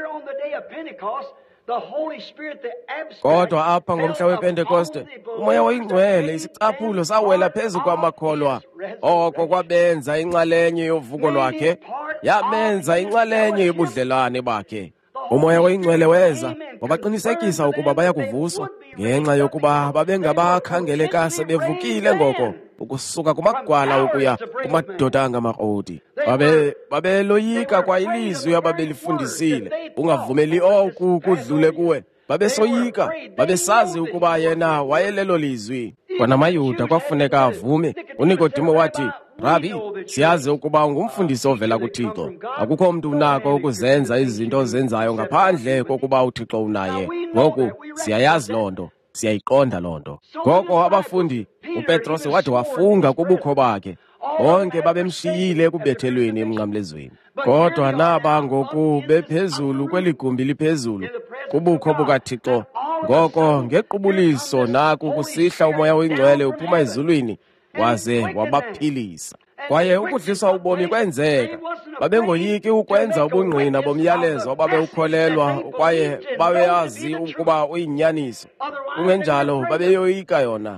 Kodwa apha ngomhla wePentekoste, umoya oyingcwele, isicaphulo sawela phezu kwamakholwa. Oko kwabenza inxalenye yovuko lwakhe, yamenza inxalenye yobudlelwane bakhe. Umoya oyingcwele weza wabaqinisekisa ukuba baya kuvuswa, ngenxa yokuba babengabakhangeleka sebevukile ngoko, ukusuka kumagwala ukuya kumadoda angamakroti. Babe babeloyika kwa ilizwi ababelifundisile, ungavumeli oku kudlule kuwe. Babesoyika, babesazi ukuba yena wayelelo lizwi. KwanamaYuda kwafuneka avume. uNikodimo wathi, Rabi, siyazi ukuba ungumfundisi ovela kuThixo. Akukho mntu unako ukuzenza izinto ozenzayo ngaphandle kokuba uThixo unaye. Ngoku siyayazi loo nto, siyayiqonda loo nto. Ngoko abafundi, uPetros wathi wafunga kubukho bakhe. Bonke babemshiyile ekubethelweni emnqamlezweni. Kodwa naba ngoku bephezulu kweligumbi liphezulu, kubukho bukaThixo. Ngoko ngequbuliso naku kusihla umoya oyingcwele uphuma ezulwini, waze wabaphilisa. Kwaye ukudliswa ubomi kwenzeka. Babengoyiki ukwenza ubungqina bomyalezo ababewukholelwa, kwaye babeyazi ukuba uyinyaniso. Kungenjalo babeyoyika yona.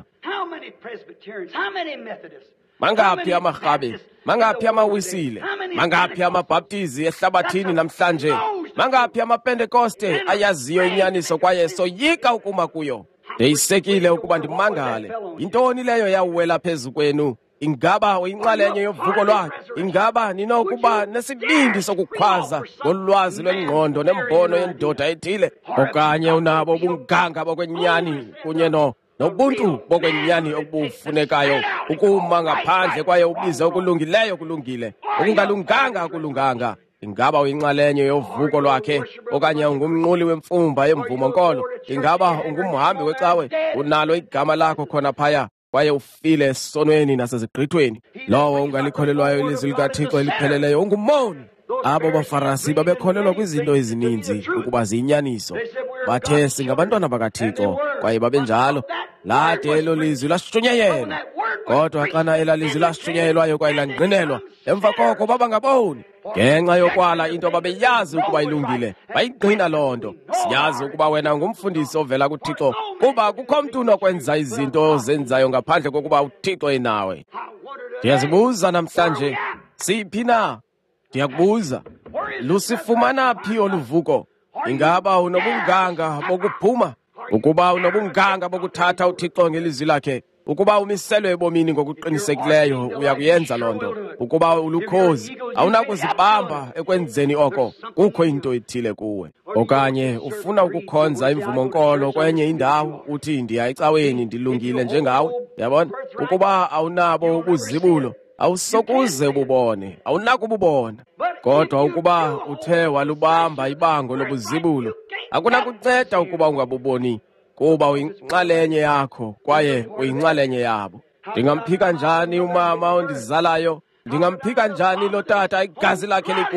Mangaphi amarhabe, mangaphi amawisile, mangaphi amabhaptizi ehlabathini namhlanje, mangaphi amaPentekoste ayaziyo inyaniso kwaye soyika ukuma kuyo. Ndeyisekile ukuba ndimangale. Yintoni leyo yawuwela phezu kwenu? Ingaba uyinxalenye yovuko lwakhe? Ingaba ninokuba nesibindi sokukhwaza ngolwazi lwengqondo nembono yendoda ethile? Okanye unabo ubunganga bokwenyani kunye no nobuntu bokwenyani obufunekayo, ukuma ngaphandle kwaye ubize okulungileyo kulungile, okungalunganga akulunganga? Ingaba uyinxalenye yovuko lwakhe, okanye ungumnquli wemfumba yemvumo-nkolo? Ingaba ungumhambi wecawe, unalo igama lakho khona phaya, kwaye ufile esonweni nasezigqithweni? Lowo ungalikholelwayo ilizwi likaThixo elipheleleyo ungumoni. Abo baFarisi babekholelwa kwizinto ezininzi ukuba ziyinyaniso. Bathe singabantwana bakaThixo, kwaye babenjalo. Lade elo lizwi lashunyayelwa. Kodwa xana ela lizwi lashunyayelwayo kwaye langqinelwa, emva koko baba ngaboni. Ngenxa yokwala into babeyazi ukuba ilungile, bayigqina loo nto. Siyazi ukuba wena ungumfundisi ovela kuThixo, kuba kukho mntu unokwenza izinto ozenzayo ngaphandle kokuba uThixo enawe. Ndiyazibuza namhlanje, siphi na? Ndiyakubuza, lusifumana phi oluvuko? Ingaba unobunganga bokuphuma? Ukuba unobunganga bokuthatha uThixo ngelizwi lakhe, ukuba umiselwe ebomini ngokuqinisekileyo, uyakuyenza loo nto. Ukuba ulukhozi, awunakuzibamba ekwenzeni oko, kukho into ethile kuwe. Okanye ufuna ukukhonza imvumo-nkolo kwenye indawo, uthi ndiya ecaweni ndilungile njengawe. Yabona, ukuba awunabo ubuzibulo, awusokuze ububone, awunakububona. Kodwa ukuba uthe walubamba ibango lobuzibulo, akunakunceda ukuba ungabuboni, kuba uyinxalenye yakho kwaye uyinxalenye yabo. Ndingamphika njani umama ondizalayo? Ndingamphika njani lo tata igazi lakhe likum?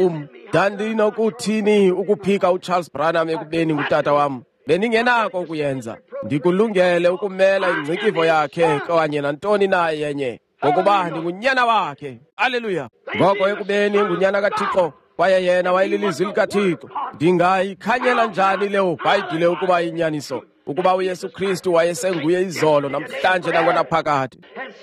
Dandinokuthini ukuphika uCharles Branham ekubeni ngutata wam? Beningenako ukuyenza. Ndikulungele ukumela ingcikivo yakhe kanye nantoni na yenye, ngokuba ndingunyana wakhe. Haleluya. Ngoko ekubeni ngunyana kaThixo kwaye yena wayelilizwi likaThixo, ndingayikhanyela njani leyo Bhayibhile ukuba inyaniso, ukuba uYesu Kristu wayesenguye izolo namhlanje nangonaphakade.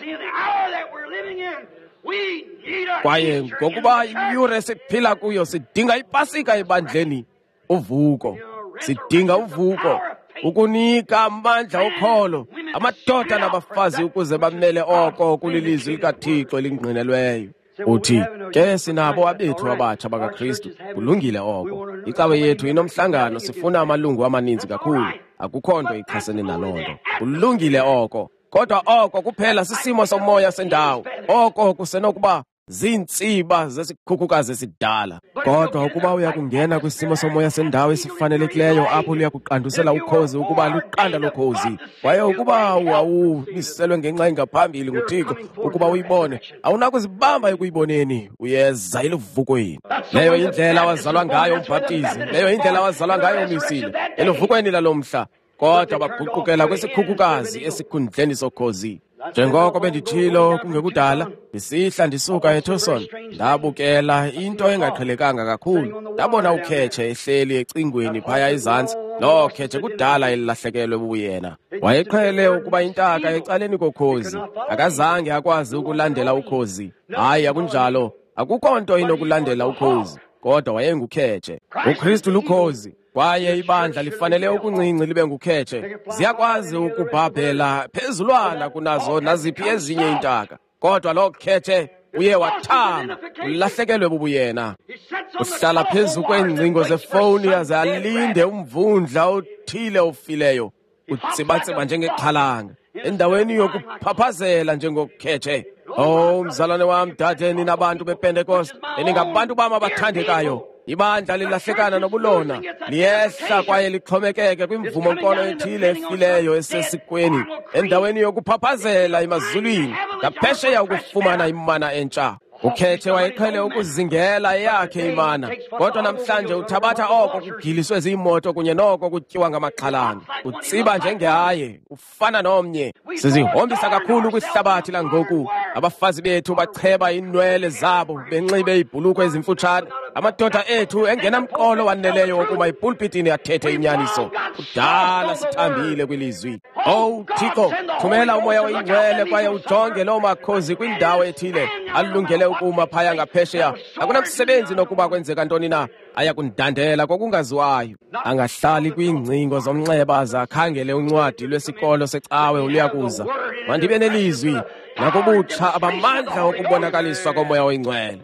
Kwaye ngokuba iyure siphila kuyo sidinga ipasika ebandleni, uvuko. Sidinga uvuko, ukunika amandla ukholo amadoda nabafazi ukuze bamele oko kulilizwi likaThixo elingqinelweyo. Uthi ke sinabo abethu abatsha bakaKristu, kulungile oko. Icawe yethu inomhlangano, sifuna amalungu amaninzi kakhulu. Akukho nto ichasene naloo nto. Kulungile oko. Kodwa oko kuphela sisimo somoya sendawo. Oko kusenokuba ziintsiba zesikhukukazi esidala. Kodwa ukuba uya kungena kwisimo somoya sendawo esifanelekileyo apho luya kuqandusela ukhozi ukuba luqanda lokhozi, kwaye ukuba wawumiselwe ngenxa engaphambili nguThixo ukuba uyibone, awunakuzibamba ekuyiboneni, uyeza eluvukweni. Leyo indlela wazalwa ngayo umbhaptizi, leyo indlela wazalwa ngayo umisile, eluvukweni lalomhla. Kodwa baguqukela kwesikhukukazi esikhundleni sokhozi. Njengoko benditshilo kungekudala, ndisihla ndisuka eTucson, ndabukela into engaqhelekanga kakhulu. Ndabona ukhetshe ehleli ecingweni phaya ezantsi. Lo khetshe kudala elilahlekelwe bubuyena. Wayeqhele ukuba intaka ecaleni kokhozi. Akazange akwazi ukulandela ukhozi. Hayi, akunjalo. Akukho nto inokulandela ukhozi, kodwa wayengukhetshe. uKristu lukhozi, kwaye ibandla lifanele ukuncinci libe ngukhetshe. Ziyakwazi ukubhabhela phezulwana kunazo naziphi ezinye intaka, kodwa lo khetshe uye wathama, ulahlekelwe bubuyena. Uhlala phezu kweengcingo zefowuni aze alinde umvundla othile ofileyo, utsibatsiba njengexhalanga, endaweni yokuphaphazela njengokhetshe. Oh, mzalwane wam, dade, ninabantu bePentecost, eningabantu bam abathandekayo. Ibandla lilahlekana nobulona, liyehla kwaye lixhomekeke kwimvumo nkolo ethile efileyo esesikweni, endaweni yokuphaphazela emazulwini, ngaphesheya ukufumana imana entsha. Ukhetshe wayeqhele ukuzingela eyakhe imana, kodwa namhlanje uthabatha oko kugiliswe ziimoto kunye noko kutyiwa ngamaxhalanga. Utsiba njengehaye, ufana nomnye. Sizihombisa kakhulu kwihlabathi langoku. Abafazi bethu bacheba iinwele zabo benxibe ibhulukhwe ezimfutshane. Amadoda ethu engenamqolo waneleyo ukuba ipulpitini athethe inyaniso. Kudala sithambile kwilizwi. Oh Thixo, thumela umoya oyingcwele kwaye ujonge loo makhozi kwindawo ethile, alungele ukuma phaya ngaphesheya. Akunamsebenzi nokuba kwenzeka ntoni na, ayakundandela kokungaziwayo. Angahlali kwiingcingo zomnxeba zakhangele uncwadi lwesikolo secawe oluyakuza. Mandibe nelizwi nakubutsha abamandla okubonakaliswa komoya oyingcwele.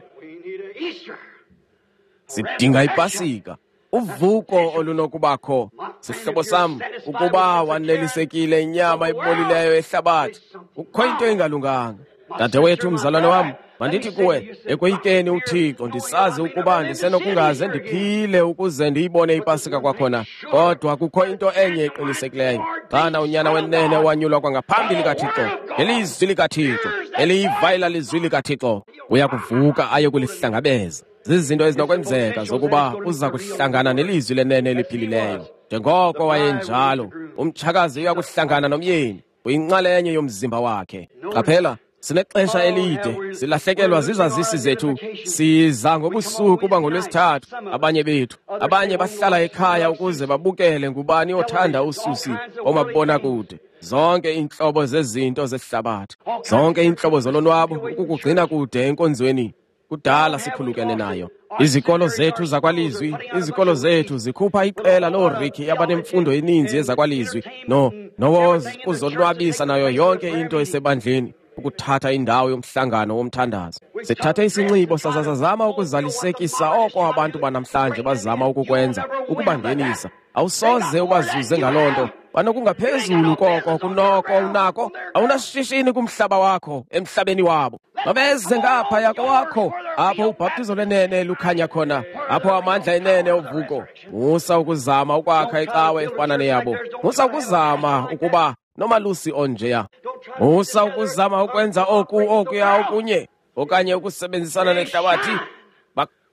Sidinga ipasika, uvuko olunokubakho. Sihlobo sam, ukuba wanelisekile inyama ibolileyo ehlabathi, kukho into engalunganga. Dade wethu, mzalwane wam, mandithi kuwe, ekoyikeni uThixo, ndisazi ukuba ndisenokungaze ndiphile ukuze ndiyibone ipasika kwakhona. Kodwa kukho into enye eqinisekileyo. Xana unyana wenene wanyulwa kwangaphambili kaThixo, ngelizwi likaThixo, eliyivayela lizwi likaThixo, uya kuvuka aye kulihlangabeza. Zizinto ezinokwenzeka zokuba uza kuhlangana nelizwi lenene eliphilileyo. Njengoko wayenjalo, umtshakazi uya kuhlangana nomyeni, uyinxalenye yomzimba wakhe. Qaphela, sinexesha elide, silahlekelwa zizazisi zethu, siza ngobusuku bangolwesithathu. Abanye bethu, abanye bahlala ekhaya ukuze babukele ngubani othanda ususi omabona kude. Zonke iintlobo zezinto zehlabathi, zonke iintlobo zolonwabo, ukukugcina kude enkonzweni. Kudala sikhulukene nayo. Izikolo zethu zakwalizwi, izikolo zethu zikhupha iqela looriki abanemfundo eninzi ezakwalizwi, no nokuzonwabisa nayo yonke into esebandleni, ukuthatha indawo yomhlangano womthandazo. Sithathe isinxibo sasazama ukuzalisekisa oko abantu banamhlanje bazama ukukwenza, ukubangenisa. Awusoze ubazuze ngaloo nto. Banokungaphezulu koko kunoko unako, awunashishini kumhlaba wakho emhlabeni wabo. Mabeze ngaphaya kwakho, apho ubhaptizo lenene lukhanya khona, apho amandla enene ovuko. Musa ukuzama ukwakha icawe efana neyabo. Musa ukuzama ukuba nomalusi onjeya. Musa ukuzama ukwenza oku okuya okunye, okanye ukusebenzisana nehlabathi.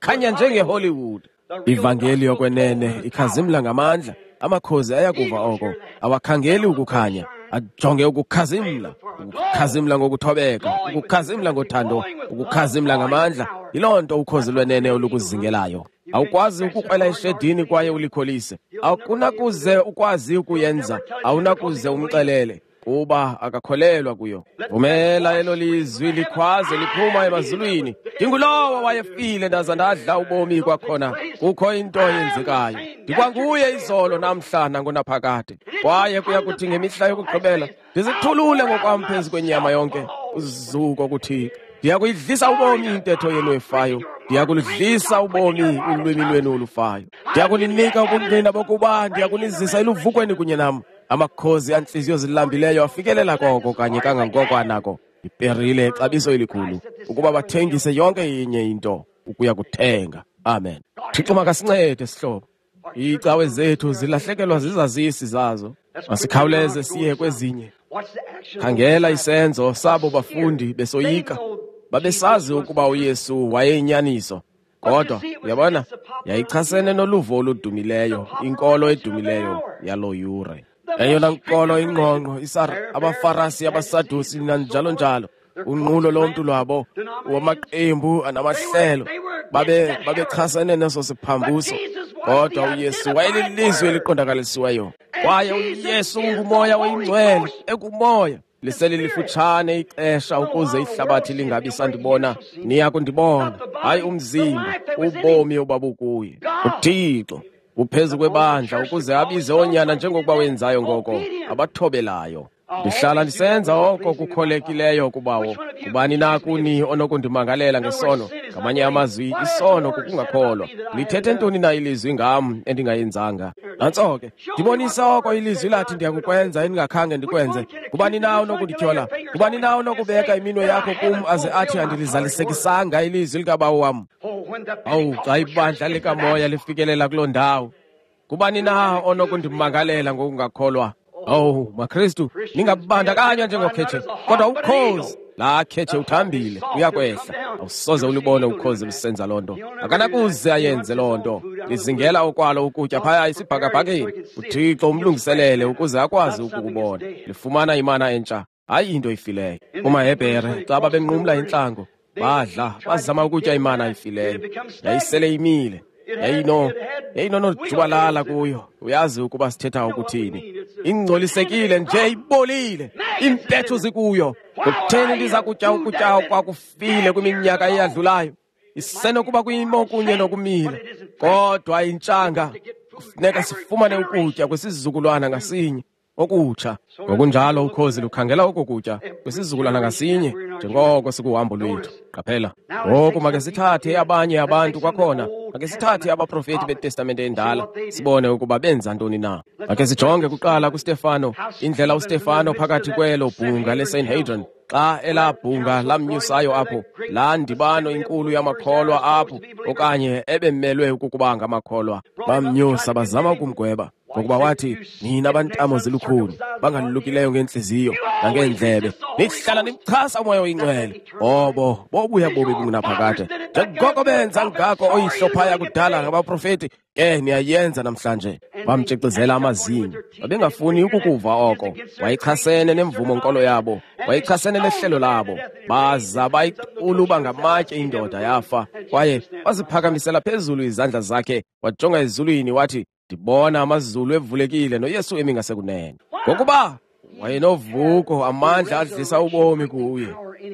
ikhanya njengeHollywood. Ivangeli yokwenene ikhazimla ngamandla. Amakhozi ayakuva oko, awakhangeli ukukhanya, ajonge ukukhazimla, ukukhazimla ngokuthobeka, ukukhazimla ngothando, ukukhazimla ngamandla. Yiloo nto ukhozi lwenene olukuzingelayo. Awukwazi ukukrwela eshedini kwaye ulikholise. Akunakuze ukwazi ukuyenza, awunakuze umxelele, kuba akakholelwa kuyo. Vumela elo lizwi likhwaze liphuma emazulwini. Ndingulowo wayefile ndaza ndadla ubomi kwakhona. Kukho into eyenzekayo. Ndikwanguye izolo namhla nangonaphakade. Kwaye kuya kuthi ngemihla yokugqibela ndizithulule ngokwam phezu kwenyama yonke. Uzuko kuThixo. Ndiya kuyidlisa ubomi intetho yenu efayo. Ndiya kulidlisa ubomi ulwimi lwenu olufayo. Ndiya kuninika ubungqina bokuba ndiya kunizisa eluvukweni kunye nam. Amakhozi anhliziyo zilambileyo afikelela koko kanye kangangoko anako. Iperile ixabiso elikhulu ukuba bathengise yonke inye into ukuya kuthenga. Amen. Thixo makasincede sihlobo. Icawe zethu zilahlekelwa zizazisi zazo. Masikhawuleze siye kwezinye. Khangela isenzo sabo bafundi besoyika. Babesazi ukuba uYesu wayeyinyaniso. Kodwa uyabona, yayichasene noluvo oludumileyo, inkolo edumileyo yalo yure. Eyona nkolo ingqongqo isar abafarisi abasadusi nanjalo njalo. Unqulo lomntu lwabo wamaqembu anamahlelo babe babechasene neso siphambuso. Kodwa uYesu wayelilizwi eliqondakalisiweyo. Kwaye uYesu ungumoya oyingcwele ekumoya. Liseli lifutshane ixesha ukuze ihlabathi lingabi sandibona, niya kundibona. Hayi umzimba, ubomi obabukuye. uThixo uphezu kwebandla ukuze abize onyana njengokuba wenzayo ngoko abathobelayo. Ndihlala ndisenza oko kukholekileyo kubawo. Kubani na kuni onokundimangalela ngesono? Ngamanye amazwi, isono kukungakholwa. Lithethe ntoni na ilizwi ngam endingayenzanga? Nantso ke, ndibonisa oko ilizwi lathi ndiyakukwenza endingakhange ndikwenze. Kubani na onokundityhola? Kubani na onokubeka iminwe yakho kum aze athi andilizalisekisanga ilizwi likabawo wam? Awu, xa ibandla likamoya lifikelela kuloo ndawo, kubani na onokundimangalela ngokungakholwa? Oh, maKristu, ningabandakanywa njengokhetshe, kodwa ukhozi la khetshe uthambile, uyakwehla. Awusoze ulibone ukhozi lusenza loo nto. Akanakuze ayenze loo nto. Lizingela okwalo ukutya phaya isibhakabhakeni. uThixo umlungiselele ukuze akwazi ukukubona. Lifumana imana entsha, hayi into ifileyo. UmaHebhere xa babenqumla intlango, badla, bazama ukutya imana ifileyo. Yayisele imile. Yayino, yayinonojubalala kuyo. Uyazi ukuba sithetha ukuthini. Ingcolisekile nje ibolile. Impethu zikuyo. Kutheni ndiza kutya ukutya kwakufile kwiminyaka eyadlulayo? Isenokuba kuyimo kunye nokumila. Kodwa intshanga kufuneka sifumane ukutya kwesizukulwana ngasinye okutsha. Ngokunjalo ukhozi lukhangela ukukutya kwesizukulwana ngasinye njengoko sikuhambo lwethu. Qaphela. Ngoku make sithathe abanye abantu kwakhona. Ake sithathe abaprofeti beTestamente endala sibone ukuba benza ntoni na. Ake sijonge kuqala kuStefano, indlela uStefano phakathi kwelo bhunga leSanhedrin xa elabhunga lamnyusayo apho, laa ndibano inkulu yamakholwa apho, okanye ebemelwe ukuba ngamakholwa. Bamnyusa bazama ukumgweba ngokuba wathi, nina abantamo zilukhuni bangalulukileyo ngenhliziyo nangeendlebe, nihlala nimchasa umoya oyingcwele. Obo bobuya bobe bungunaphakade njengoko benza ngako oyihlopha yakudala ngabaprofeti, ke niyayenza namhlanje. Bamtshexezela amazinyo, babengafuni ukukuva oko. Wayichasene nemvumo nkolo yabo, wayichasene nehlelo labo. Baza bayiquluba ngamatye indoda yafa, kwaye waziphakamisela phezulu izandla zakhe, wajonga ezulwini wathi, ndibona amazulu evulekile noYesu emi ngasekunene. Ngokuba wayenovuko, amandla adlisa ubomi kuye,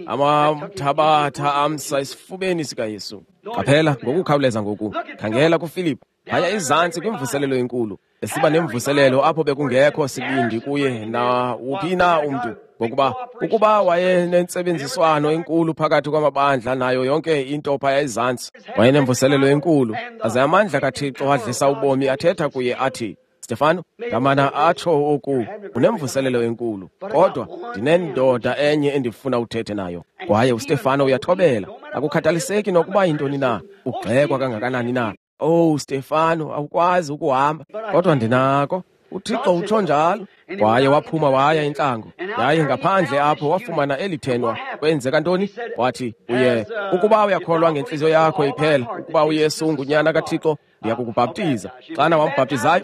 amamthabatha amsa esifubeni sikaYesu. Qaphela ngokukhawuleza ngoku. Khangela kuFilipi, phaya izantsi kwimvuselelo enkulu, esiba nemvuselelo apho bekungekho sibindi kuye na uphi na umntu. Ngokuba ukuba wayenentsebenziswano enkulu phakathi kwamabandla nayo yonke into phaya izantsi, wayenemvuselelo enkulu, aze amandla kaThixo adlisa ubomi athetha kuye athi, Stefano, ngamana atsho oku, unemvuselelo enkulu, kodwa ndinendoda enye endifuna uthethe nayo. Kwaye uStefano uyathobela, akukhathaliseki nokuba yintoni na, ugxekwa kangakanani na. Oh, Stefano, awukwazi ukuhamba, kodwa ndinako. uThixo utsho njalo. Kwaye waphuma waya intlango, yaye ngaphandle apho wafumana elithenwa. Kwenzeka ntoni? Wathi uye, ukuba uyakholwa ngenhliziyo yakho iphela ukuba uYesu ngunyana kaThixo, ndiya kukubhaptiza. Xana wambhaptizayo,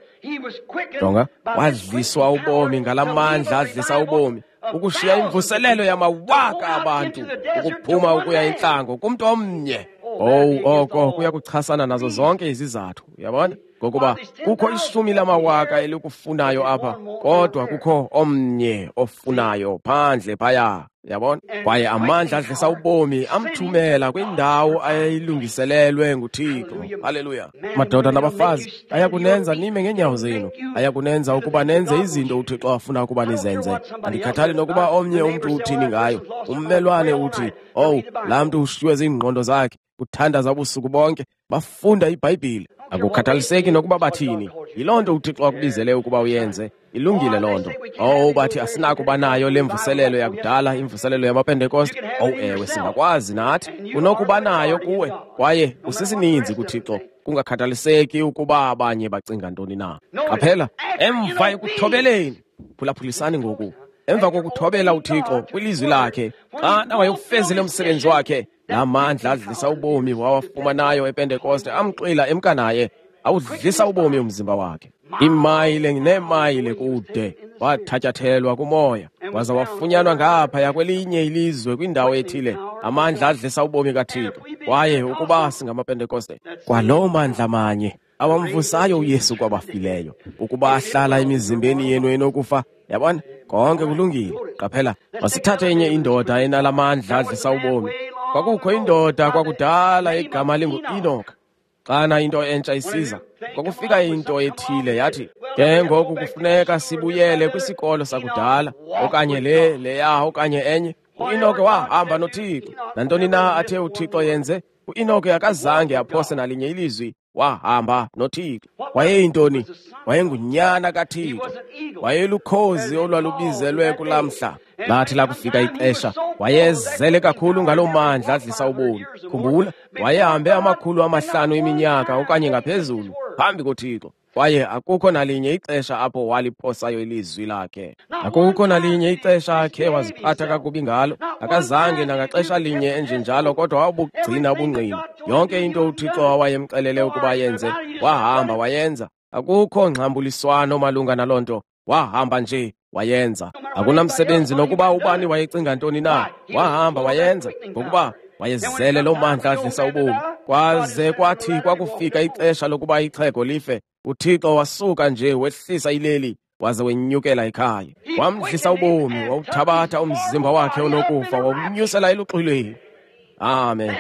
jonga, wadliswa ubomi ngalamandla adlisa ubomi, ukushiya imvuselelo yamawaka abantu, ukuphuma ukuya intlango kumntu omnye. Oh, oko kuya kuchasana nazo zonke izizathu, uyabona? Ngokuba kukho ishumi lamawaka elikufunayo apha, kodwa kukho omnye ofunayo phandle phaya, uyabona? Kwaye amandla adlisa ubomi amthumela kwindawo ayilungiselelwe nguThixo. Haleluya. Madoda nabafazi, ayakunenza nime ngeenyawo zenu, ayakunenza ukuba nenze izinto uThixo afuna ukuba nizenze. Andikhathali nokuba omnye umntu uthini ngayo. Ummelwane uthi, oh, laa mntu ushiywe ziingqondo zakhe, uthandaza ubusuku bonke, bafunda iBhayibhile. Akukhathaliseki nokuba bathini, yiloo nto uThixo akubizele ukuba uyenze. Ilungile loo nto. Oh, bathi asinakuba nayo le mvuselelo yakudala, imvuselelo yamaPentekoste. Oh, ewe, singakwazi nathi. Kunokuba nayo kuwe, kwaye usisininzi kuThixo. Kungakhathaliseki ukuba abanye bacinga ntoni na. Qaphela, emva ekuthobeleni, phulaphulisani ngoku. Emva kokuthobela uThixo kwilizwi lakhe, xana wayewufezile umsebenzi wakhe, la mandla adlisa ubomi wawafumanayo ePentekoste amxila emkanaye, awudlisa ubomi umzimba wakhe. Imayile neemayile kude, wathatyathelwa kumoya, waza wafunyanwa ngaphaya kwelinye ilizwe kwindawo ethile, amandla adlisa ubomi kaThixo. Kwaye ukuba singamaPentekoste, kwaloo mandla manye awamvusayo uYesu kwabafileyo, ukuba ahlala emizimbeni yenu enokufa, yabona, konke kulungile. Qaphela, masithathe enye indoda enalamandla adlisa ubomi. Kwakukho indoda kwakudala igama lingu-Enoka. Xana into entsha isiza, kwakufika into ethile yathi, ke ngoku kufuneka sibuyele kwisikolo sakudala, okanye le leya okanye enye. U-Enoke wahamba noThixo, nantoni na athe uThixo yenze, u-Enoke akazange aphose nalinye ilizwi, wahamba noThixo. Wayeyintoni? Wayengunyana kaThixo, wayelukhozi olwalubizelwe kulamhla. Lathi lakufika ixesha, wayezele kakhulu ngaloo mandla adlisa ubomi. Khumbula, wayehambe amakhulu amahlanu eminyaka okanye ngaphezulu phambi koThixo, kwaye akukho nalinye ixesha apho waliphosayo ilizwi lakhe. Akukho nalinye ixesha akhe waziphatha kakubi ngalo, akazange nangaxesha linye enjenjalo, kodwa wabugcina ubungqina. Yonke into uThixo awayemxelele ukuba yenze, wahamba wayenza. Akukho ngxambuliswano malunga naloo nto, wahamba nje wayenza. Akunamsebenzi nokuba ubani wayecinga ntoni na, wahamba wayenza, ngokuba wayezele loo mandla adlisa ubomi. Kwaze kwathi kwakufika ixesha lokuba ixhego life, uThixo wasuka nje wehlisa ileli, waze wenyukela ekhaya. Wamdlisa ubomi, wawuthabatha umzimba wakhe onokufa, wawunyusela eluxwileni. Amen.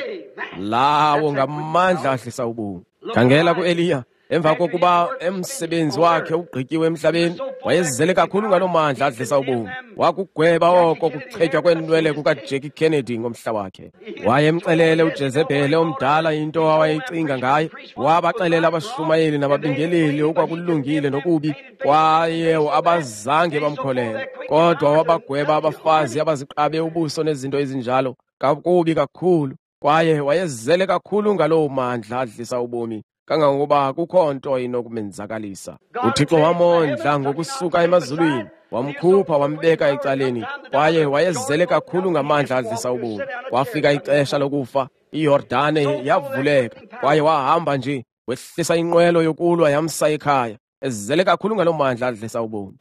Lawo ngamandla adlisa ubomi. Khangela ku-Eliya, emva kokuba emsebenzi wakhe ugqityiwe emhlabeni, wayezele kakhulu ngaloo mandla adlisa ubomi. Wakugweba oko kuchetywa kwenwele kukaJackie Kennedy ngomhla wakhe. Wayemxelele uJezebhele omdala into awayecinga ngaye, wabaxelela abashumayeli nababingeleli okwakulungile nokubi, kwaye abazange bamkholele. Kodwa wabagweba abafazi abaziqabe ubuso nezinto ezinjalo kakubi kakhulu, kwaye wayezele kakhulu ngaloo mandla adlisa ubomi, kangangokuba kukho nto inokumenzakalisa. uThixo wamondla ngokusuka emazulwini, wamkhupha wambeka ecaleni, kwaye wayezele kakhulu ngamandla adlisa ubomi. Kwafika ixesha lokufa, iYordane yavuleka, kwaye wahamba nje wehlisa inqwelo yokulwa yamsa ekhaya, ezele kakhulu ngaloo mandla adlisa ubomi.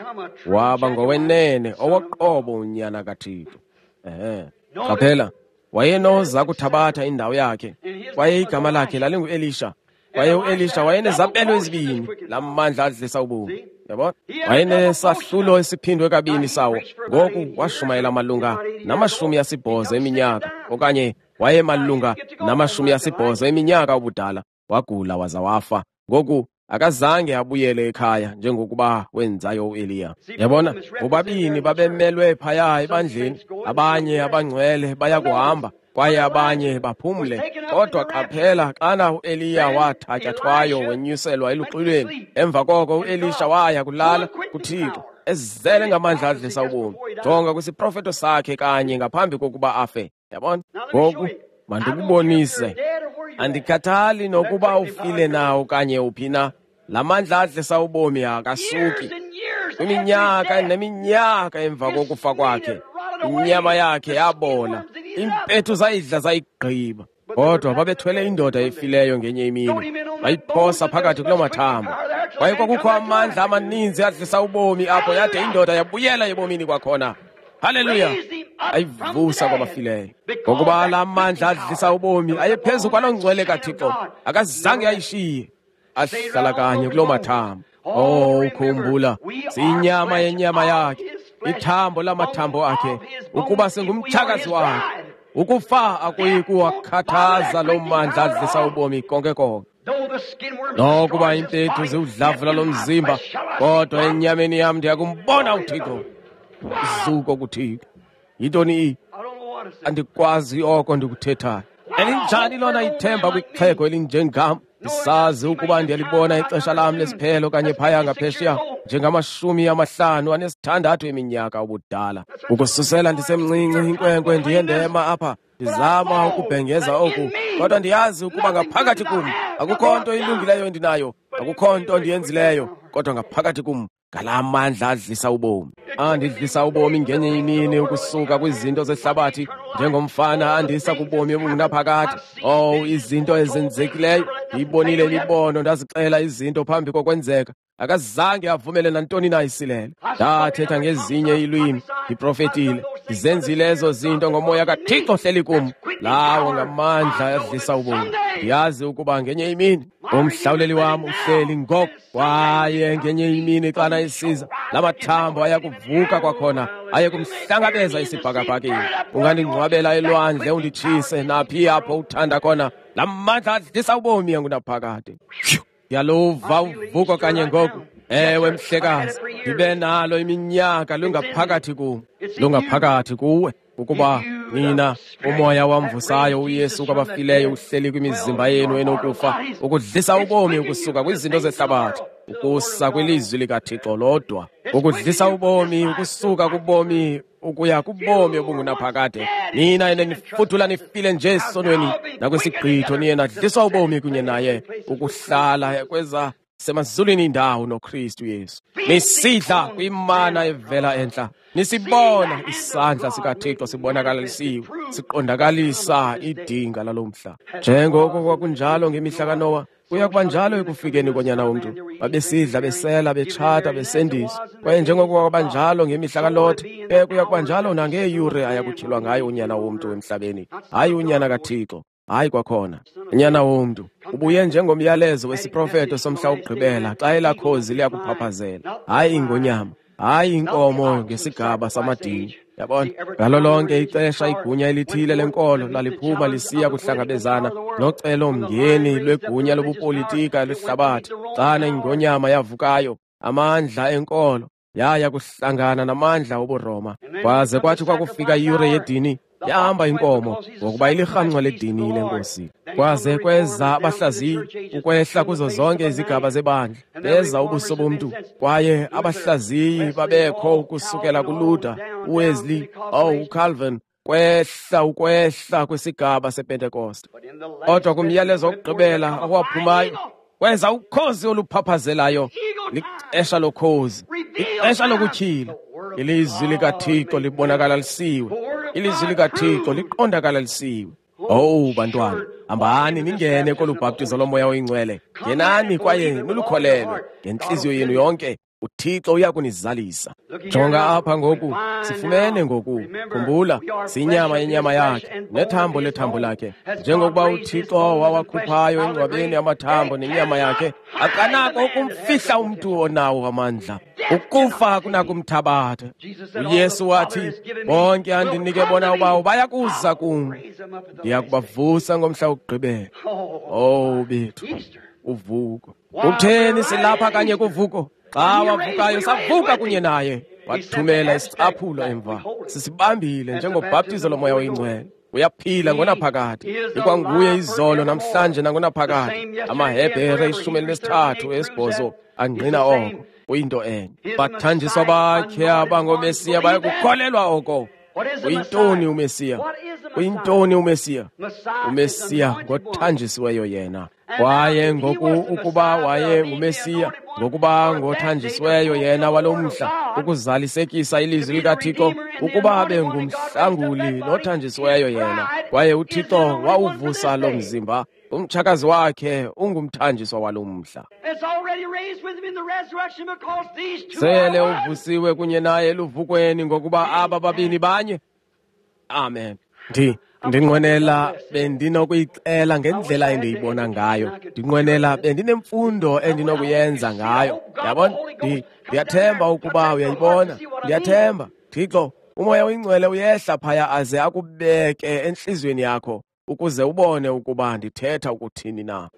Waba ngowenene owoqobo unyana kaThixo. Ehe. Qaphela, wayenoza kuthabatha indawo yakhe, kwaye igama lakhe lalingu-Elisha. Kwaye u-Elisha wayenezabelo ezibini, la mandla adlisa ubomi. Yabona? Wayenesahlulo esiphindwe kabini sawo, ngoku washumayela malunga namashumi asibhozo eminyaka, okanye wayemalunga namashumi asibhozo eminyaka ubudala, wagula waza wafa. Ngoku akazange abuyele ekhaya njengokuba wenzayo u-Eliya. Yabona, bobabini babemelwe phaya ebandleni, abanye abangcwele baya kuhamba, kwaye abanye baphumle. Kodwa qaphela, xana u-Eliya wathatyathwayo wenyuselwa eluxwileni, emva koko u-Elisha waya kulala kuThixo, ezele ngamandla adlisa ubomi. Jonga kwisiprofeto sakhe kanye ngaphambi kokuba afe. Yabona? Ngoku mandikubonise, andikhathali nokuba ufile nawo kanye uphi na, lamandla adlisa ubomi akasuki iminyaka neminyaka emva kokufa kwakhe. Inyama yakhe yabola, impethu zayidla zayigqiba. Kodwa babethwele indoda efileyo ngenye imini, bayiphosa phakathi kuloo mathambo. Kwaye kwakukho amandla amaninzi adlisa ubomi apho, yade indoda yabuyela ebomini kwakhona. Haleluya! Ayivusa kwabafileyo. Ngokuba la mandla adlisa ubomi ayephezu kwalo ngcwele kaThixo, akazange ayishiye. Ahlala kanye kuloo mathambo. Oh, ukhumbula, siyinyama yenyama yakhe, ithambo lamathambo akhe, ukuba singumtshakazi wakhe. Ukufa akuyi kuwakhathaza lo mandla adlisa ubomi konke konke. Nokuba impethu ziwudlavula lo mzimba, kodwa enyameni yam ndiyakumbona uThixo. Izuko kuThixo. Yintoni iyi? Andikwazi oko ndikuthethayo. Elinjani lona ithemba kwixhego elinjengam? Isazi ukuba ndiyalibona ixesha lam lesiphelo kanye phaya ngaphesheya njengamashumi amahlanu anesithandathu eminyaka ubudala. Ukususela ndisemncinci inkwenkwe ndiye ndema apha ndizama ukubhengeza oku, kodwa ndiyazi ukuba ngaphakathi kum akukho nto ilungileyo endinayo, akukho nto ndiyenzileyo, kodwa ngaphakathi kum ngala mandla adlisa ubomi. Andidlisa ubomi ngenye imini ukusuka kwizinto zehlabathi, njengomfana andisa kubomi obungunaphakade. Oh, izinto ezenzekileyo, ndiyibonile imibono, ndazixela izinto phambi kokwenzeka. Akazange avumele nantoni na isilele. Ndathetha ngezinye ilwimi, ndiprofetile, ndizenzile ezo zinto ngomoya kaThixo hleli kum, lawo ngamandla adlisa ubomi. Ndiyazi ukuba ngenye imini umhlawuleli wam uhleli ngoko, kwaye ngenye imini xana isiza lamathambo ayakuvuka kwakhona, aye kumhlangabeza isibhakabhakeni. Ungandingcwabela elwandle unditshise naphi apho uthanda khona, la mandla adlisa ubomi angunaphakade. Yaluva uvuko kanye ngoku. Ewe mhlekazi, ndibe nalo iminyaka lungaphakathi kum, lungaphakathi kuwe, ukuba nina umoya wamvusayo uYesu kwabafileyo uhleli kwimizimba yenu enokufa, ukudlisa ubomi ukusuka kwizinto zehlabathi ukusa kwilizwi likaThixo lodwa, ukudlisa ubomi ukusuka kubomi ukuya kubomi obungunaphakade. Nina enenifuthula nifile nje esonweni nakwisigqitho, niye nadliswa ubomi kunye naye, ukuhlala kweza semazulwini indawo noKristu Yesu. Nisidla kwimana evela entla, nisibona isandla sikaThixo sibonakalisiwe, siqondakalisa idinga lalomhla. Njengoko kwakunjalo ngemihla kaNowa, kuya kuba njalo ekufikeni konyana womntu. Babesidla, besela, betshata, besendisa. Kwaye njengoko kwaba njalo ngemihla kaLothi, ke kuya kuba njalo nangeeyure ayakutyhilwa ngayo unyana womntu emhlabeni, hayi unyana kaThixo. Hayi kwakhona, unyana womntu ubuye njengomyalezo wesiprofeto somhla wokugqibela xa elakhozi liyakuphaphazela, hayi ingonyama, hayi inkomo ngesigaba samadini. Yabona, ngalo lonke ixesha igunya elithile lenkolo laliphuma lisiya kuhlangabezana nocelo mngeni lwegunya lobupolitika lwehlabathi. Xana ingonyama yavukayo, amandla enkolo yaya kuhlangana namandla obuRoma, kwaze kwathi kwakufika iyure yedini yahamba inkomo, ngokuba ilirhamncwa ledini lenkosi. Kwaze kweza abahlaziyi ukwehla kuzo zonke izigaba zebandla, beza ubuso bomntu, kwaye abahlaziyi babekho ukusukela kuLuther, uWesley, oh uCalvin, kwehla ukwehla kwesigaba sePentecost. Kodwa kumyalezo wokugqibela okwaphumayo, kwenza ukhozi oluphaphazelayo, lixesha lokhozi, ixesha lokutyhila. Ilizwi likaThixo libonakala lisiwe, ilizwi likaThixo liqondakala lisiwe. Oh bantwana, hambani ningene kolubhaptizo lomoya oyingcwele, ngenani kwaye nilukholelwe ngenhliziyo yenu yonke. uThixo uyakunizalisa. Jonga apha ngoku, sifumene ngoku. Khumbula, siyinyama yenyama yakhe, nethambo lethambo lakhe. Njengokuba uThixo wawakhuphayo engcwabeni amathambo nenyama yakhe, akanako ukumfihla umntu onawo amandla, ukufa kunakumthabatha. uYesu wathi, bonke andinike bona ubawo bayakuza kum, ndiyakubavusa ngomhla wokugqibela. Oh bethu, uvuko. Kutheni silapha kanye kuvuko? Xa wavukayo savuka kunye naye, wathumela isicaphulo emva. Sisibambile njengobhaptizo lomoya oyingcwele. Uyaphila ngonaphakade, ikwanguye izolo namhlanje nangonaphakade. AmaHebhere ishumi elinesithathu esibhozo angqina oko, uyinto enye. Bathanjiswa bakhe abangomesiya bayakukholelwa oko. Uyintoni umesiya? Uyintoni umesiya? Umesiya ngothanjisiweyo yena. kwaye ngoku ukuba waye ngumesiya, ngokuba ngothanjisiweyo yena walo mhla ukuzalisekisa ilizwi likaThixo, ukuba abe ngumhlanguli nothanjisiweyo yena, kwaye uThixo wawuvusa lo mzimba, umtshakazi wakhe ungumthanjiswa walo mhla. Sele uvusiwe kunye naye eluvukweni ngokuba aba babini banye. Amen. Ndi ndinqwenela bendinokuyixela ngendlela endiyibona ngayo, ndinqwenela bendinemfundo endinokuyenza ngayo. Yabona, ndiyathemba ukuba uyayibona, ndiyathemba. Thixo, umoya oyingcwele uyehla phaya aze akubeke enhliziyweni yakho ukuze ubone ukuba ndithetha ukuthini na.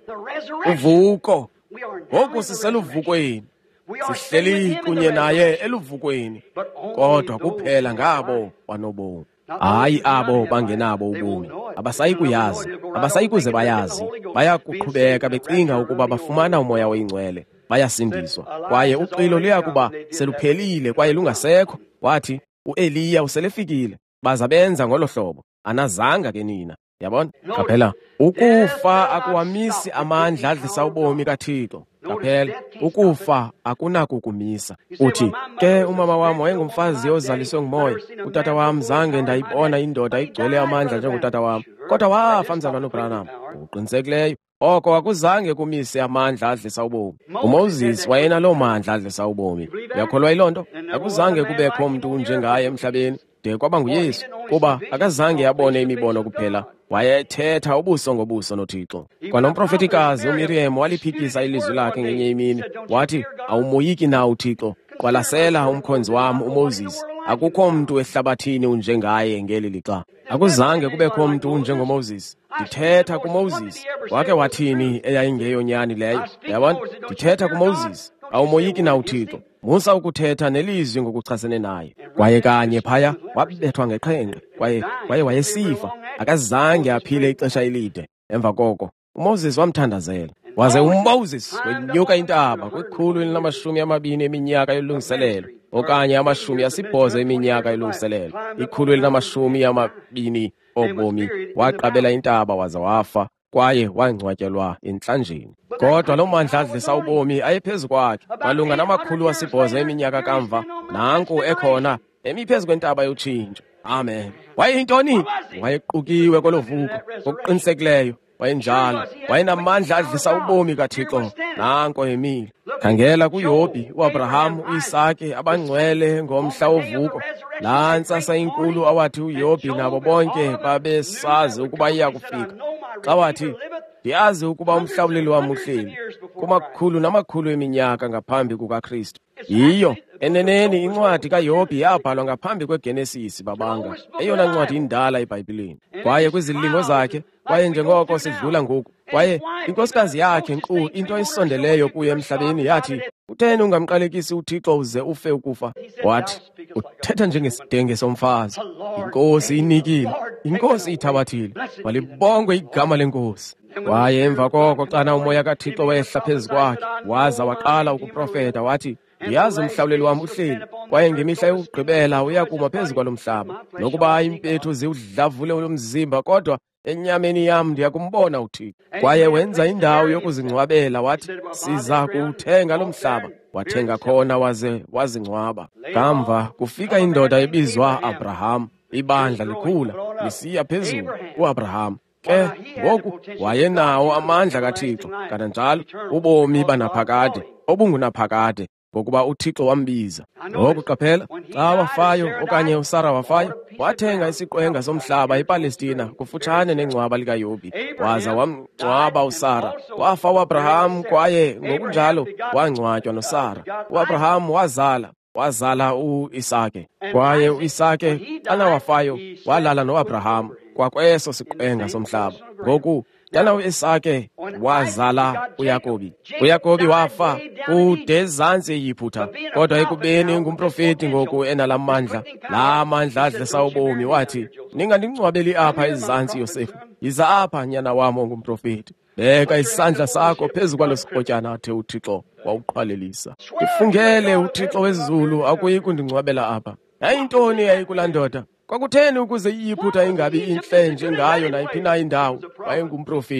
Uvuko, ngoku siseluvukweni, sihleli kunye naye eluvukweni, kodwa kuphela ngabo banobomi. Hayi abo bangenabo ubomi, abasayi kuyazi, abasayi kuze bayazi, baya kuqhubeka becinga ukuba bafumana umoya oyingcwele, bayasindiswa, kwaye uxilo luyakuba seluphelile kwaye lungasekho. Wathi uEliya uselefikile, baza benza ngolo hlobo, anazanga ke nina. Yabona, qaphela, ukufa akuwamisi amandla adlisa ubomi kaThixo. Qaphela, ukufa akunakukumisa. Uthi, ke umama wami wayengumfazi ozaliswe ngumoya, utata wam zange ndayibona indoda igcwele amandla njengotata wam, kodwa wafa mzalwane uBranham. Uqinisekileyo, oko akuzange kumise amandla adlisa ubomi. uMoses wayenaloo mandla adlisa ubomi. Uyakholwa yiloo nto? Akuzange kubekho mntu njengaye emhlabeni de kwaba nguYesu, kuba akazange abone imibono kuphela, wayethetha ubuso ngobuso noThixo. Kwanomprofetikazi uMiriam waliphikisa ilizwi lakhe ngenye imini, wathi, awumoyiki na uThixo, qwalasela umkhonzi wam uMoses. Akukho mntu ehlabathini unjengaye ngeli lixa. Akuzange kubekho mntu unjengoMoses. Ndithetha kuMoses. Wake wathini eyayingeyonyani leyo? Yabona, ndithetha kuMoses. Awumoyiki na uThixo, musa ukuthetha nelizwi ngokuchasene naye. Kwaye kanye phaya wabethwa ngeqhenqa, kwaye kwaye wayesifa, akazange aphile ixesha elide. Emva koko uMoses wamthandazela, waze uMoses wenyuka intaba kwikhulu elinamashumi amabini eminyaka yolungiselelo, okanye amashumi asibhozo eminyaka yolungiselelo, ikhulu elinamashumi amabini obomi. Waqabela intaba waze wafa, kwaye wangcwatyelwa entlanjeni. Kodwa lo mandla adlisa ubomi ayephezu kwakhe malunga namakhulu asibhozo eminyaka kamva, nanku ekhona emi phezu kwentaba yotshintsho. Amen. Wayeyintoni? Wayequkiwe kolovuko ngokuqinisekileyo, wayenjalo, wayenamandla adlisa ubomi kaThixo. Nanko emile. Khangela kuYobhi, uAbraham, uIsake, abangcwele ngomhla wovuko. Laa ntsasa inkulu awathi uYobhi nabo bonke babesazi ukuba iya kufika. Xa wathi, ndiyazi ukuba umhlawuleli wam uhleli kumakhulu namakhulu eminyaka ngaphambi kukaKristu. Yiyo, eneneni incwadi kaYobhi yabhalwa ngaphambi kweGenesisi babanga, eyona ncwadi indala eBhayibhileni. Kwaye kwizilingo zakhe, kwaye njengoko sidlula ngoku, kwaye inkosikazi yakhe nkqu into esondeleyo kuye emhlabeni yathi, utheni ungamqalekisi uThixo uze ufe ukufa? Wathi, uthetha njengesidenge somfazi. Inkosi inikile, inkosi ithabathile, walibongwe igama lenkosi. Kwaye emva koko xana umoya kaThixo wehla phezu kwakhe, waza waqala ukuprofeta, wathi, ndiyazi umhlawuleli wam uhleli, kwaye ngemihla yokugqibela uyakuma phezu kwalo mhlaba, nokuba impethu ziwudlavule lo mzimba, kodwa enyameni yam ndiyakumbona uThixo. Kwaye wenza indawo yokuzingcwabela, wathi, siza kuwuthenga lo mhlaba. Wathenga khona waze wazingcwaba. Kamva kufika indoda ebizwa Abraham, ibandla likhula lisiya phezulu uAbraham. Ke ngoku wayenawo amandla kaThixo, kananjalo ubomi banaphakade obungunaphakade, ngokuba uThixo wambiza. Ngoku qaphela, xa wafayo okanye uSara wafayo, wathenga isiqwenga somhlaba ePalestina kufutshane nengcwaba likaYobhi, waza wamngcwaba uSara. Wafa uAbraham, kwaye ngokunjalo wangcwatywa noSara. UAbraham wazala wazala uIsake, kwaye uIsake xana wafayo walala noAbraham kwakweso siqwenga somhlaba. Ngoku xana uIsake wazala uYakobi, uYakobi wafa kude ezantsi eYiphutha, kodwa ekubeni ngumprofeti ngoku enalamandla, laa mandla adlisa ubomi, wathi, ningandingcwabeli apha ezantsi Yosefu, yiza apha nyana wam ongumprofeti. Beka isandla sakho phezu kwalo siqotyana athe uThixo wawuqhwalelisa. Ifungele uThixo wezulu akuyi kundingcwabela apha. Yayintoni yayikulaa ndoda? Kwakutheni ukuze iYiphutha ingabi intle njengayo nayiphi na indawo? Wayengumprofeti.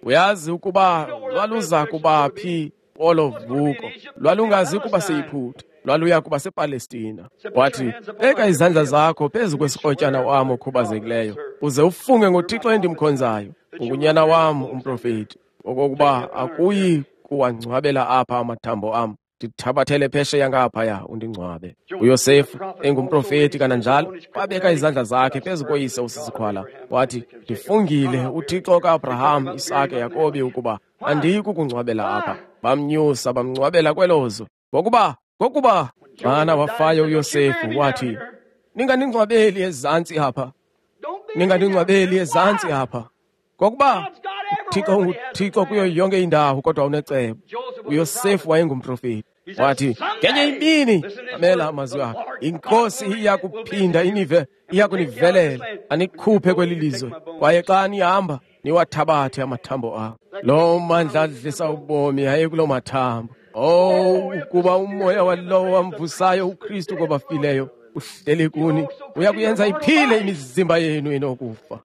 Uyazi ukuba lwaluza kuba phi olo vuko, lwalungazi kuba seyiphutha, lwaluya kuba sePalestina. Wathi, beka izandla zakho phezu kwesikrotyana wam okhubazekileyo, uze ufunge ngoThixo endimkhonzayo, ungunyana wam umprofeti, okokuba akuyi kuwangcwabela apha amathambo am, ndithabathele phesheya ngaphaya undingcwabe. UYosefu engumprofeti kananjalo wabeka izandla zakhe phezu koyise usisikhwala, wathi, ndifungile uThixo kaAbraham, Isake, Yakobi ukuba andiyi kukungcwabela apha. Bamnyusa bamngcwabela kwelozo. Ngokuba ngokuba xana wafayo uYosefu wathi, ningandingcwabeli ezantsi apha, ningandingcwabeli ezantsi apha, ngokuba uThixo nguThixo kuyo yonke indawo, kodwa unecebo. UYosefu wayengumprofeti. Wathi, ngenye imini, mamela amazwi akhe, inkosi iya kuphinda inive, iya kunivelela, anikhuphe kweli lizwe, kwaye xa nihamba niwathabathe amathambo akho. Lo mandla adlisa ubomi yaye kulo mathambo. Oh, ukuba umoya walowo wamvusayo uKristu kwabafileyo uhleli kuni, uya kuyenza iphile imizimba yenu enokufa.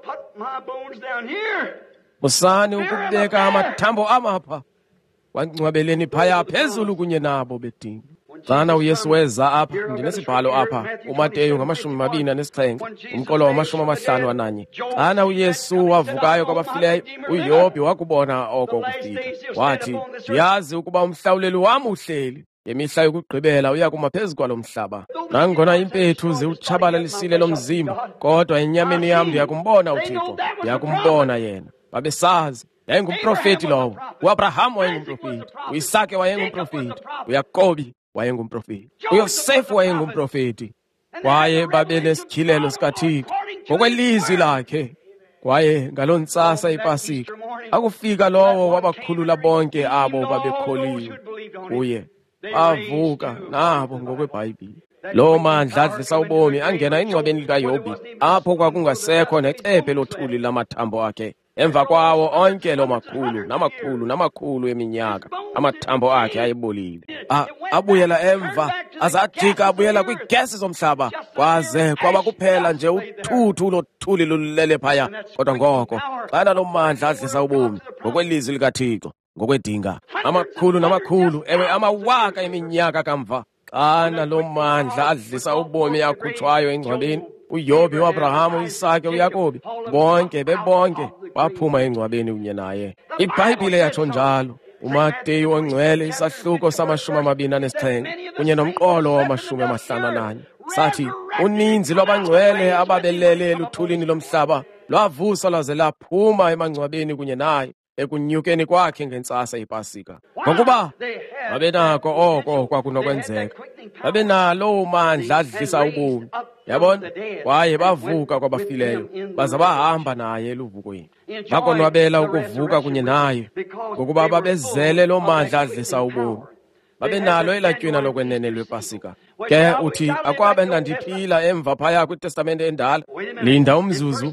Musani ukubeka amathambo amapha, wangcwabeleni phaya phezulu kunye nabo bedinga. Xana uYesu weza apha, ndinesibhalo apha, uMateyu ngamashumi mabini anesixhenxe, umqolo wamashumi amahlanu ananye. Xana uYesu wavukayo kwabafileyo, uYobhi wakubona oko kufika. Wathi, ndiyazi ukuba umhlawuleli wam uhleli, ngemihla yokugqibela uya kuma phezu kwalo mhlaba. Nangona impethu ziwutshabalalisile lo mzimba, kodwa enyameni yam ndiyakumbona uThixo, ndiyakumbona yena. Babesazi, yayengumprofeti lowo. UAbraham wayengumprofeti, uIsake wayengumprofeti, uYakobi wayengumprofeti, uYosefu wayengumprofeti, kwaye babenesityhilelo sikaThixo ngokwelizwi lakhe. Kwaye ngaloo ntsasa iPasika akufika lowo wabakhulula bonke abo babekholiwe kuye, bavuka nabo ngokweBhayibhile. Lo mandla adlisa ubomi angena engcwabeni likaYobhi, apho kwakungasekho necephe lothuli lamathambo akhe. Emva kwawo onke lo makhulu namakhulu namakhulu eminyaka, amathambo akhe ayebolile. Abuyela emva, azajika abuyela kwiigesi zomhlaba, kwaze kwaba kuphela nje uthuthu lothuli lulele phaya. Kodwa ngoko, xana lo mandla adlisa ubomi, ngokwelizwi likaThixo, ngokwedinga, amakhulu namakhulu, ewe amawaka eminyaka kamva, xana lo mandla adlisa ubomi akhutshwayo engcwabeni, uYobhi, uAbraham, uIsake, uYakobi, bonke bebonke baphuma engcwabeni kunye naye. IBhayibhile yatsho njalo. uMateyu ongcwele isahluko samashumi amabini anesixhenxe kunye nomqolo wamashumi amahlanu ananye sathi, uninzi lwabangcwele ababelele eluthulini lomhlaba lwavusa laze laphuma emangcwabeni kunye naye ekunyukeni kwakhe ngentsasa iPasika. Ngokuba babenako oko kwakunokwenzeka, babenalo umandla adlisa ubomi, yabona, kwaye bavuka kwabafileyo, baza bahamba naye eluvukweni. Bakonwabela ukuvuka kunye naye, ngokuba babezele lo mandla adlisa ubomi, babenalo elatyhwina lokwenene lwePasika. Ke uthi, akwabe ndandiphila emva phaya kwiTestamente endala. Linda umzuzu,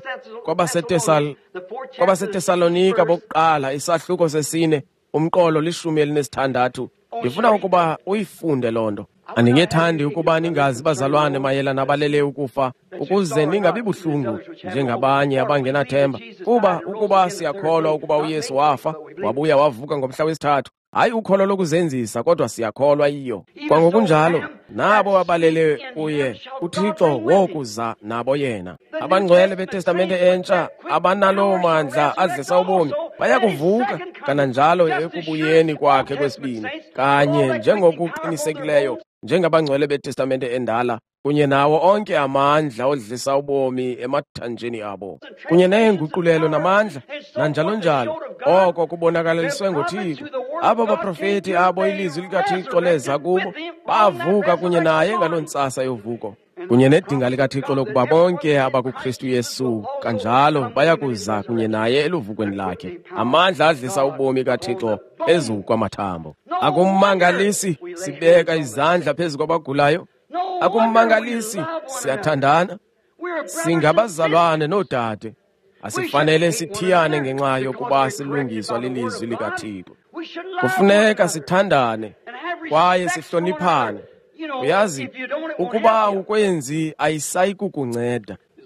kwabaseTesalonika bokuqala isahluko sesine, umqolo lishumi elinesithandathu. Ndifuna ukuba uyifunde loo nto. Andingethandi ukuba ningazi bazalwane mayelana abalele ukufa, ukuze ningabi buhlungu njengabanye abangenathemba. Kuba ukuba siyakholwa ukuba uYesu wafa, wabuya wavuka ngomhla wesithathu, hayi ukholo lokuzenzisa, kodwa siyakholwa iyo. Kwangokunjalo, nabo abalele kuye, uThixo wokuza nabo yena. Abangcwele beTestamente entsha abanalo mandla adlisa ubomi bayakuvuka kananjalo ekubuyeni kwakhe kwesibini, kanye njengokuqinisekileyo njengabangcwele beTestamente endala, kunye nawo onke amandla odlisa ubomi emathanjeni abo, kunye neenguqulelo namandla, nanjalo njalo. Oko kubonakaliswe ngoThixo. Abo baprofeti abo ilizwi likaThixo leza kubo, bavuka kunye naye ngaloo ntsasa yovuko, kunye nedinga likaThixo lokuba bonke abakuKristu Yesu kanjalo bayakuza kunye naye eluvukweni lakhe. Amandla adlisa ubomi kaThixo phezu kwamathambo. Akummangalisi sibeka izandla phezu kwabagulayo, akummangalisi siyathandana, singabazalwane noodade. Asifanele sithiyane ngenxa yokuba silungiswa lilizwi likaThixo. Kufuneka sithandane kwaye sihloniphane. Uyazi, ukuba ukwenzi ayisayi kukunceda.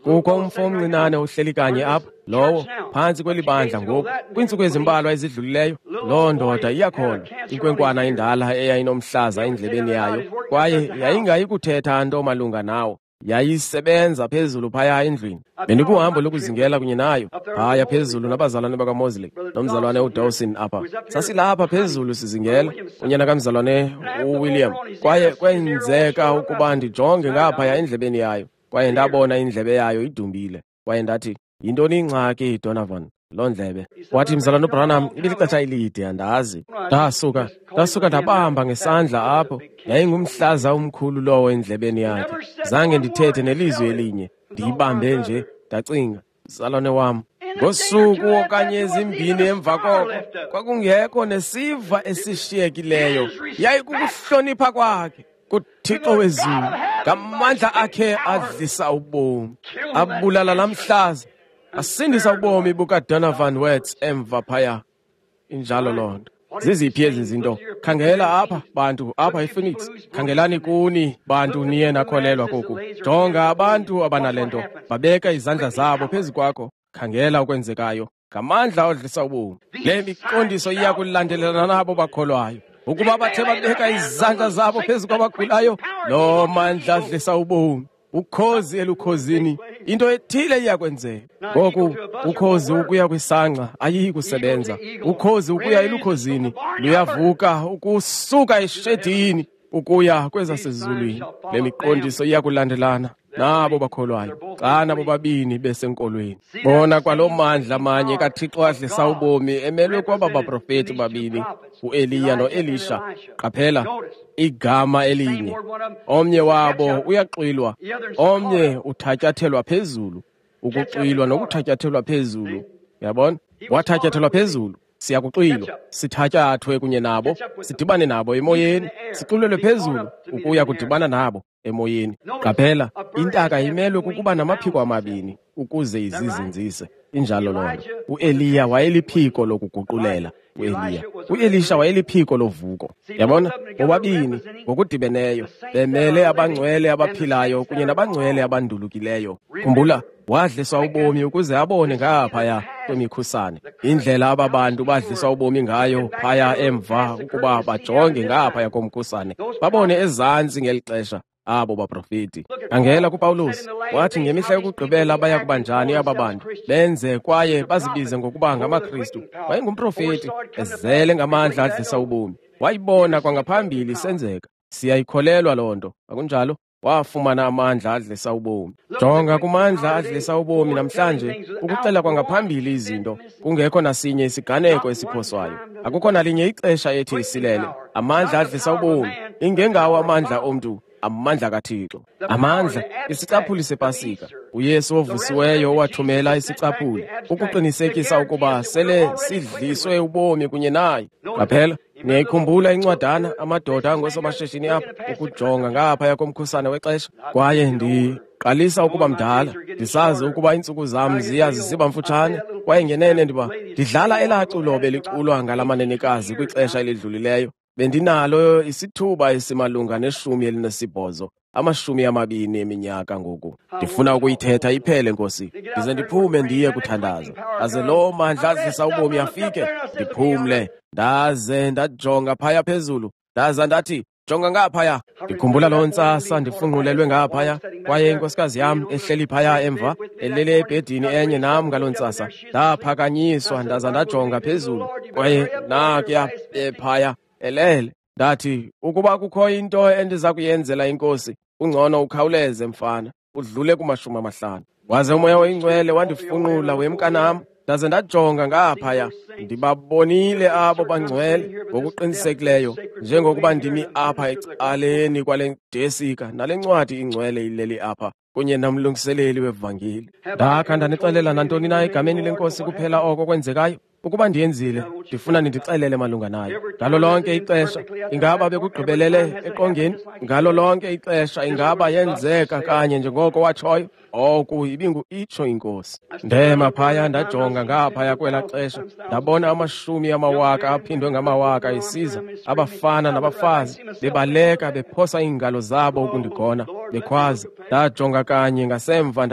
kukho umfo omncinane uhleli kanye apha, lowo phansi kwelibandla ngoku kwiintsuku ezimbalwa ezidlulileyo. Loo ndoda iyakholwa, inkwenkwana indala eyayinomhlaza endlebeni yayo, kwaye yayingayi kuthetha nto malunga nawo. Yayisebenza phezulu phaya endlwini. Bendikuhambo lokuzingela kunye nayo phaya phezulu nabazalwane bakaMosley nomzalwane uDawson apha. Sasilapha phezulu sizingela kunye nakamzalwane uWilliam, kwaye kwenzeka ukuba ndijonge ngaphaya endlebeni yayo, kwaye ndabona indlebe yayo idumbile, kwaye ndathi, yintoni ingxaki Donovan? Loo ndlebe. Wathi mzalwane uBranham, ibilixesha elide andazi. Ndasuka, ndasuka ndabamba ngesandla apho. Yayingumhlaza omkhulu lowo endlebeni yakhe. Zange ndithethe nelizwi elinye. Ndiyibambe nje, ndacinga, mzalwane wam. Ngosuku okanye ezimbini emva koko, kwakungekho nesiva esishiyekileyo. Yayikukuhlonipha kwakhe kuThixo wezulu, ngamandla akhe adlisa ubomi. Abulala lamhlaza, asindisa ubomi bukaDonovan West emva phaya. Injalo loo nto. Ziziphi ezi zinto? Khangela apha bantu apha ePhoenix. Khangelani kuni bantu niye nakholelwa koku. Jonga abantu abanalento, babeka izandla zabo phezu kwakho. Khangela okwenzekayo. Ngamandla odlisa ubomi. Le miqondiso iyakulandelelana nabo bakholwayo. Ukuba bathe babeka izandla zabo phezu kwabagulayo, lo mandla adlisa ubomi. Ukhozi elukhozini, into ethile iyakwenzeka. Ngoku ukhozi ukuya kwisangqa ayiyi kusebenza. Ukhozi ukuya elukhozini luyavuka ukusuka eshedini ukuya kwezasezulwini. Le miqondiso iyakulandelana nabo bakholwayo xa nabo babini besenkolweni. Bona kwalo mandla manye kaThixo adlisa ubomi emelwe kwaba baprofeti babini, uEliya noElisha. Qaphela igama elinye. Omnye wabo uyaxwilwa, omnye uthatyathelwa phezulu. Ukuxwilwa nokuthatyathelwa phezulu, yabona? Wathatyathelwa phezulu, siyakuxwilwa, sithatyathwe kunye nabo, sidibane nabo emoyeni, sixwilelwe phezulu ukuya kudibana nabo emoyeni. Qaphela, intaka imelwe kukuba namaphiko amabini ukuze izizinzise. Injalo loo nto. uEliya wayeliphiko lokuguqulela. uEliya. uElisha wayeliphiko lovuko. Yabona, bobabini ngokudibeneyo bemele abangcwele abaphilayo kunye nabangcwele abandulukileyo. Khumbula, wadliswa ubomi ukuze abone ngaphaya kwemikhusane. Indlela aba bantu badliswa ubomi ngayo phaya emva ukuba bajonge ngaphaya komkhusane, babone ezantsi ngeli xesha abo baprofeti. Angela kuPawulos wathi ngemihla yokugqibela baya kubanjani aba bantu, benze kwaye bazibize ngokuba ngamaKristu. Wayengumprofeti ezele ngamandla adlisa ubomi. Wayibona kwangaphambili senzeka. Siyayikholelwa loo nto, akunjalo? Wafumana amandla adlisa ubomi. Jonga kumandla adlisa ubomi namhlanje, ukuxela kwangaphambili izinto. Kungekho nasinye isiganeko esiphoswayo. Akukho nalinye ixesha ethi isilele. Amandla adlisa ubomi. Ingengawo amandla omntu, amandla kaThixo. Amandla isicaphuli sePasika. uYesu ovusiweyo wathumela isicaphuli ukuqinisekisa ukuba sele sidliswe ubomi kunye naye. Qaphela, niyayikhumbula incwadana amadoda angosomashishini apha ukujonga ngaphaya komkhusane wexesha, kwaye ndiqalisa ukuba mdala, ndisazi ukuba iintsuku zam ziya zisiba mfutshane, kwaye ngenene ndiba ndidlala elaa culo beliculwa ngalamanenekazi kwixesha elidlulileyo. Bendinalo isithuba esimalunga neshumi elinesibhozo, amashumi amabini eminyaka ngoku. Ndifuna ukuyithetha iphele Nkosi, ndize ndiphume ndiye kuthandaza. Aze loo mandla adlisa ubomi afike, ndiphumle, ndaze ndajonga phaya phezulu, ndaza ndathi, jonga ngaphaya. Ndikhumbula loo ntsasa ndifunqulelwe ngaphaya, kwaye inkosikazi yam ehleli phaya emva, elele ebhedini enye nam ngaloo ntsasa. Ndaphakanyiswa, ndaza ndajonga phezulu, kwaye nakuya ephaya elele. Ndathi, ukuba kukho into endiza kuyenzela inkosi, ungcono ukhawuleze mfana, udlule kumashumi amahlanu. Waze umoya oyingcwele wandifunqula wemkanam, ndaze ndajonga ngaphaya. Ndibabonile abo bangcwele ngokuqinisekileyo, njengokuba ndimi apha ecaleni kwale desika, nale ncwadi ingcwele ileli apha, kunye namlungiseleli wevangeli. Ndakha ndanixelela nantoni na egameni lenkosi kuphela oko kwenzekayo. Ukuba ndiyenzile, ndifuna nindixelele malunga nayo. Ngalo lonke ixesha, ingaba bekugqibelele eqongeni? Ngalo lonke ixesha, ingaba yenzeka kanye njengoko watshoyo? Oku ibingu itsho inkosi. Ndema phaya ndajonga ngaphaya kwela xesha, ndabona amashumi amawaka aphindwe ngamawaka esiza, abafana nabafazi, bebaleka bephosa iingalo zabo ukundigona, bekhwaza. Ndajonga kanye ngasemva ndaza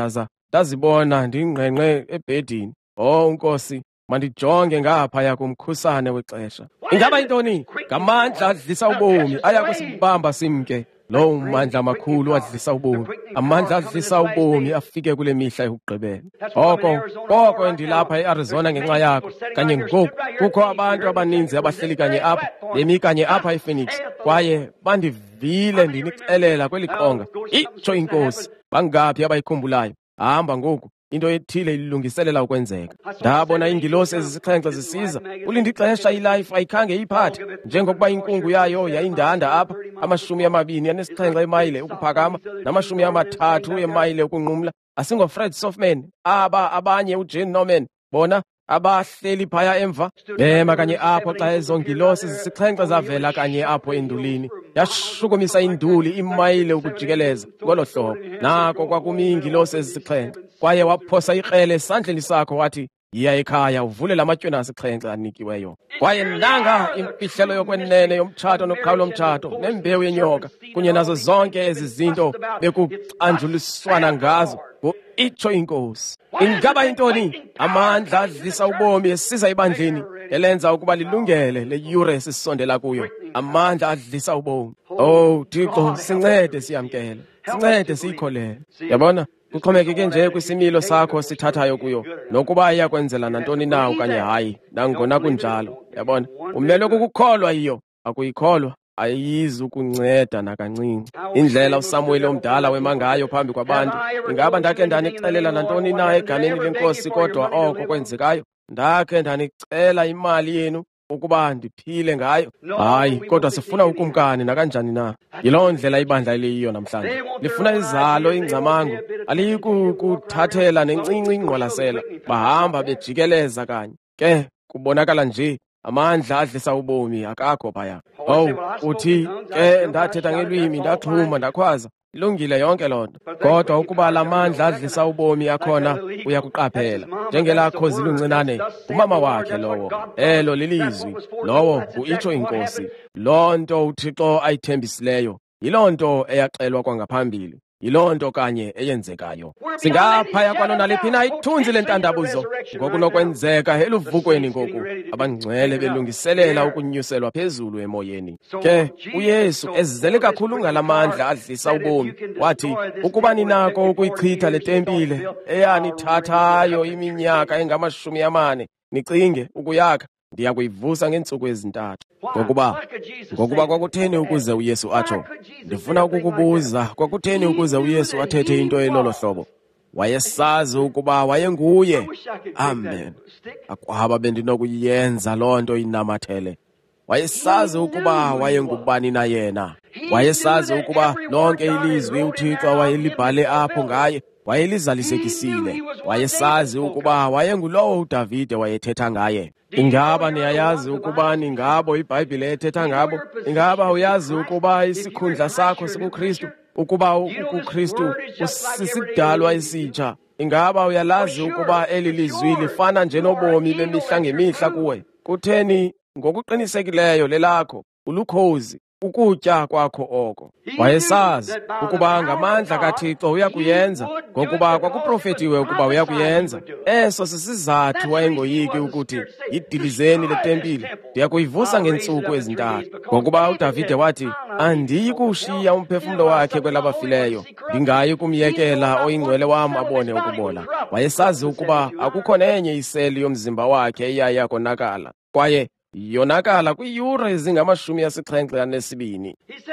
ndazibona ndingqengqe ebhedini. Oh Nkosi, mandijonge ngaphaya kumkhusane wexesha. Ingaba intoni? Ngamandla adlisa ubomi aya kusibamba simke. Lo mandla amakhulu adlisa ubomi. Amandla adlisa ubomi afike kule mihla yokugqibela. Oko koko endilapha eArizona ngenxa yakho kanye ngoku kukho abantu abaninzi abahleli kanye apha bemi kanye apha ePhoenix kwaye bandivile ndinixelela kweli qonga. Itsho Inkosi, bangaphi abayikhumbulayo? Hamba ngoku, into ethile ilungiselela ukwenzeka. Ndabona ingilosi ezisixhenxe zisiza. Ulindi ixesha ilife ayikhange iyiphathe njengokuba inkungu yayo yayindanda apha amashumi amabini anesixhenxe emayile ukuphakama namashumi amathathu emayile ukunqumla. AsingoFred Softman aba abanye uJane Norman bona abahleli phaya emva bema kanye apho xa ezo ngilosi zisixhenxe zavela kanye apho endulini yashukumisa induli imayile ukujikeleza ngolo hlobo. Nako kwakumi ingilosi ezisixhenxe kwaye waphosa ikrele esandleni sakho wathi, yiya ekhaya uvule lamatywena asixhenxe anikiweyo. Kwaye nanga imfihlelo yokwenene yomtshato noqhawulo lomtshato nembewu yenyoka kunye nazo zonke ezi zinto bekucanjuliswana ngazo. Itsho Inkosi, ingaba intoni? Amandla adlisa ubomi esiza ebandleni elenza ukuba lilungele leyure esisondela kuyo. Amandla adlisa ubomi. Oh Thixo, sincede siyamkele, sincede siyikholele. Yabona, kuxhomekeke nje kwisimilo sakho sithathayo kuyo nokuba iyakwenzela nantoni na okanye hayi. Nangona kunjalo, yabona, umele kukukholwa iyo. Akuyikholwa ayizi ukunceda nakancinci. Indlela uSamuel omdala wemangayo phambi kwabantu, ingaba ndakhe ndanixelela nantoni na egameni lenkosi kodwa oko kwenzekayo? Ndakhe ndanicela imali yenu ukuba ndiphile ngayo? Hayi, kodwa sifuna ukumkani nakanjani na. Yiloo ndlela ibandla eliyiyo namhlanje. Lifuna izalo ingcamango, aliyikukuthathela nencinci ingqwalasela. Bahamba bejikeleza kanye. Ke kubonakala nje amandla adlisa ubomi akakho phaya. Oh, uthi ke ndathetha ngelwimi ndaxhuma ndakhwaza. Ilungile yonke loo nto. Kodwa ukuba la mandla adlisa ubomi akhona uyakuqaphela. Njengelakho ziluncinane umama wakhe lowo. Elo lilizwi. Lowo uitsho Inkosi. Loo nto uThixo ayithembisileyo. Yiloo nto eyaxelwa kwangaphambili. Yiloo nto kanye eyenzekayo. Singaphaya kwalo naliphi na ithunzi lentandabuzo ngokunokwenzeka eluvukweni ngoku abangcwele belungiselela ukunyuselwa phezulu emoyeni. Ke uYesu ezizele kakhulu ngalamandla adlisa ubomi wathi, ukuba ninako ukuyichitha le tempile eyanithathayo iminyaka engamashumi amane nicinge ukuyakha, ndiya kuyivusa ngeentsuku ezintathu. Ngokuba ngokuba kwakutheni ukuze uYesu atsho? Ndifuna ukukubuza, kwakutheni ukuze uYesu athethe into elolo hlobo? Wayesazi ukuba wayenguye. Amen. Akwaba bendinokuyenza loo nto inamathele. Wayesazi ukuba wayengubani na yena. Wayesazi ukuba lonke ilizwi uThixo wayelibhale apho ngaye wayelizalisekisile. Wayesazi ukuba wayengulowo uDavide wayethetha ngaye. Ingaba niyayazi ukuba ningabo iBhayibhile ethetha ngabo? Ingaba uyazi ukuba isikhundla sakho sikuKristu, ukuba ukuKristu usisidalwa esitsha? Ingaba uyalazi ukuba eli lizwi lifana nje nobomi bemihla ngemihla kuwe? Kutheni ngokuqinisekileyo lelakho ulukhozi ukutya kwakho oko? Wayesazi ukuba ngamandla kaThixo uyakuyenza, ngokuba kwakuprofetiwe ukuba uyakuyenza. Eso sisizathu wayengoyiki ukuthi yidilizeni le tempile, ndiyakuyivusa ngeentsuku ezintathu. Ngokuba uDavide wathi, andiyi kuwushiya umphefumlo wakhe kwelabafileyo, ndingayi kumyekela oyingcwele wam abone ukubola. Wayesazi ukuba akukho nenye iseli yomzimba wakhe eyaya konakala, kwaye yonakala kwiiyure ezingamashumi asixhenxe anesibini.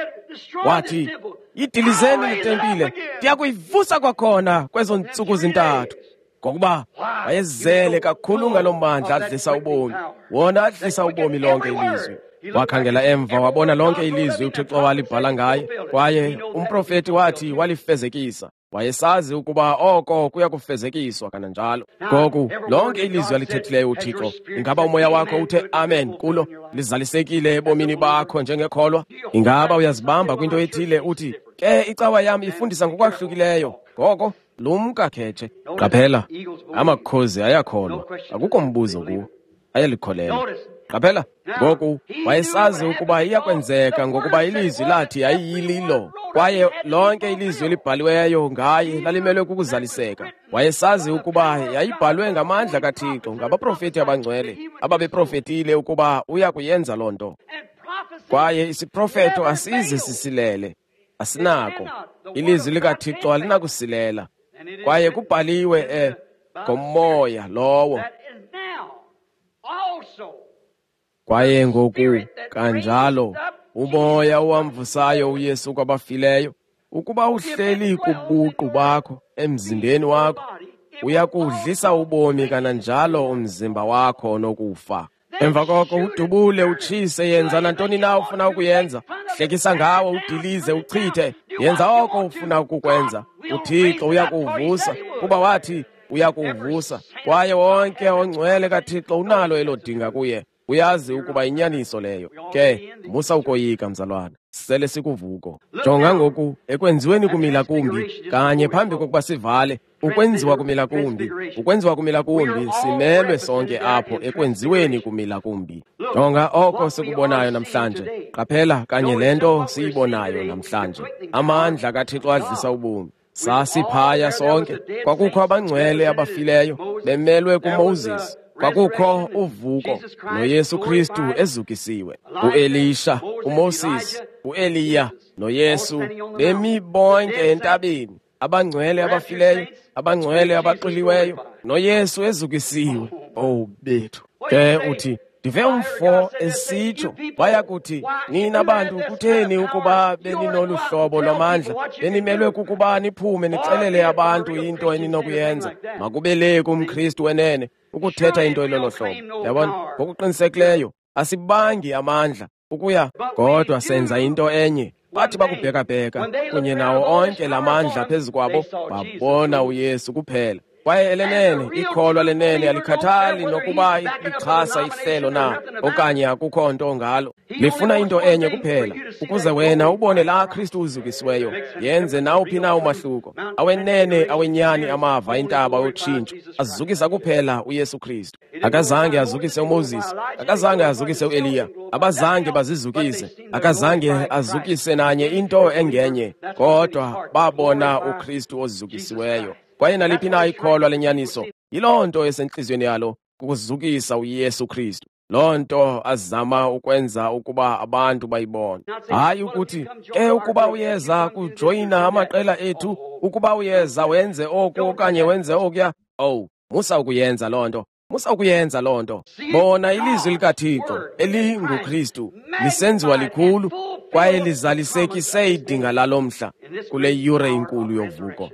Wathi, yidilizeni le tempile, ndiyakuyivusa kwakhona kwezo ntsuku zintathu. Ngokuba wayezele kakhulu ngalo mandla adlisa ubomi, wona adlisa ubomi lonke ilizwi. Wakhangela emva wabona lonke ilizwi uThixo walibhala ngaye, kwaye umprofeti wathi walifezekisa. Wayesazi ukuba oko kuya kufezekiswa kananjalo. Ngoku lonke ilizwi alithethileyo uThixo, ingaba umoya wakho uthe amen kulo, lizalisekile ebomini bakho njengekholwa? Ingaba uyazibamba kwinto ethile uthi, ke icawa yam ifundisa ngokwahlukileyo? Ngoko lumka khetshe. Qaphela, amakhozi ayakholwa, akukho mbuzo kuwo, ayalikholela. Qaphela, ngoku wayesazi ukuba iyakwenzeka ngokuba ilizwi lathi yayiyililo, kwaye lonke ilizwi elibhaliweyo ngaye lalimelwe kukuzaliseka. Wayesazi ukuba yayibhalwe ngamandla kaThixo ngabaprofeti abangcwele ababeprofetile ukuba uya kuyenza loo nto. Kwaye isiprofeto asize sisilele, asinako. Ilizwi likaThixo alinakusilela, kwaye kubhaliwe eh, ngomoya lowo. Kwaye ngoku kanjalo umoya owamvusayo uYesu kwabafileyo, ukuba uhleli kubuqu bakho emzimbeni wakho, uyakudlisa ubomi kananjalo umzimba wakho nokufa. Emva koko udubule, utshise, yenza nantoni na ufuna ukuyenza. Hlekisa ngawo, udilize, uchithe, yenza oko ufuna ukukwenza. uThixo uyakuvusa, kuba wathi uyakuvusa. Kwaye wonke ongcwele kaThixo unalo elodinga kuye. Uyazi ukuba inyaniso leyo. Ke musa ukoyika mzalwana, sele sikuvuko. Jonga ngoku ekwenziweni kumila kumbi, kanye phambi kokuba sivale ukwenziwa kumila kumbi. Ukwenziwa kumila kumbi simelwe sonke apho ekwenziweni kumila kumbi. Jonga oko sikubonayo namhlanje. Qaphela kanye lento siyibonayo namhlanje. Amandla kaThixo adlisa ubomi. Sasiphaya sonke. Kwakukho abangcwele abafileyo bemelwe kuMoses. Kwakukho uvuko noYesu Kristu ezukisiwe. uElisha, uMoses, uEliya noYesu bemi bonke entabeni. Abangcwele abafileyo, abangcwele abaxiliweyo, noYesu ezukisiwe. Oh bethu, ke uthi ndive umfo esitsho, bayakuthi nina bantu kutheni ukuba beninolu hlobo lwamandla, benimelwe kukuba niphume nixelele abantu into eninokuyenza. Makubele kumKristu wenene ukuthetha into elolo hlobo. Yabona, ngokuqinisekileyo asibangi amandla ukuya, kodwa senza into enye. Bathi bakubheka-bheka kunye nawo onke lamandla phezu kwabo, babona uYesu kuphela. Kwaye elenene, ikholwa lenene alikhathali nokuba lichasa ihlelo na okanye akukho nto ngalo. Lifuna into enye kuphela, ukuze wena ubone la Kristu uzukisiweyo, yenze nawuphi na umahluko. Awenene awenyani amava intaba yotshintsho azukisa kuphela uYesu Kristu. Akazange azukise uMoses, akazange azukise uEliya, abazange bazizukise, akazange azukise nanye into engenye, kodwa babona uKristu ozukisiweyo. Kwaye naliphi na ikholwa lenyaniso, yiloo nto esenhliziyweni yalo kukuzukisa uYesu Kristu. Loo nto azama ukwenza ukuba abantu bayibone. Hayi ukuthi, ke ukuba uyeza kujoyina amaqela ethu, ukuba uyeza wenze oku okanye wenze okuya. Oh, musa ukuyenza loo nto. Musa ukuyenza loo nto. Bona ilizwi likaThixo elinguKristu lisenziwa likhulu, kwaye lizalisekise idinga lalo mhla kule yure inkulu yovuko.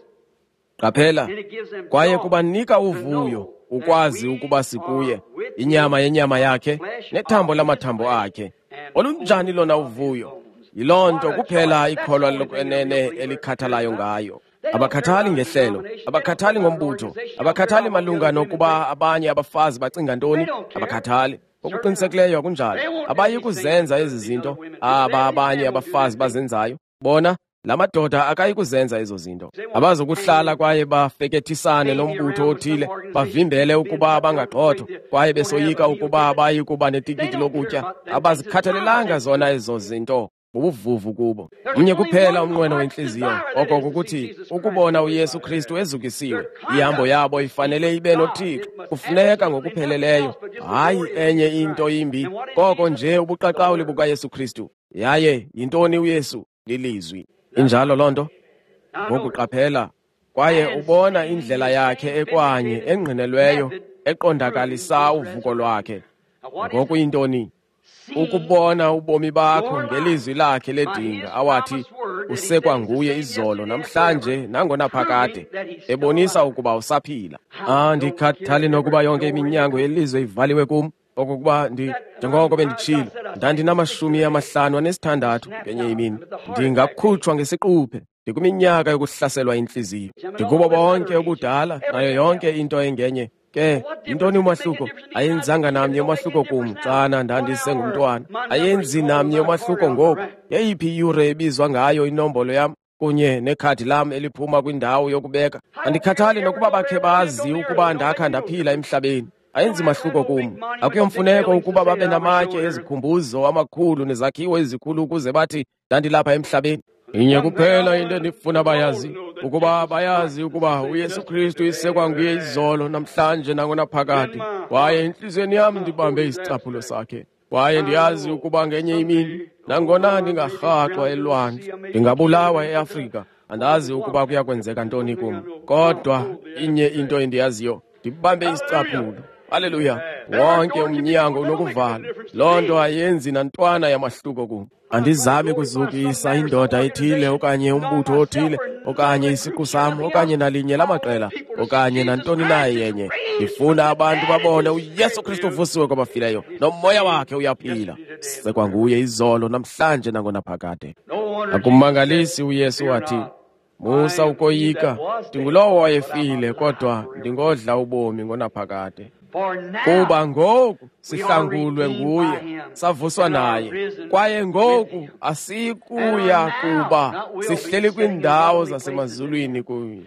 Qaphela, kwaye kubanika uvuyo ukwazi ukuba sikuye, inyama yenyama yakhe nethambo lamathambo akhe. Olunjani lona uvuyo? Yiloo nto kuphela ikholwa lokwenene elikhathalayo ngayo. Abakhathali ngehlelo, abakhathali ngombutho, abakhathali malunga nokuba abanye abafazi bacinga ntoni, abakhathali. Okuqinisekileyo akunjalo. Abayi kuzenza ezi zinto aba abanye abafazi bazenzayo. Bona la madoda akayi kuzenza ezo zinto. Abazokuhlala kwaye bafekethisane nombutho othile, bavimbele ukuba bangagxothwa, kwaye besoyika ukuba abayi kuba netikiti lokutya. Abazikhathalelanga zona ezo zinto, bubuvuvu kubo. Mnye kuphela umnqweno wenhliziyo, oko kukuthi ukubona uYesu Kristu ezukisiwe. Ihambo yabo ifanele ibe noThixo. Kufuneka ngokupheleleyo, hayi enye into imbi, koko nje ubuqaqawuli bukaYesu Kristu. Yaye yintoni uYesu? Lilizwi. Injalo loo nto ngokuqaphela, kwaye ubona indlela yakhe ekwanye engqinelweyo eqondakalisa uvuko lwakhe. Ngokuyintoni? Ukubona ubomi bakho ngelizwi lakhe ledinga, awathi usekwa nguye izolo namhlanje nangona phakade, ebonisa ukuba usaphila. Ah, ndikhathali nokuba yonke iminyango yelizwe ivaliwe kum, okokuba ndi njengoko benditshilo ndandinamashumi amahlanu anesithandathu ngenye imini, ndingakhutshwa ngesiquphe, ndikwiminyaka yokuhlaselwa intliziyo, ndikubo bonke obudala nayo yonke into engenye. Ke yintoni umahluko? Ayenzanga namnye umahluko kum xana ndandisengumntwana, ayenzi namnye umahluko ngoku. Yeyiphi iyure ebizwa ngayo inombolo yam kunye nekhadi lam eliphuma kwindawo yokubeka? Andikhathali nokuba bakhe bazi ukuba ndakha ndaphila emhlabeni. ayenzi mahluko kum. Akuyomfuneko ukuba babe namatye ezikhumbuzo amakhulu nezakhiwo ezikhulu ukuze bathi ndandilapha emhlabeni. Inye kuphela into endifuna bayazi, ukuba bayazi ukuba uYesu Kristu isekwa nguye izolo namhlanje nangonaphakade. Kwaye enhliziyweni yam ndibambe isicaphulo sakhe. Kwaye ndiyazi ukuba ngenye imini nangona ndingarhaxwa elwandle, ndingabulawa eAfrika, andazi ukuba kuyakwenzeka ntoni kum. Kodwa inye into endiyaziyo, ndibambe isicaphulo. Haleluya. Wonke umnyango unokuvala. Loo nto ayenzi nantwana yamahluko kum. Andizami kuzukisa indoda ethile okanye umbutho othile okanye isiqu sam okanye nalinye lamaqela okanye nantoni naye yenye. Ndifuna abantu babone uYesu Kristu uvusiwe kwabafileyo nomoya wakhe uyaphila. Sekwa nguye izolo namhlanje nangonaphakade. Akumangalisi uYesu wathi, Musa ukoyika, ndingulowo wayefile kodwa ndingodla ubomi ngonaphakade. Kuba ngoku sihlangulwe nguye, savuswa naye, kwaye ngoku asikuya kuba sihleli kwiindawo zasemazulwini kuye.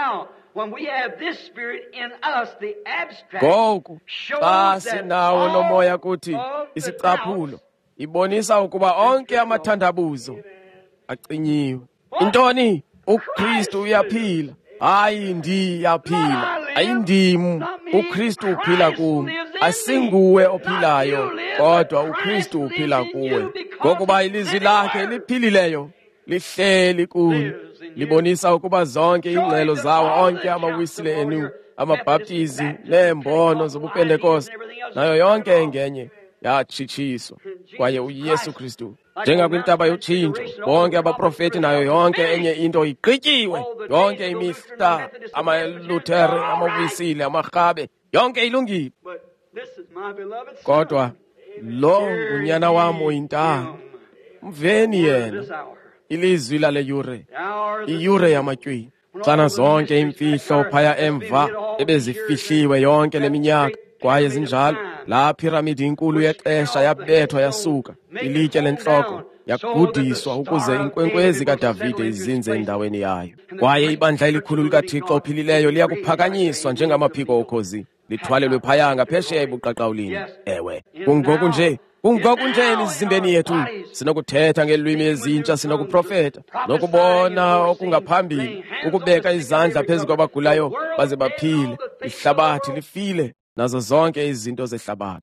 Ngoku xa sinawo lo moya kuthi isicaphulo, ibonisa ukuba onke amathandabuzo acinyiwe. Intoni? UKristu uyaphila. Hayi ndiyaphila, ayindimu. UKristu uphila kum. Asinguwe ophilayo, kodwa uKristu uphila kuwe. Ngokuba ilizwi lakhe liphilileyo lihleli kuwe. Libonisa ukuba zonke ingcelo zawo onke amawisile enu, amabhaptizi neembono zobupentekoste nayo yonke engenye yatshitshiswa kwaye uYesu Kristu. Njengakwintaba yotshintsho, bonke abaprofeti nayo yonke enye into igqityiwe. Yonke imihla, amaLutheri, amawisile, amarhabe, yonke ilungile. Kodwa lo ngunyana wam oyintanga, mveni yena. Ilizwi lale yure, iyure yamatywi. Xana zonke imfihlo phaya emva ebezifihliwe yonke leminyaka, kwaye zinjalo, laa piramidi inkulu yexesha yabethwa yasuka, ilitye lentloko yagudiswa ukuze inkwenkwezi kaDavide izinze endaweni yayo. Kwaye ibandla elikhulu likaThixo ophilileyo liyakuphakanyiswa njengamaphiko okhozi, lithwalelwe phaya ngaphesheya ebuqaqawulini. Ewe, kungoku nje, kungoku nje emizimbeni yethu sinokuthetha ngeelwimi ezintsha, sinokuprofeta, nokubona okungaphambili, ukubeka izandla phezu kwabagulayo baze baphile, ihlabathi lifile nazo zonke izinto zehlabathi.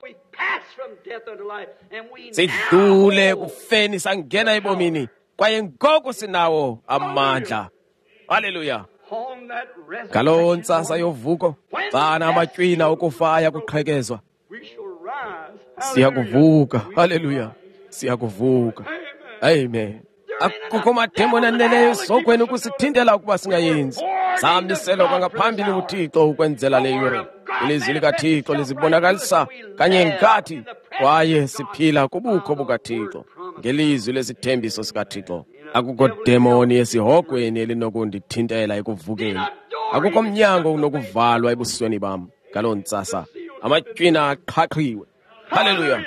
Sidlule kufeni sangena ebomini, kwaye ngoku sinawo amandla. Haleluya. Ngaloo ntsasa yovuko, xana amatywina okufa ayakuqhekezwa, siyakuvuka. Haleluya. Siyakuvuka. Amen. Akukho mademoni aneleyo esokweni ukusithintela ukuba singayenzi. Samiselwa kwangaphambili uThixo ukwenzela le yure. Ilizwi likaThixo lizibonakalisa kanye ngathi, kwaye siphila kubukho bukaThixo ngelizwi lesithembiso sikaThixo. Akukho demoni esihogweni elinokundithintela ekuvukeni. Akukho mnyango unokuvalwa ebusweni bam. Ngaloo ntsasa amatywina aqhaqhiwe. Haleluya.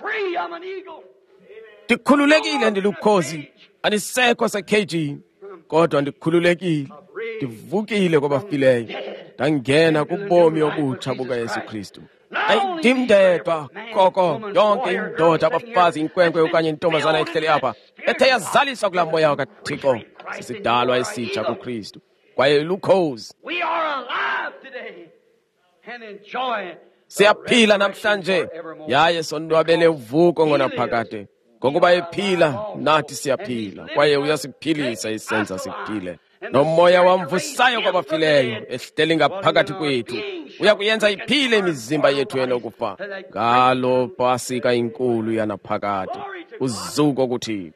Ndikhululekile, ndilukhozi, andisekho sekhejini, kodwa ndikhululekile, ndivukile kwabafileyo, ndangena kubomi obutsha bukaYesu Kristu. Ayindimdedwa koko yonke indoda, abafazi, inkwenkwe okanye intombazana ehleli apha ethe yazaliswa kulaa moya wakaThixo, sisidalwa esitsha kuKristu, kwaye lukhozi. Siyaphila namhlanje, yaye sonwabele uvuko ngonaphakade. Ngokuba ephila, nathi siyaphila, kwaye uyasiphilisa isenza siphile. Nomoya wamvusayo kwabafileyo ehleli ngaphakathi kwethu uyakuyenza iphile imizimba yethu enokufa. Ngalo Pasika inkulu yanaphakade, uzuko kuThixo.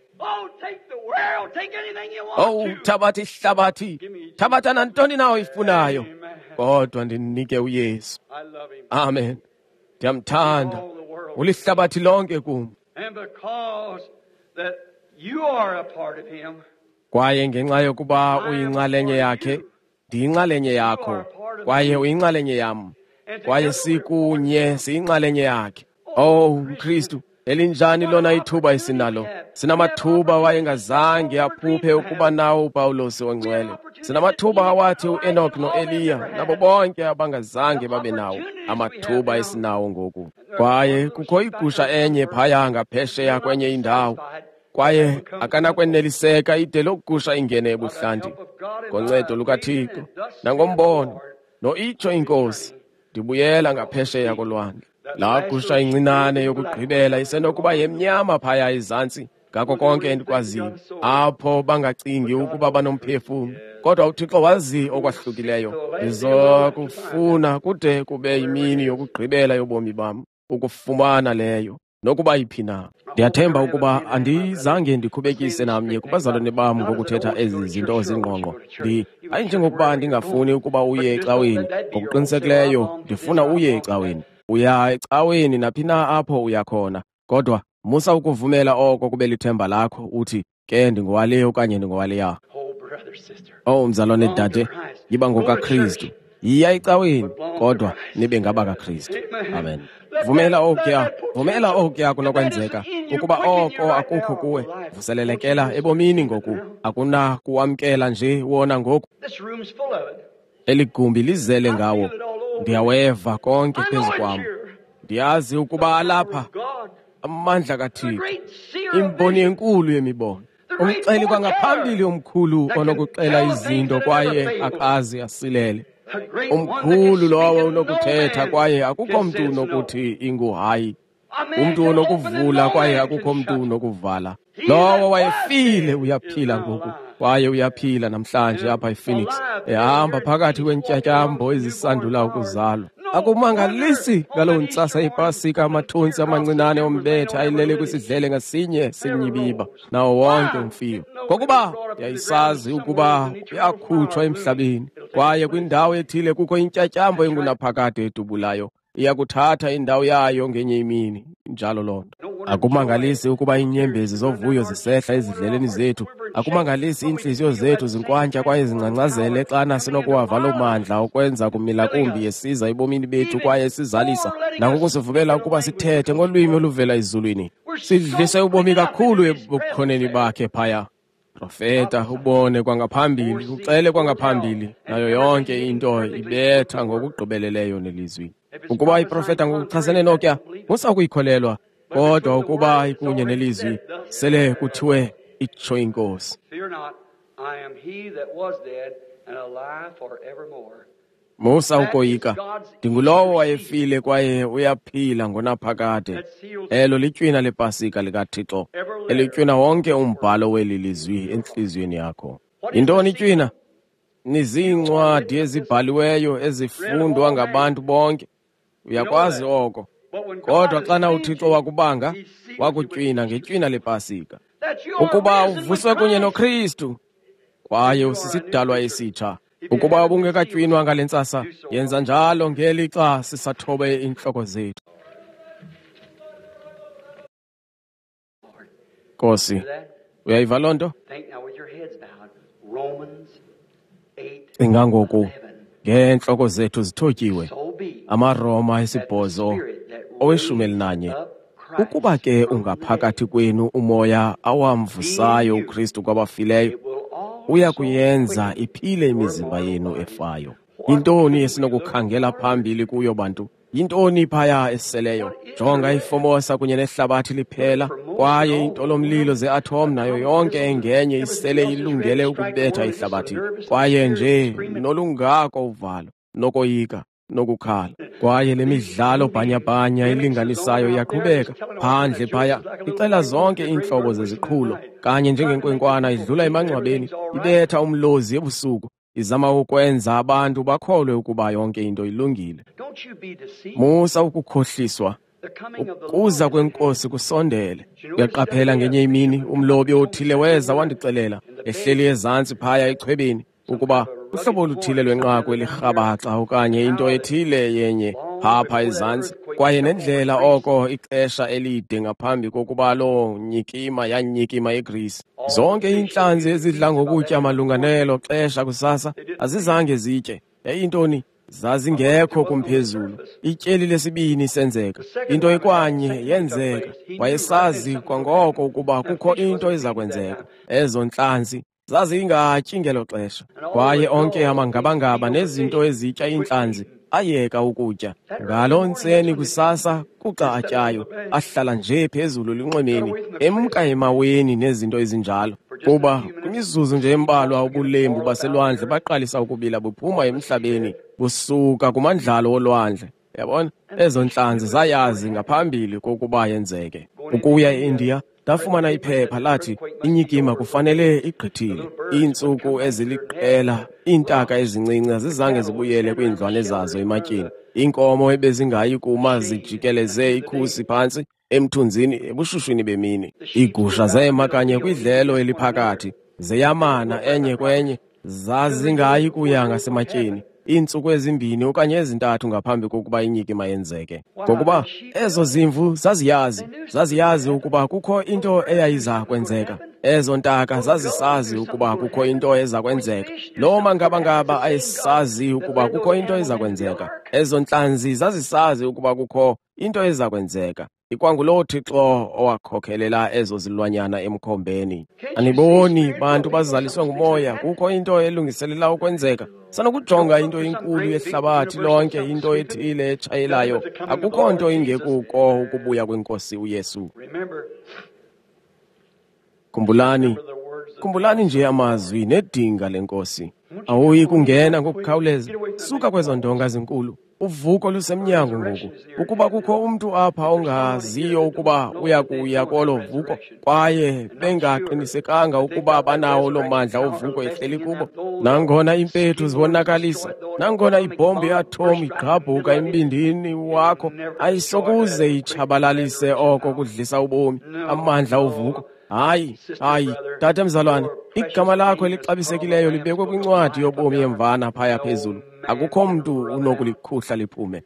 Oh, thabathi ihlabathi, thabatha nantoni nawo ifunayo, kodwa ndinike uYesu. Amen. Ndiyamthanda ulihlabathi lonke kum. And because that you are a part of him, kwaye ngenxa yokuba uyinxalenye yakhe, ndiyinxalenye yakho, kwaye uyinxalenye yam, kwaye sikunye siyinxalenye yakhe. Oh Kristu, elinjani lona ithuba esinalo. Sinamathuba wayengazange aphuphe ukuba nawo uPawulos ongcwele. Sinamathuba awathi u-Enoch no-Eliya nabo bonke abangazange babe nawo amathuba esinawo ngoku. Kwaye kukho igusha enye phaya ngaphesheya kwenye indawo, kwaye akanakweneliseka ide lokugusha ingene ebuhlanti. Ngoncedo lukaThixo nangombono no-itsho inkosi, ndibuyela ngaphesheya kolwandle. Laa gusha incinane yokugqibela isenokuba yemnyama phaya ezantsi ngako konke endikwaziyo, apho bangacingi ukuba banomphefumlo. Kodwa uThixo wazi okwahlukileyo. Ndiza kufuna kude kube yimini yokugqibela yobomi bam ukufumana leyo, nokuba iphi na. Ndiyathemba ukuba andizange ndikhubekise namnye kubazalwane bam ngokuthetha ezi zinto zingqongqo. Ndi ayinjengokuba ndingafuni ukuba uye ecaweni. Ngokuqinisekileyo ndifuna uye ecaweni. Uya ecaweni naphi na apho uya khona, kodwa musa ukuvumela oko kube lithemba lakho, uthi ke ndingowale okanye ndingowaleya. Oh mzalwane dade, yiba ngokaKristu. Yiya ecaweni kodwa nibe ngabakaKristu. Amen. Vumela okuya, vumela okuya kunokwenzeka. Ukuba oko akukho kuwe, vuselelekela ebomini ngoku. Akuna kuwamkela nje wona ngoku. Eli gumbi lizele ngawo. Ndiyaweva konke phezu kwam. Ndiyazi ukuba alapha amandla kaThixo, imboni enkulu yemibono, umceli kwangaphambili omkhulu onokuxela izinto kwaye akazi asilele. Umkhulu lowo unokuthetha kwaye akukho mntu unokuthi inguhayi. Umntu unokuvula kwaye akukho mntu unokuvala. Lowo wayefile uyaphila ngoku, kwaye uyaphila namhlanje apha ePhoenix, ehamba phakathi kwentyatyambo ezisandula ukuzalwa. Akumangalisi ngaloo ntsasa ipasika amathunzi amancinane ombethe ayilele kwisidlele ngasinye senyibiba nawo wonke umfiyo. Ngokuba yayisazi ukuba uyakhutshwa emhlabeni, kwaye kwindawo ethile kukho intyatyambo engunaphakade edubulayo, iyakuthatha indawo yayo ngenye imini, njalo loo nto. Akumangalisi ukuba iinyembezi zovuyo zisehla ezidleleni zethu. Akumangalisi iintliziyo zethu zinkwantya kwaye zincancazele xana sinokuwava loo mandla okwenza kumila kumbi esiza ebomini bethu kwaye sizalisa nangokusivumela ukuba sithethe ngolwimi oluvela ezulwini. Sidlise ubomi kakhulu ebukhoneni bakhe phaya. Profeta, ubone kwangaphambili, ucele kwangaphambili, nayo yonke into ibetha ngokugqibeleleyo nelizwi. Ukuba iprofeta ngokuchasene nokya, musa ukuyikholelwa, kodwa ukuba ikunye nelizwi, sele kuthiwe itsho inkosi. Musa ukoyika, ndingulowo wayefile kwaye uyaphila ngonaphakade. Elo litywina lepasika likaThixo, elitywina wonke umbhalo weli lizwi entliziyweni yakho. Yintoni itywina? Niziincwadi ezibhaliweyo ezifundwa ngabantu bonke. Uyakwazi oko. Kodwa xana uThixo wakubanga, wakutywina ngetywina lepasika. Ukuba uvuswe kunye noKristu, kwaye usisidalwa esitsha. Ukuba ubungekatywinwa ngale ntsasa, yenza njalo ngelixa sisathobe intloko zethu. Nkosi, uyayiva loo nto? Cinga ngoku, ngeentloko zethu zithotyiwe. AmaRoma esibhozo oweshumi elinanye. Ukuba ke ungaphakathi kwenu umoya awamvusayo uKristu kwabafileyo, uya kuyenza iphile imizimba yenu efayo. Yintoni esinokukhangela phambili kuyo bantu? Yintoni phaya eseleyo? Jonga ifomosa kunye nehlabathi liphela, kwaye intolomlilo ze-atom nayo yonke engenye isele ilungele ukubetha ihlabathi, kwaye nje nolungako uvalo, nokoyika, nokukhala. Kwaye le midlalo bhanyabhanya ilinganisayo iyaqhubeka phandle phaya, icela zonke iintlobo zeziqhulo, kanye njengenkwenkwana idlula emangcwabeni, ibetha umlozi ebusuku, izama ukwenza abantu bakholwe ukuba yonke into ilungile. Musa ukukhohliswa. Ukuza kwenkosi kusondele. Uyaqaphela ngenye imini umlobi othile weza wandixelela, ehleli ezantsi phaya echwebeni, ukuba uhlobo oluthile lwenqaku elirhabaxa okanye into ethile yenye phapha ezantsi, kwaye nendlela oko ixesha elide ngaphambi kokuba loo nyikima yanyikima eGrisi. Zonke iintlanzi ezidla ngokutya malunga nelo xesha kusasa azizange zitye. Yayintoni? Zazingekho kumphezulu. Ityeli lesibini senzeka, into ekwanye yenzeka. Wayesazi kwangoko ukuba kukho into eza kwenzeka. Ezo ntlanzi zazingatyi ngelo xesha, kwaye onke amangabangaba nezinto ezitya intlanzi ayeka ukutya. Ngalo ntseni kusasa kuxa atyayo, ahlala nje phezulu lunxwemeni, emka emaweni nezinto ezinjalo. Kuba kwimizuzu nje embalwa ubulembu baselwandle baqalisa ukubila buphuma emhlabeni, busuka kumandlalo wolwandle. Yabona, ezo ntlanzi zayazi ngaphambili kokuba yenzeke. Ukuya eIndia ndafumana iphepha lathi inyikima kufanele igqithile. Iintsuku eziliqela, iintaka ezincinci azizange zibuyele kwiindlwane zazo ematyeni. Iinkomo ebezingayi kuma zijikeleze ikhusi phantsi emthunzini ebushushwini bemini. Iigusha zema kanye kwidlelo eliphakathi, zeyamana enye kwenye, zazingayi kuya ngasematyeni. Iintsuku ezimbini okanye ezintathu ngaphambi kokuba inyikima yenzeke. Ngokuba ezo zimvu zaziyazi, zaziyazi ukuba kukho into eyayiza kwenzeka. Ezo ntaka zazisazi ukuba kukho into eza kwenzeka. Loo mangabangaba ayisazi ukuba kukho into eza kwenzeka. Ezo ntlanzi zazisazi ukuba kukho into eza kwenzeka. Ikwanguloo Thixo owakhokhelela ezo zilwanyana emkhombeni. Aniboni bantu bazaliswe ngumoya, kukho into elungiselela ukwenzeka. Sanokujonga into enkulu yehlabathi lonke, into ethile etshayelayo. Akukho nto ingekuko ukubuya kweNkosi uYesu. Khumbulani, khumbulani nje amazwi nedinga lenkosi. Awuyi kungena ngokukhawuleza. Suka kwezo ndonga zinkulu. Uvuko lusemnyango ngoku. Ukuba kukho umntu apha ongaziyo ukuba uyakuya kolo vuko, kwaye bengaqinisekanga ukuba banawo lo mandla uvuko ehleli kubo, nangona impethu zibonakalisa, nangona ibhombi yeatomu igqabhuka embindini wakho, ayisokuze itshabalalise oko kudlisa ubomi, amandla uvuko. Hayi, hayi, tata mzalwane, igama lakho elixabisekileyo libekwe kwincwadi yobomi yemvana phaya phezulu. Akukho mntu unokulikhuhla liphume.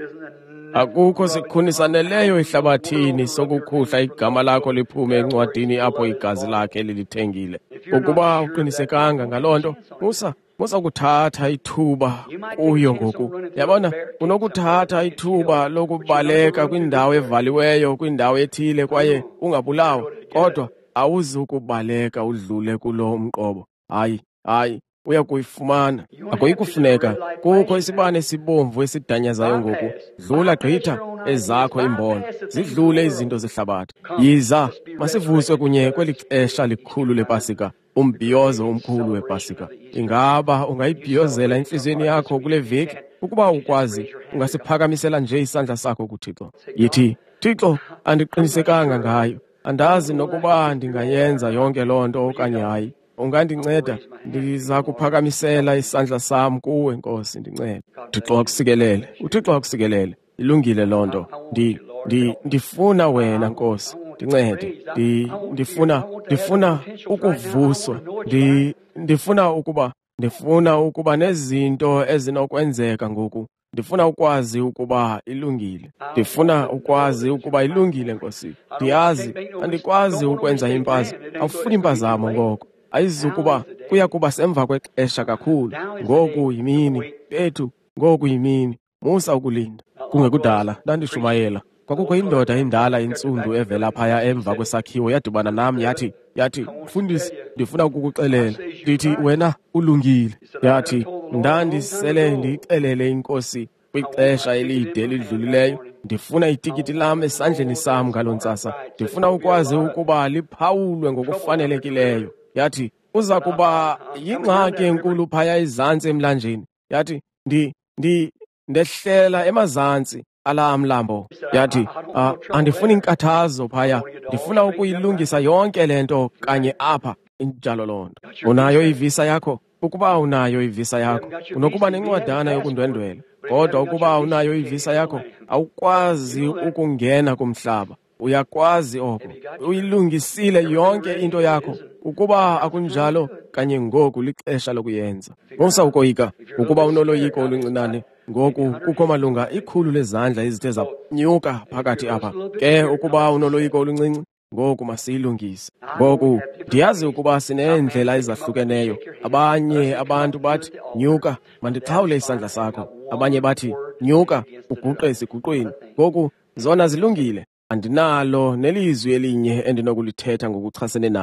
Akukho sikhunisaneleyo ehlabathini sokukhuhla igama lakho liphume encwadini apho igazi lakhe lilithengile. Ukuba uqinisekanga ngaloo nto, musa musa kuthatha ithuba kuyo ngoku. Yabona, unokuthatha ithuba lokubaleka kwindawo evaliweyo, kwindawo ethile kwaye ungabulawa, kodwa awuzukubaleka udlule kulo mqobo. Hayi, hayi, uya kuyifumana. Akuyi kufuneka. Kukho isibane sibomvu esidanyazayo ngoku. Dlula gqitha ezakho imbono. Zidlule izinto zehlabathi. Yiza, masivuswe kunye kweli xesha likhulu lePasika, umbhiyozo omkhulu wePasika. Ingaba ungayibhiyozela entliziyweni yakho kule veki? Ukuba ukwazi, ungasiphakamisela nje isandla sakho kuThixo. Yithi, Thixo, andiqinisekanga ngayo. Andazi nokuba ndingayenza yonke loo nto okanye hayi. Ungandinceda, ndiza kuphakamisela isandla sam kuwe Nkosi, ndincede. Uthixo akusikelele, uThixo akusikelele. Ilungile loo nto. Ndi ndi ndifuna wena Nkosi, ndincede. Ndi ndifuna ndifuna ukuvuswa. Ndi ndifuna ukuba ndifuna ukuba nezinto ezinokwenzeka ngoku. Ndifuna ukwazi ukuba ilungile. Ndifuna ukwazi ukuba ilungile Nkosi. Ndiyazi andikwazi ukwenza impazo. Awufuni impazamo ngoko. Ayizukuba kuya kuba semva kwexesha kakhulu. Ngoku yimini, bethu, ngoku yimini. Musa ukulinda. Kungekudala ndandishumayela. Kwakukho indoda indala intsundu evela phaya emva kwesakhiwo yadibana nam yathi, yathi, Mfundisi, ndifuna ukukuxelela. Ndithi wena ulungile. Yathi, ndandisele ndiyixelele inkosi kwixesha elide elidlulileyo. Ndifuna itikiti lam esandleni sam ngalo ntsasa. Ndifuna ukwazi ukuba liphawulwe ngokufanelekileyo. Yathi, uza kuba yingxaki enkulu phaya izantsi emlanjeni. Yathi, ndi ndi ndehlela emazantsi ala mlambo. Yathi, uh, andifuni inkathazo phaya. Ndifuna ukuyilungisa yonke le nto kanye apha injalo loo nto. Unayo ivisa yakho? Ukuba unayo ivisa yakho, unokuba nencwadana yokundwendwela. Kodwa ukuba unayo ivisa yakho, awukwazi ukungena kumhlaba. Uyakwazi oko. Uyilungisile yonke into yakho. Ukuba akunjalo, kanye ngoku lixesha lokuyenza. Musa ukoyika. Ukuba unoloyiko oluncinane, ngoku kukho malunga ikhulu lezandla ezithe zapnyuka phakathi apha. Ke ukuba unoloyiko oluncinci, ngoku masiyilungise. Ngoku ndiyazi ukuba sineendlela ezahlukeneyo. Abanye abantu bathi, nyuka, mandixhawule isandla sakho. Abanye bathi, nyuka, uguqe esiguqweni. Ngoku zona zilungile. Andinalo nelizwi elinye endinokulithetha ngokuchasene nayo.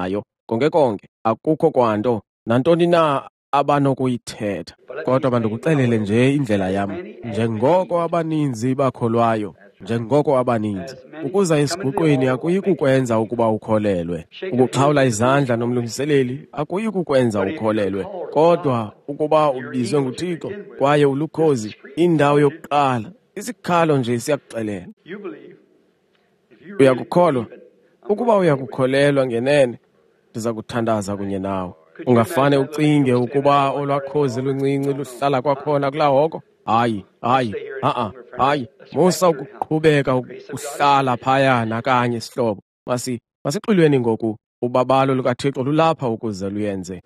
konke konke akukho kwanto nantoni na abanokuyithetha. Kodwa bandikuxelele nje indlela yam, njengoko abaninzi bakholwayo, njengoko abaninzi. Ukuza esiguqweni akuyi kukwenza ukuba ukholelwe. Ukuxhawula izandla nomlungiseleli akuyi kukwenza ukholelwe. Kodwa ukuba ubizwe nguThixo kwaye ulukhozi, indawo yokuqala, isikhalo nje siyakuxelela. Uyakukholwa? Ukuba uyakukholelwa ngenene, ndiza kuthandaza kunye nawe. Ungafane ucinge ukuba olwakhozi luncinci luhlala kwakhona kulaa hoko. Hayi, hayi, a-a, hayi. Musa ukuqhubeka ukuhlala phayana kanye sihlobo. Masi masixilweni ngoku, ubabalo lukaThixo lulapha ukuze luyenze.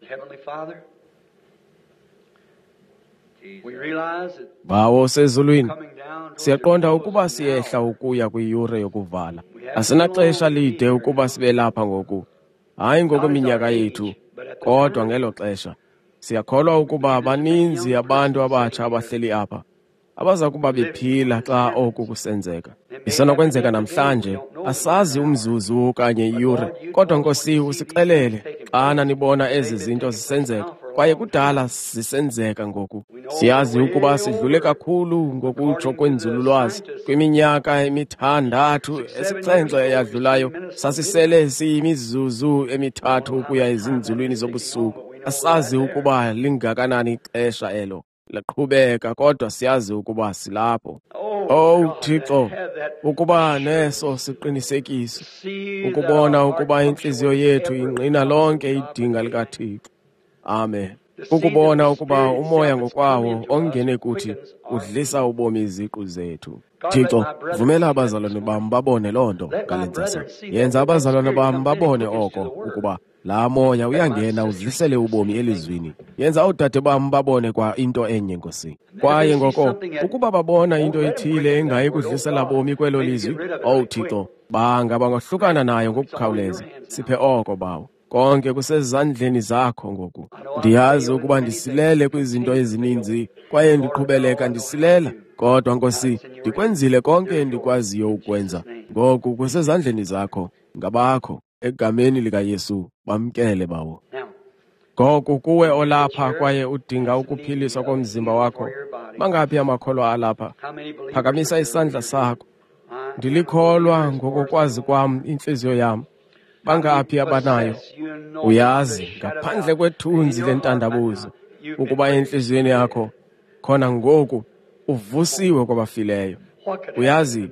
Bawo sezulwini, siyaqonda ukuba siyehla ukuya kwiyure yokuvala. Asinaxesha lide ukuba sibe lapha ngoku, hayi ngokweminyaka yethu, kodwa ngelo xesha. Siyakholwa ukuba baninzi abantu abatsha abahleli apha abaza kuba bephila xa oku kusenzeka. Isenokwenzeka namhlanje, asazi umzuzu okanye iyure, kodwa Nkosi usixelele xana nibona ezi zinto zisenzeka, kwaye kudala zisenzeka ngoku. Siyazi ukuba sidlule kakhulu ngokutsho kwenzululwazi. Kwiminyaka emithandathu esixhenxe eyadlulayo sasisele siyimizuzu emithathu ukuya ezinzulwini zobusuku. Asazi ukuba lingakanani ixesha elo laqhubeka, kodwa siyazi ukuba silapho. Oh Thixo, ukuba neso siqinisekiso, ukubona ukuba inhliziyo yethu ingqina lonke idinga likaThixo. Amen. Ukubona ukuba umoya ngokwawo ongene kuthi udlisa ubomi iziqu zethu. Thixo, vumela abazalwane bam babone loo nto ngalentsasa. Yenza abazalwane bam babone oko ukuba laa moya uyangena udlisele ubomi elizwini. Yenza oodade bam babone kwa into enye, Nkosi. Kwaye ngoko ukuba babona into ethile engayi kudlisela bomi kwelo lizwi, oh Thixo, banga bangahlukana nayo ngokukhawuleza. Siphe oko bawo. Konke kusezandleni zakho ngoku. Ndiyazi ukuba ndisilele kwizinto ezininzi kwaye ndiqhubeleka ndisilela, kodwa Nkosi, ndikwenzile konke endikwaziyo ukwenza. Ngoku kusezandleni zakho, ngabakho, egameni likaYesu, bamkele bawo. Ngoku kuwe olapha kwaye udinga ukuphiliswa komzimba wakho, mangaphi amakholwa alapha? Phakamisa isandla sakho. Ndilikholwa ngokokwazi kwam intliziyo yam. Bangaphi abanayo? Uyazi, ngaphandle kwethunzi lentandabuzo, ukuba enhliziyweni yakho khona ngoku uvusiwe kwabafileyo. Uyazi,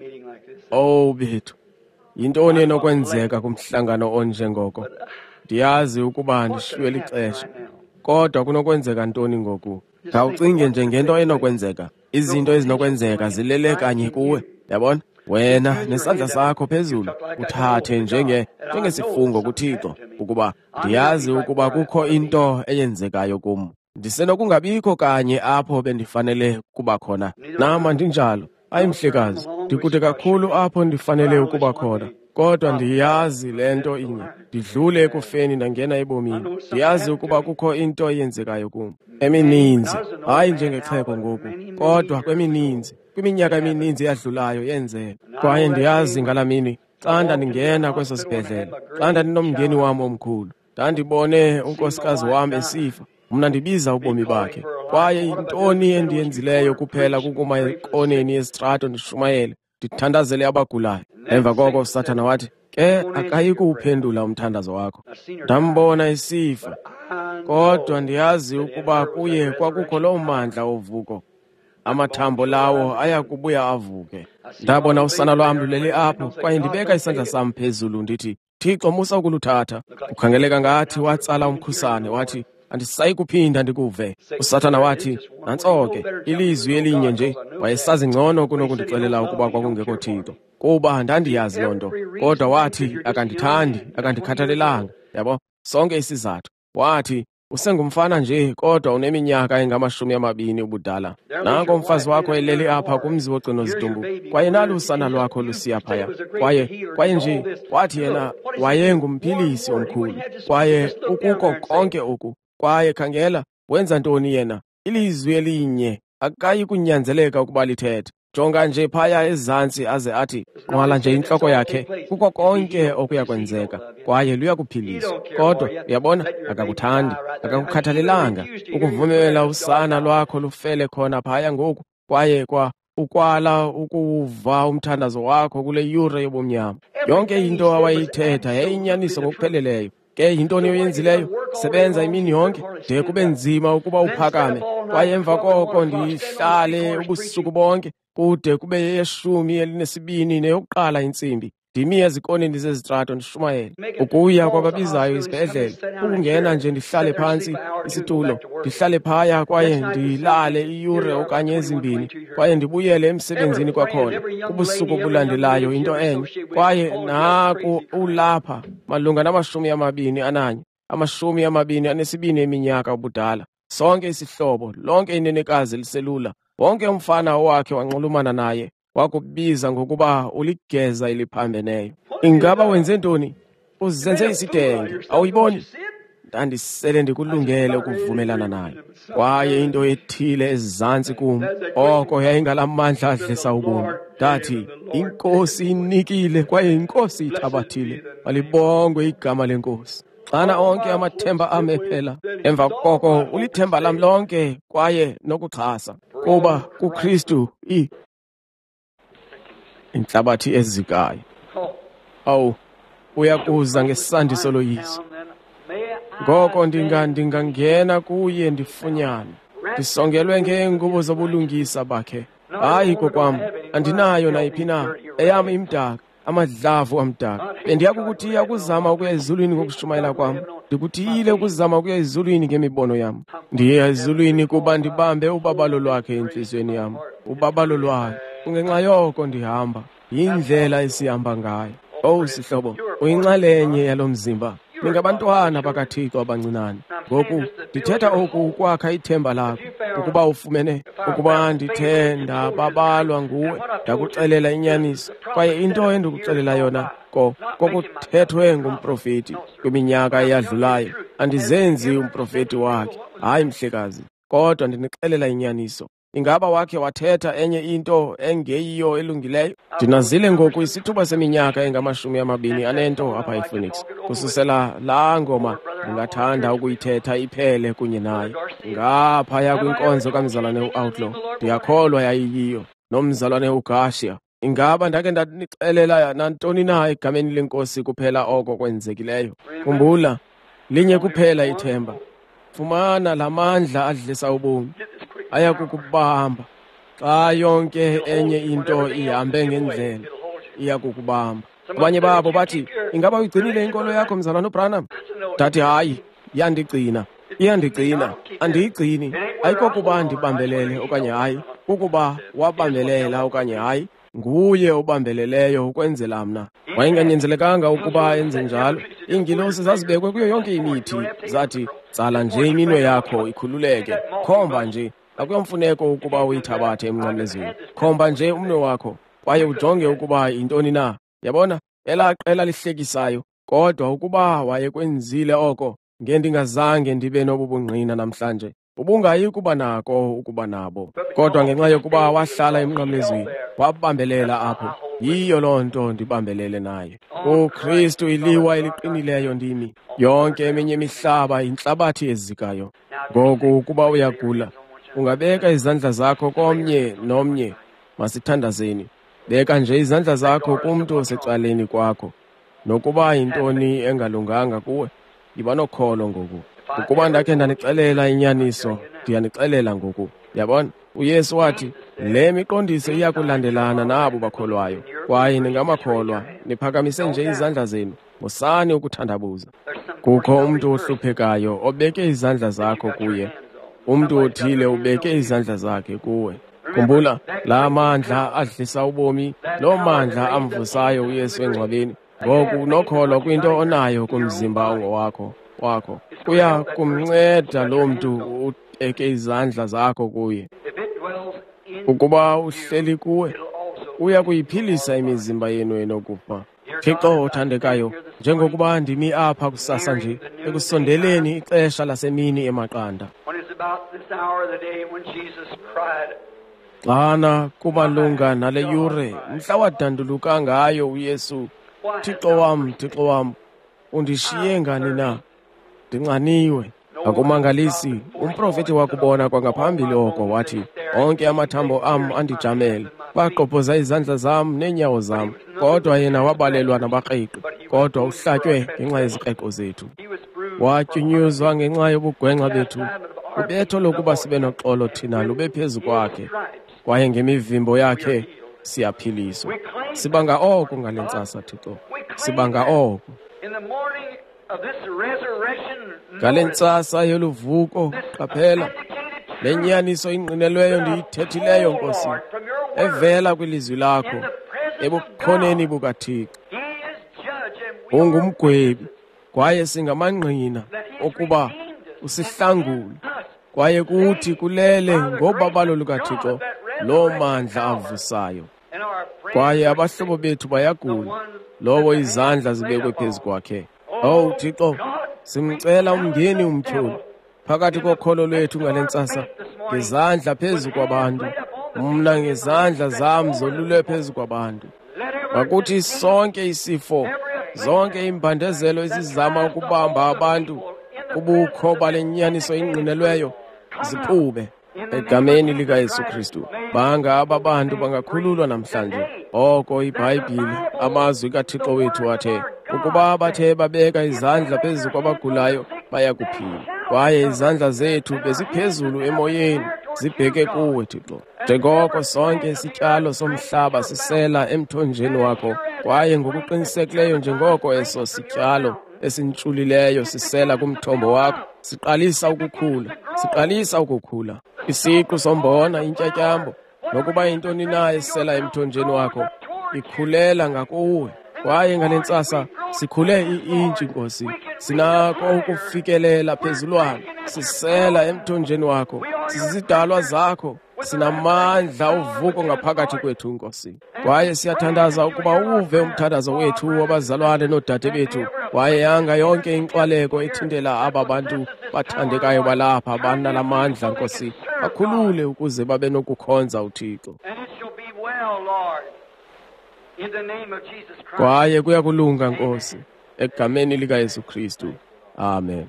oh bethu, yintoni enokwenzeka kumhlangano onje ngoko? Ndiyazi ukuba ndishiywe lixesha, kodwa kunokwenzeka ntoni ngoku? Khawucinge nje ngento enokwenzeka. Izinto ezinokwenzeka zilele kanye kuwe, yabona? Wena nesandla sakho phezulu uthathe njenge njengesifungo kuThixo ukuba ndiyazi ukuba kukho into eyenzekayo kum. Ndisenokungabikho kanye apho bendifanele kuba khona. Nama ndinjalo. Ayimhlekazi, ndikude kakhulu apho ndifanele ukuba khona. Kodwa ndiyazi lento inye, ndidlule ekufeni ndangena ebomini. Ndiyazi ukuba kukho into eyenzekayo kum. Emininzi, hayi njengexhego ngoku, kodwa kwemininzi. Kwiminyaka emininzi yadlulayo yenzeka. Kwaye ndiyazi ngalamini, xa ndandingena kweso sibhedlele, xa ndinomngeni wam omkhulu, ndandibone unkosikazi wam esifa, mna ndibiza ubomi bakhe. Kwaye yintoni endiyenzileyo kuphela kukuma ekoneni yesitrato ndishumayele, ndithandazele abagulayo. Emva koko uSathane wathi, ke akayi kuwuphendula umthandazo wakho. Ndambona esifa, kodwa ndiyazi ukuba kuye kwakukho loo mandla ovuko. Amathambo lawo ayakubuya avuke. Ndabona usana lwam lulele apho, kwaye ndibeka isandla sam phezulu ndithi, Thixo, musa ukuluthatha. Ukhangeleka ngathi watsala umkhusane, wathi, andisayi kuphinda ndikuve. uSathane wathi, nantsoke, ilizwi elinye nje. Wayesazi ngcono kunokundixelela ukuba kwakungekho Thixo, kuba ndandiyazi loo nto. Kodwa wathi, akandithandi, akandikhathalelanga. Yabo, sonke isizathu. Wathi, usengumfana nje, kodwa uneminyaka engamashumi amabini ubudala. Nanko umfazi wakho elele apha kumzi woCinozidumbu, kwaye nalo usana lwakho lusiya phaya. Kwaye kwaye nje, wathi yena wayengumphilisi omkhulu. Kwaye ukuko konke oku, kwaye khangela, wenza ntoni yena? Ilizwi elinye akayi kunyanzeleka ukuba lithethe. jonga nje phaya ezantsi aze athi nqwala nje intloko yakhe kuko konke okuya kwenzeka kwaye luyakuphilisa. Kodwa uyabona, akakuthandi, akakukhathalelanga ukuvumela usana lwakho lufele khona phaya ngoku, kwaye kwa ukwala ukuva umthandazo wakho kule yure yobumnyama. Yonke into awayithetha yayinyaniso ngokupheleleyo. Ke yintoni oyenzileyo? Sebenza imini yonke de kube nzima ukuba uphakame, kwaye emva koko ndihlale ubusuku bonke kude kube yeshumi elinesibini neyokuqala intsimbi, ndimi ezikoneni zezitrato ndishumayele ukuya kwababizayo isibhedlele, ukungena nje ndihlale phantsi isitulo, ndihlale phaya kwaye ndilale iyure okanye ezimbini, kwaye ndibuyele emsebenzini kwakhona kubusuku bulandelayo into enye. Kwaye naku ulapha malunga namashumi amabini ananye, amashumi amabini anesibini eminyaka ubudala, sonke isihlobo, lonke inenekazi liselula, wonke umfana owakhe wanxulumana naye wakubiza ngokuba uligeza eliphambeneyo. Ingaba wenze ntoni? Uzenze isidenge, awuyiboni? Ndandisele ndikulungele ukuvumelana naye, kwaye into ethile ezantsi kum oko yayingalamandla adlisa ubomi. Ndathi inkosi inikile kwaye inkosi ithabathile, malibongwe igama lenkosi. Xana onke amathemba ame phela, emva koko ulithemba lam lonke kwaye nokuxhasa, kuba kuKristu i inhlabathi ezikayo. Awu, uyakuza ngesandi soloyiso. Ngoko ndinga ndingangena kuye ndifunyane, ndisongelwe ngeengubo zobulungisa bakhe. Hayi kokwam, andinayo nayiphi na, eyam imdaka, amadlavu amdaka. Bendiyakukuthiya ukuzama ukuya ezulwini ngokushumayela kwam, ndikuthiyile ukuzama ukuya ezulwini ngemibono yam. Ndiya ezulwini kuba ndibambe ubabalo lwakhe entliziyweni yam, ubabalo lwayo. Kungenxa yoko ndihamba, yindlela esihamba ngayo. Oh sihlobo, uyinxalenye yalo mzimba, ningabantwana bakaThixo abancinane. Ngoku ndithetha oku ukwakha ithemba lakho, ukuba ufumene, ukuba ndithe ndababalwa nguwe, ndakuxelela inyaniso, kwaye into endikuxelela yona ko kokuthethwe ngumprofeti kwiminyaka eyadlulayo. Andizenzi umprofeti wakhe, hayi mhlekazi, kodwa ndinixelela inyaniso. Ingaba wakhe wathetha enye into engeyiyo elungileyo? Ndinazile ngoku isithuba seminyaka engamashumi amabini anento apha ePhoenix. Kususela laa ngoma ndingathanda ukuyithetha iphele kunye naye. Ngaphaya kwinkonzo kamzalwane u-Outlaw, ndiyakholwa yayiyiyo, nomzalwane uGashia. Ingaba ndake ndanixelela nantoni na egameni lenkosi kuphela oko kwenzekileyo? Khumbula, linye kuphela ithemba. Fumana la mandla adlisa ubomi, ayakukubamba. Xa yonke enye into ihambe ngendlela, iyakukubamba. Abanye babo bathi, ingaba uyigcinile inkolo yakho mzalwane uBranham? Ndathi hayi, yandigcina, iyandigcina. Andiyigcini, ayikokuba ndibambelele okanye hayi, kukuba wabambelela okanye hayi, nguye obambeleleyo ukwenzela mna. Wayenganyenzelekanga ukuba enze njalo. Iingilosi zazibekwe kuyo yonke imithi, zathi tsala nje iminwe yakho ikhululeke, khomba nje, akuyomfuneko ukuba uyithabathe emnqamlezweni. Khomba nje umnwe wakho, kwaye ujonge ukuba yintoni na. Yabona, elaa qela lihlekisayo, kodwa ukuba wayekwenzile oko, ngendingazange ndibe nobu bungqina namhlanje, ubungayi kuba nako ukuba nabo. Kodwa ngenxa yokuba wahlala emnqamlezweni, wabambelela apho, yiyo loo nto ndibambelele naye. UKristu iliwa eliqinileyo ndimi, yonke eminye imihlaba yintlabathi ezikayo. Ngoku ukuba uyagula, ungabeka izandla zakho komnye nomnye, masithandazeni. Beka nje izandla zakho kumntu osecaleni kwakho. Nokuba yintoni engalunganga kuwe, yiba nokholo ngoku. Ukuba ndakhe ndanixelela inyaniso, ndiyanixelela ngoku. Yabona, uYesu wathi, le miqondiso iyakulandelana nabo bakholwayo, kwaye ningamakholwa, niphakamise nje izandla zenu, musani ukuthandabuza. Kukho umntu ohluphekayo obeke izandla zakho kuye. Umntu othile ubeke izandla zakhe kuwe. Khumbula, la mandla adlisa ubomi, lo mandla amvusayo uYesu engcwabeni. Ngoku unokholwa kwinto onayo kumzimba ongowakho wakho, kuya kumnceda lo mntu ubeke izandla zakho kuye. Ukuba uhleli kuwe, uya kuyiphilisa imizimba yenu enokufa. Thixo othandekayo, njengokuba ndimi apha kusasa nje, ekusondeleni ixesha lasemini emaqanda. xana kumalunga nale yure mhla wadanduluka ngayo uYesu, Thixo wam, Thixo wam, undishiye ngani na? Ndinxaniwe. Akumangalisi, umprofeti wakubona kwangaphambili oko wathi, onke amathambo am andijamele, baqophoza izandla zam neenyawo zam, kodwa yena wabalelwa nabakrexi, kodwa uhlatywe ngenxa yezikreko zethu. Watyunyuzwa ngenxa yobugwenxa bethu, ubetho lokuba sibe noxolo thina lube phezu kwakhe, kwaye ngemivimbo yakhe siyaphiliswa. Sibanga oko ngale ntsasa, Thixo, sibanga oko. Ngale ntsasa yoluvuko, qaphela, le nyaniso ingqinelweyo ndiyithethileyo, Nkosi, evela kwilizwi lakho, ebukhoneni bukaThixo. Ungumgwebi, kwaye singamangqina okuba usihlangule, kwaye kuthi kulele ngobabalo lukaThixo loo mandla avusayo. Kwaye abahlobo bethu bayagula, lowo izandla zibekwe phezu kwakhe. Oh Thixo, simcela umngeni umtyholi phakathi kokholo lwethu ngale ntsasa, ngezandla phezu kwabantu, mna ngezandla zam zolulwe phezu kwabantu. Makuthi sonke isifo, zonke imbandezelo ezizama ukubamba abantu kubukho bale nyaniso ingqinelweyo ziphume egameni likaYesu Kristu. Banga aba bantu bangakhululwa namhlanje. Oko iBhayibhile, amazwi kaThixo wethu athe, ukuba bathe babeka izandla phezu kwabagulayo baya kuphila. Kwaye izandla zethu beziphezulu emoyeni zibheke kuwe, Thixo. Njengoko sonke isityalo somhlaba sisela emthonjeni wakho, kwaye ngokuqinisekileyo njengoko eso sityalo esintsulileyo sisela kumthombo wakho, siqalisa ukukhula, siqalisa ukukhula. Isiqu sombona, intyatyambo, nokuba yintoni na esela emthonjeni wakho, ikhulela ngakuwe. Kwaye ngale ntsasa sikhule i-intshi, Nkosi, sinako ukufikelela phezulwana, sisela emthonjeni wakho, sizidalwa zakho, sinamandla uvuko ngaphakathi kwethu, Nkosi. Kwaye siyathandaza ukuba uve umthandazo wethu wabazalwane noodade bethu, kwaye yanga yonke inxwaleko ethintela aba bantu bathandekayo balapha abanalamandla, Nkosi, bakhulule ukuze babe nokukhonza uThixo. Kwaye kuyakulunga, Nkosi, egameni likaYesu Kristu. Amen.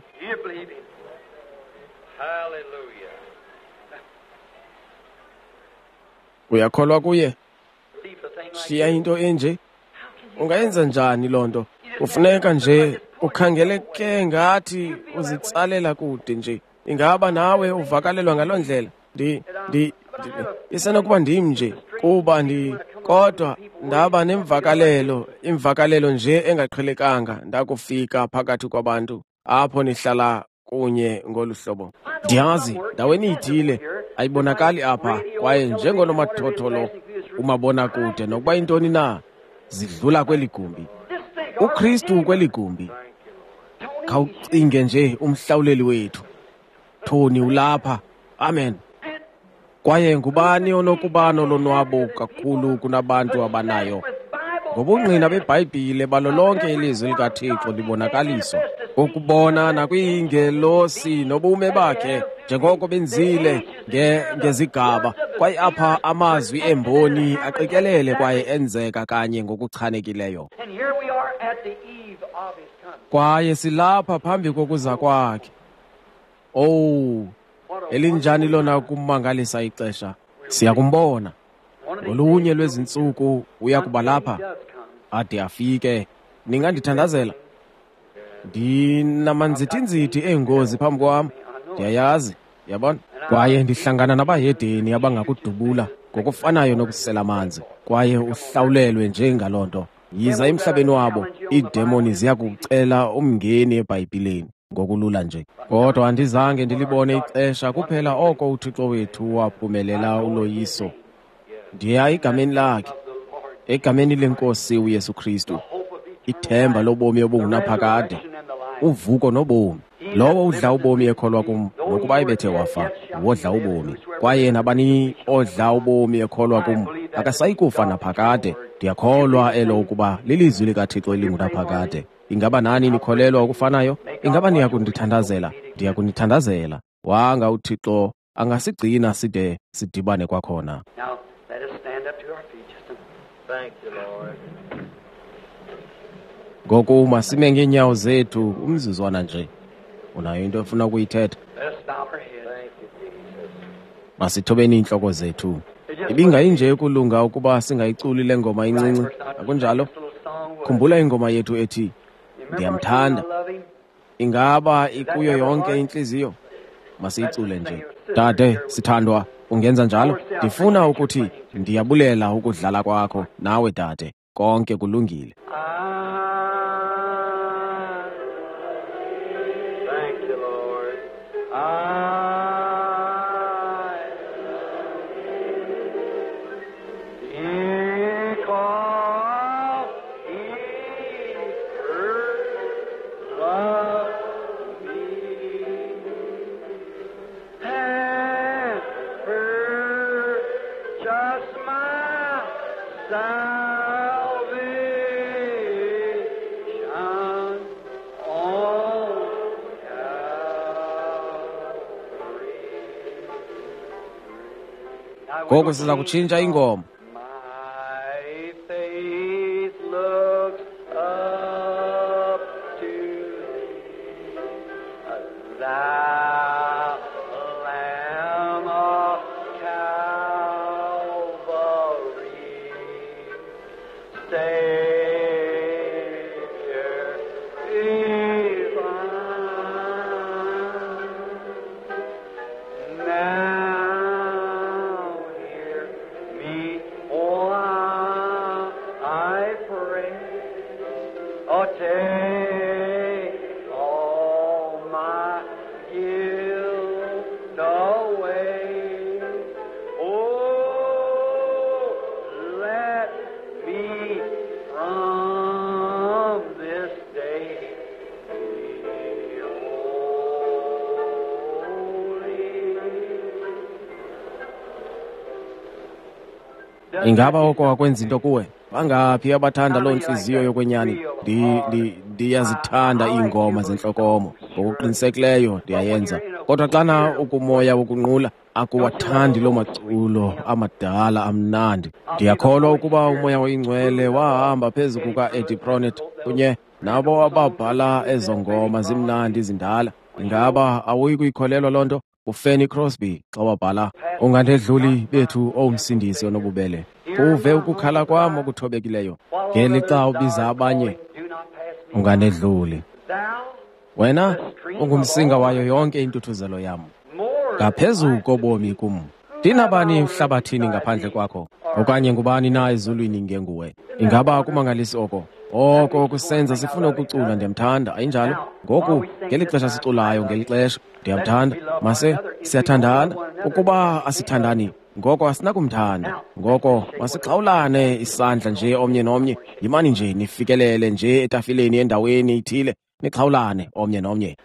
Uyakholwa kuye? Shiya into enje. Ungayenza njani loo nto? Kufuneka nje ukhangeleke ngathi uzitsalela kude nje. Ingaba nawe uvakalelwa ngaloo ndlela? Ndi ndi isenokuba ndim nje kuba ndi kodwa ndaba nemvakalelo, imvakalelo nje engaqhelekanga ndakufika phakathi kwabantu apho nihlala kunye ngolu hlobo. Ndiyazi ndaweni ithile ayibonakali apha, kwaye njengonomathotholo umabona kude nokuba intoni na zidlula kweli gumbi. uKristu kweli gumbi. Khawucinge nje umhlawuleli wethu. Thoni ulapha. Amen. Kwaye ngubani onokuba nolonwabo kakhulu kunabantu abanayo? Ngobungqina beBhayibhile balo lonke ilizwi likaThixo libonakaliswa, ukubona nakwiingelosi nobume bakhe njengoko benzile nge ngezigaba, kwaye apha amazwi emboni aqikelele kwaye enzeka kanye ngokuchanekileyo. Kwaye silapha phambi kokuza kwakhe. Oh, elinjani lona kumangalisa ixesha. Siyakumbona ngolunye lwezintsuku uya kuba lapha ade afike. Ningandithandazela? Ndinamanzithinzithi engozi phambi kwam, ndiyayazi, yabona. Kwaye ndihlangana nabahedeni abangakudubula ngokufanayo nokusela amanzi, kwaye uhlawulelwe nje ngaloo nto. Yiza emhlabeni wabo, iidemoni ziyakucela umngeni eBhayibhileni ngokulula nje. Kodwa andizange ndilibone ixesha kuphela oko uThixo wethu waphumelela uloyiso. Ndiya egameni lakhe, egameni leNkosi uYesu Kristu, ithemba lobomi obungunaphakade, uvuko nobomi. Lowo udla ubomi ekholwa kum, nokuba ebethe wafa, wodla ubomi. Kwaye nabani odla ubomi ekholwa kum akasayi kufa naphakade. Ndiyakholwa elo ukuba lilizwi likaThixo elingunaphakade. Ingaba nani nikholelwa ukufanayo? Ingaba niya kundithandazela? Ndiya kunithandazela. Wanga uThixo angasigcina side sidibane kwakhona. Now, let us stand up to our feet just a minute. Thank you, Lord. Ngoku masime ngeenyawo zethu umzuzwana nje. Unayo into efuna ukuyithetha? Let us bow our heads. Thank you, Jesus. Masithobeni iintloko zethu. Ibingayinje kulunga ukuba singayiculi le ngoma incinci, akunjalo? Khumbula ingoma yethu ethi ndiyamthanda. Ingaba ikuyo yonke inhliziyo? Masiyicule nje. Dade sithandwa, ungenza njalo? Ndifuna ukuthi ndiyabulela ukudlala kwakho nawe dade. Konke kulungile. Thank you, Lord. Ngoku siza kutshintsha ingoma. My faith looks up to thee, thou Lamb of Calvary, Savior divine. Now hear me, oh, I pray. Oh, take all my guilt away. Oh, let me from this day be holy. Ingaba oko wakwenza into kuwe? Bangaphi abathanda loo nhliziyo yokwenyani? Ndi ndiyazithanda iingoma zentlokomo. Ngokuqinisekileyo ndiyayenza. Kodwa xana ukumoya wokunqula akuwathandi loo maculo amadala amnandi. Ndiyakholwa ukuba umoya oyingcwele wahamba phezu kuka-Eddie Pronet kunye nabo ababhala ezo ngoma zimnandi zindala. Ingaba awuyi kuyikholelwa loo nto? uFanny Crosby xa wabhala ungandedluli bethu owumsindisi onobubele. Uve ukukhala kwam okuthobekileyo ngelixa ubiza abanye ungandedluli. Wena ungumsinga wayo yonke intuthuzelo yam, ngaphezu kobomi kum. Ndinabani emhlabathini ngaphandle kwakho? Okanye ngubani na ezulwini ngenguwe? Ingaba kumangalisi oko? Oko kusenza sifuna ukucula ndiyamthanda, ayinjalo? Ngoku ngeli xesha siculayo ngeli xesha ndiyamthanda, mase siyathandana. Ukuba asithandani ngoko asinakumthanda. Ngoko masixhawulane isandla nje omnye nomnye. Yimani nje nifikelele nje etafileni endaweni ithile nixhawulane omnye nomnye.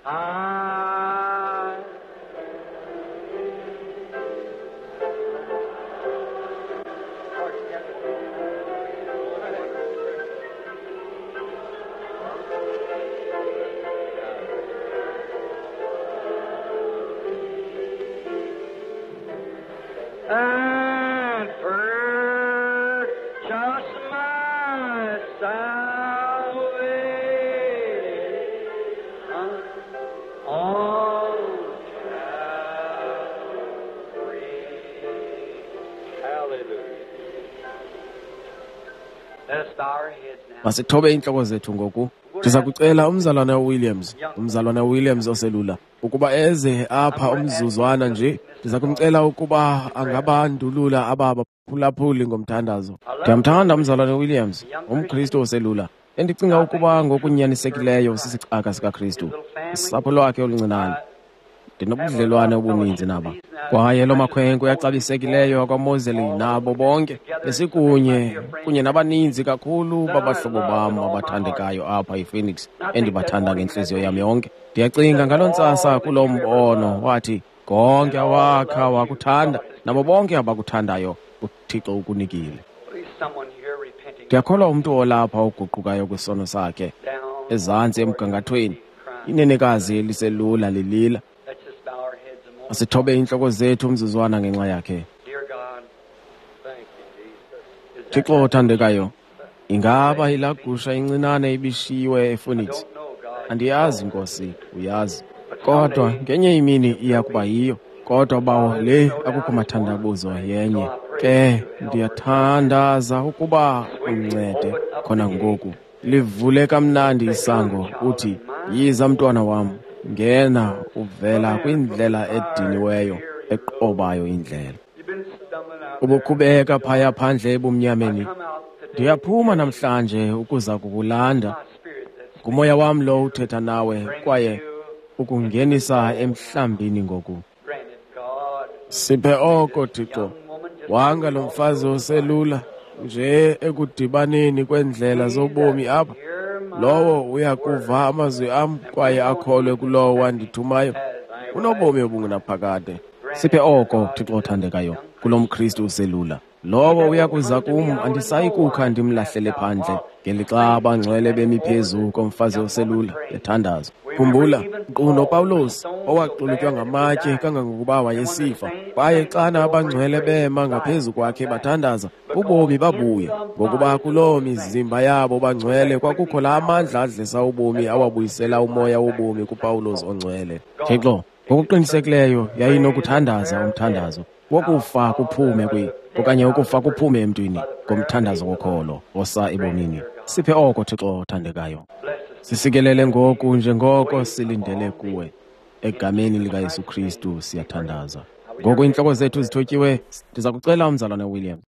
And purchase my salvation on Calvary. Hallelujah. Let us bow our heads now. Masithobe inhloko zethu ngoku. Ndiza kucela umzalwana Williams, umzalwana Williams oselula, ukuba eze apha umzuzwana nje. Ndiza kumcela ukuba angabandulula ababa phulaphuli ngomthandazo. Ndiyamthanda umzalwana Williams, umKristu oselula. Endicinga ukuba ngokunyanisekileyo sisicaka sikaKristu, usapho lwakhe oluncinane. Ndinobudlelwane obuninzi naba. Kwaye lo makhwenkwe yaxabisekileyo akwaMozeli nabo bonke besikunye kunye nabaninzi kakhulu babahlobo bam abathandekayo apha ePhoenix endibathanda ngenhliziyo yam yonke. Ndiyacinga ngaloo ntsasa kulo mbono wathi konke awakha wakuthanda nabo bonke abakuthandayo uThixo ukunikile. Ndiyakholwa umntu olapha oguqukayo kwisono sakhe ezantsi emgangathweni, inenekazi eliselula lilila. Asithobe inhloko zethu umzuzwana ngenxa yakhe. Dear God, thank you, Jesus. Is that Thixo othandekayo, ingaba ilagusha incinane ibishiwe eFunix? don't know, God. Andiyazi Nkosi, uyazi. Kodwa ngenye imini iya kuba yiyo. Kodwa bawo le akukho mathandabuzo yenye. Ke ndiyathandaza ukuba uncede khona ngoku. Livule kamnandi isango uthi, yiza mntwana wam, ngena uvela kwindlela ediniweyo eqobayo indlela. You've been stumbling out. Ubukhubeka phaya phandle ebumnyameni. Come out today. Ndiyaphuma namhlanje ukuza kukulanda. My spirit that's Ngumoya wam lo uthetha nawe kwaye ukungenisa emhlambini ngoku. granted, God. Siphe oko Thixo. Young woman just Wanga lo mfazi oselula nje ekudibaneni kwendlela zobomi apha. hear my Lowo uyakuva amazwi am kwaye akholwe kulowo wandithumayo. Unobomi obungunaphakade. Siphe oko Thixo othandekayo kulo mKristu uselula. Lowo uyakuza kum andisayi kukha ndimlahlele phandle ngelixa abangcwele bemi phezu komfazi oselula ethandaza. Khumbula nkqu noPawulos owaqulutywa ngamatye kangangokuba wayesifa kwaye xana abangcwele bema ngaphezu kwakhe bathandaza ubomi babuya ngokuba kuloo mizimba yabo bangcwele kwakukho la amandla adlisa ubomi awabuyisela umoya wobomi kuPawulos ongcwele. Thixo ngokuqinisekileyo yayinokuthandaza umthandazo wokufa kuphume kwi okanye ukufa kuphume emntwini ngomthandazo wokholo osa ebomini. Siphe oko Thixo othandekayo. Sisikelele ngoku njengoko silindele kuwe. Egameni likaYesu Kristu siyathandaza. Ngoku inhloko zethu zithotyiwe, ndiza kucela umzalwane William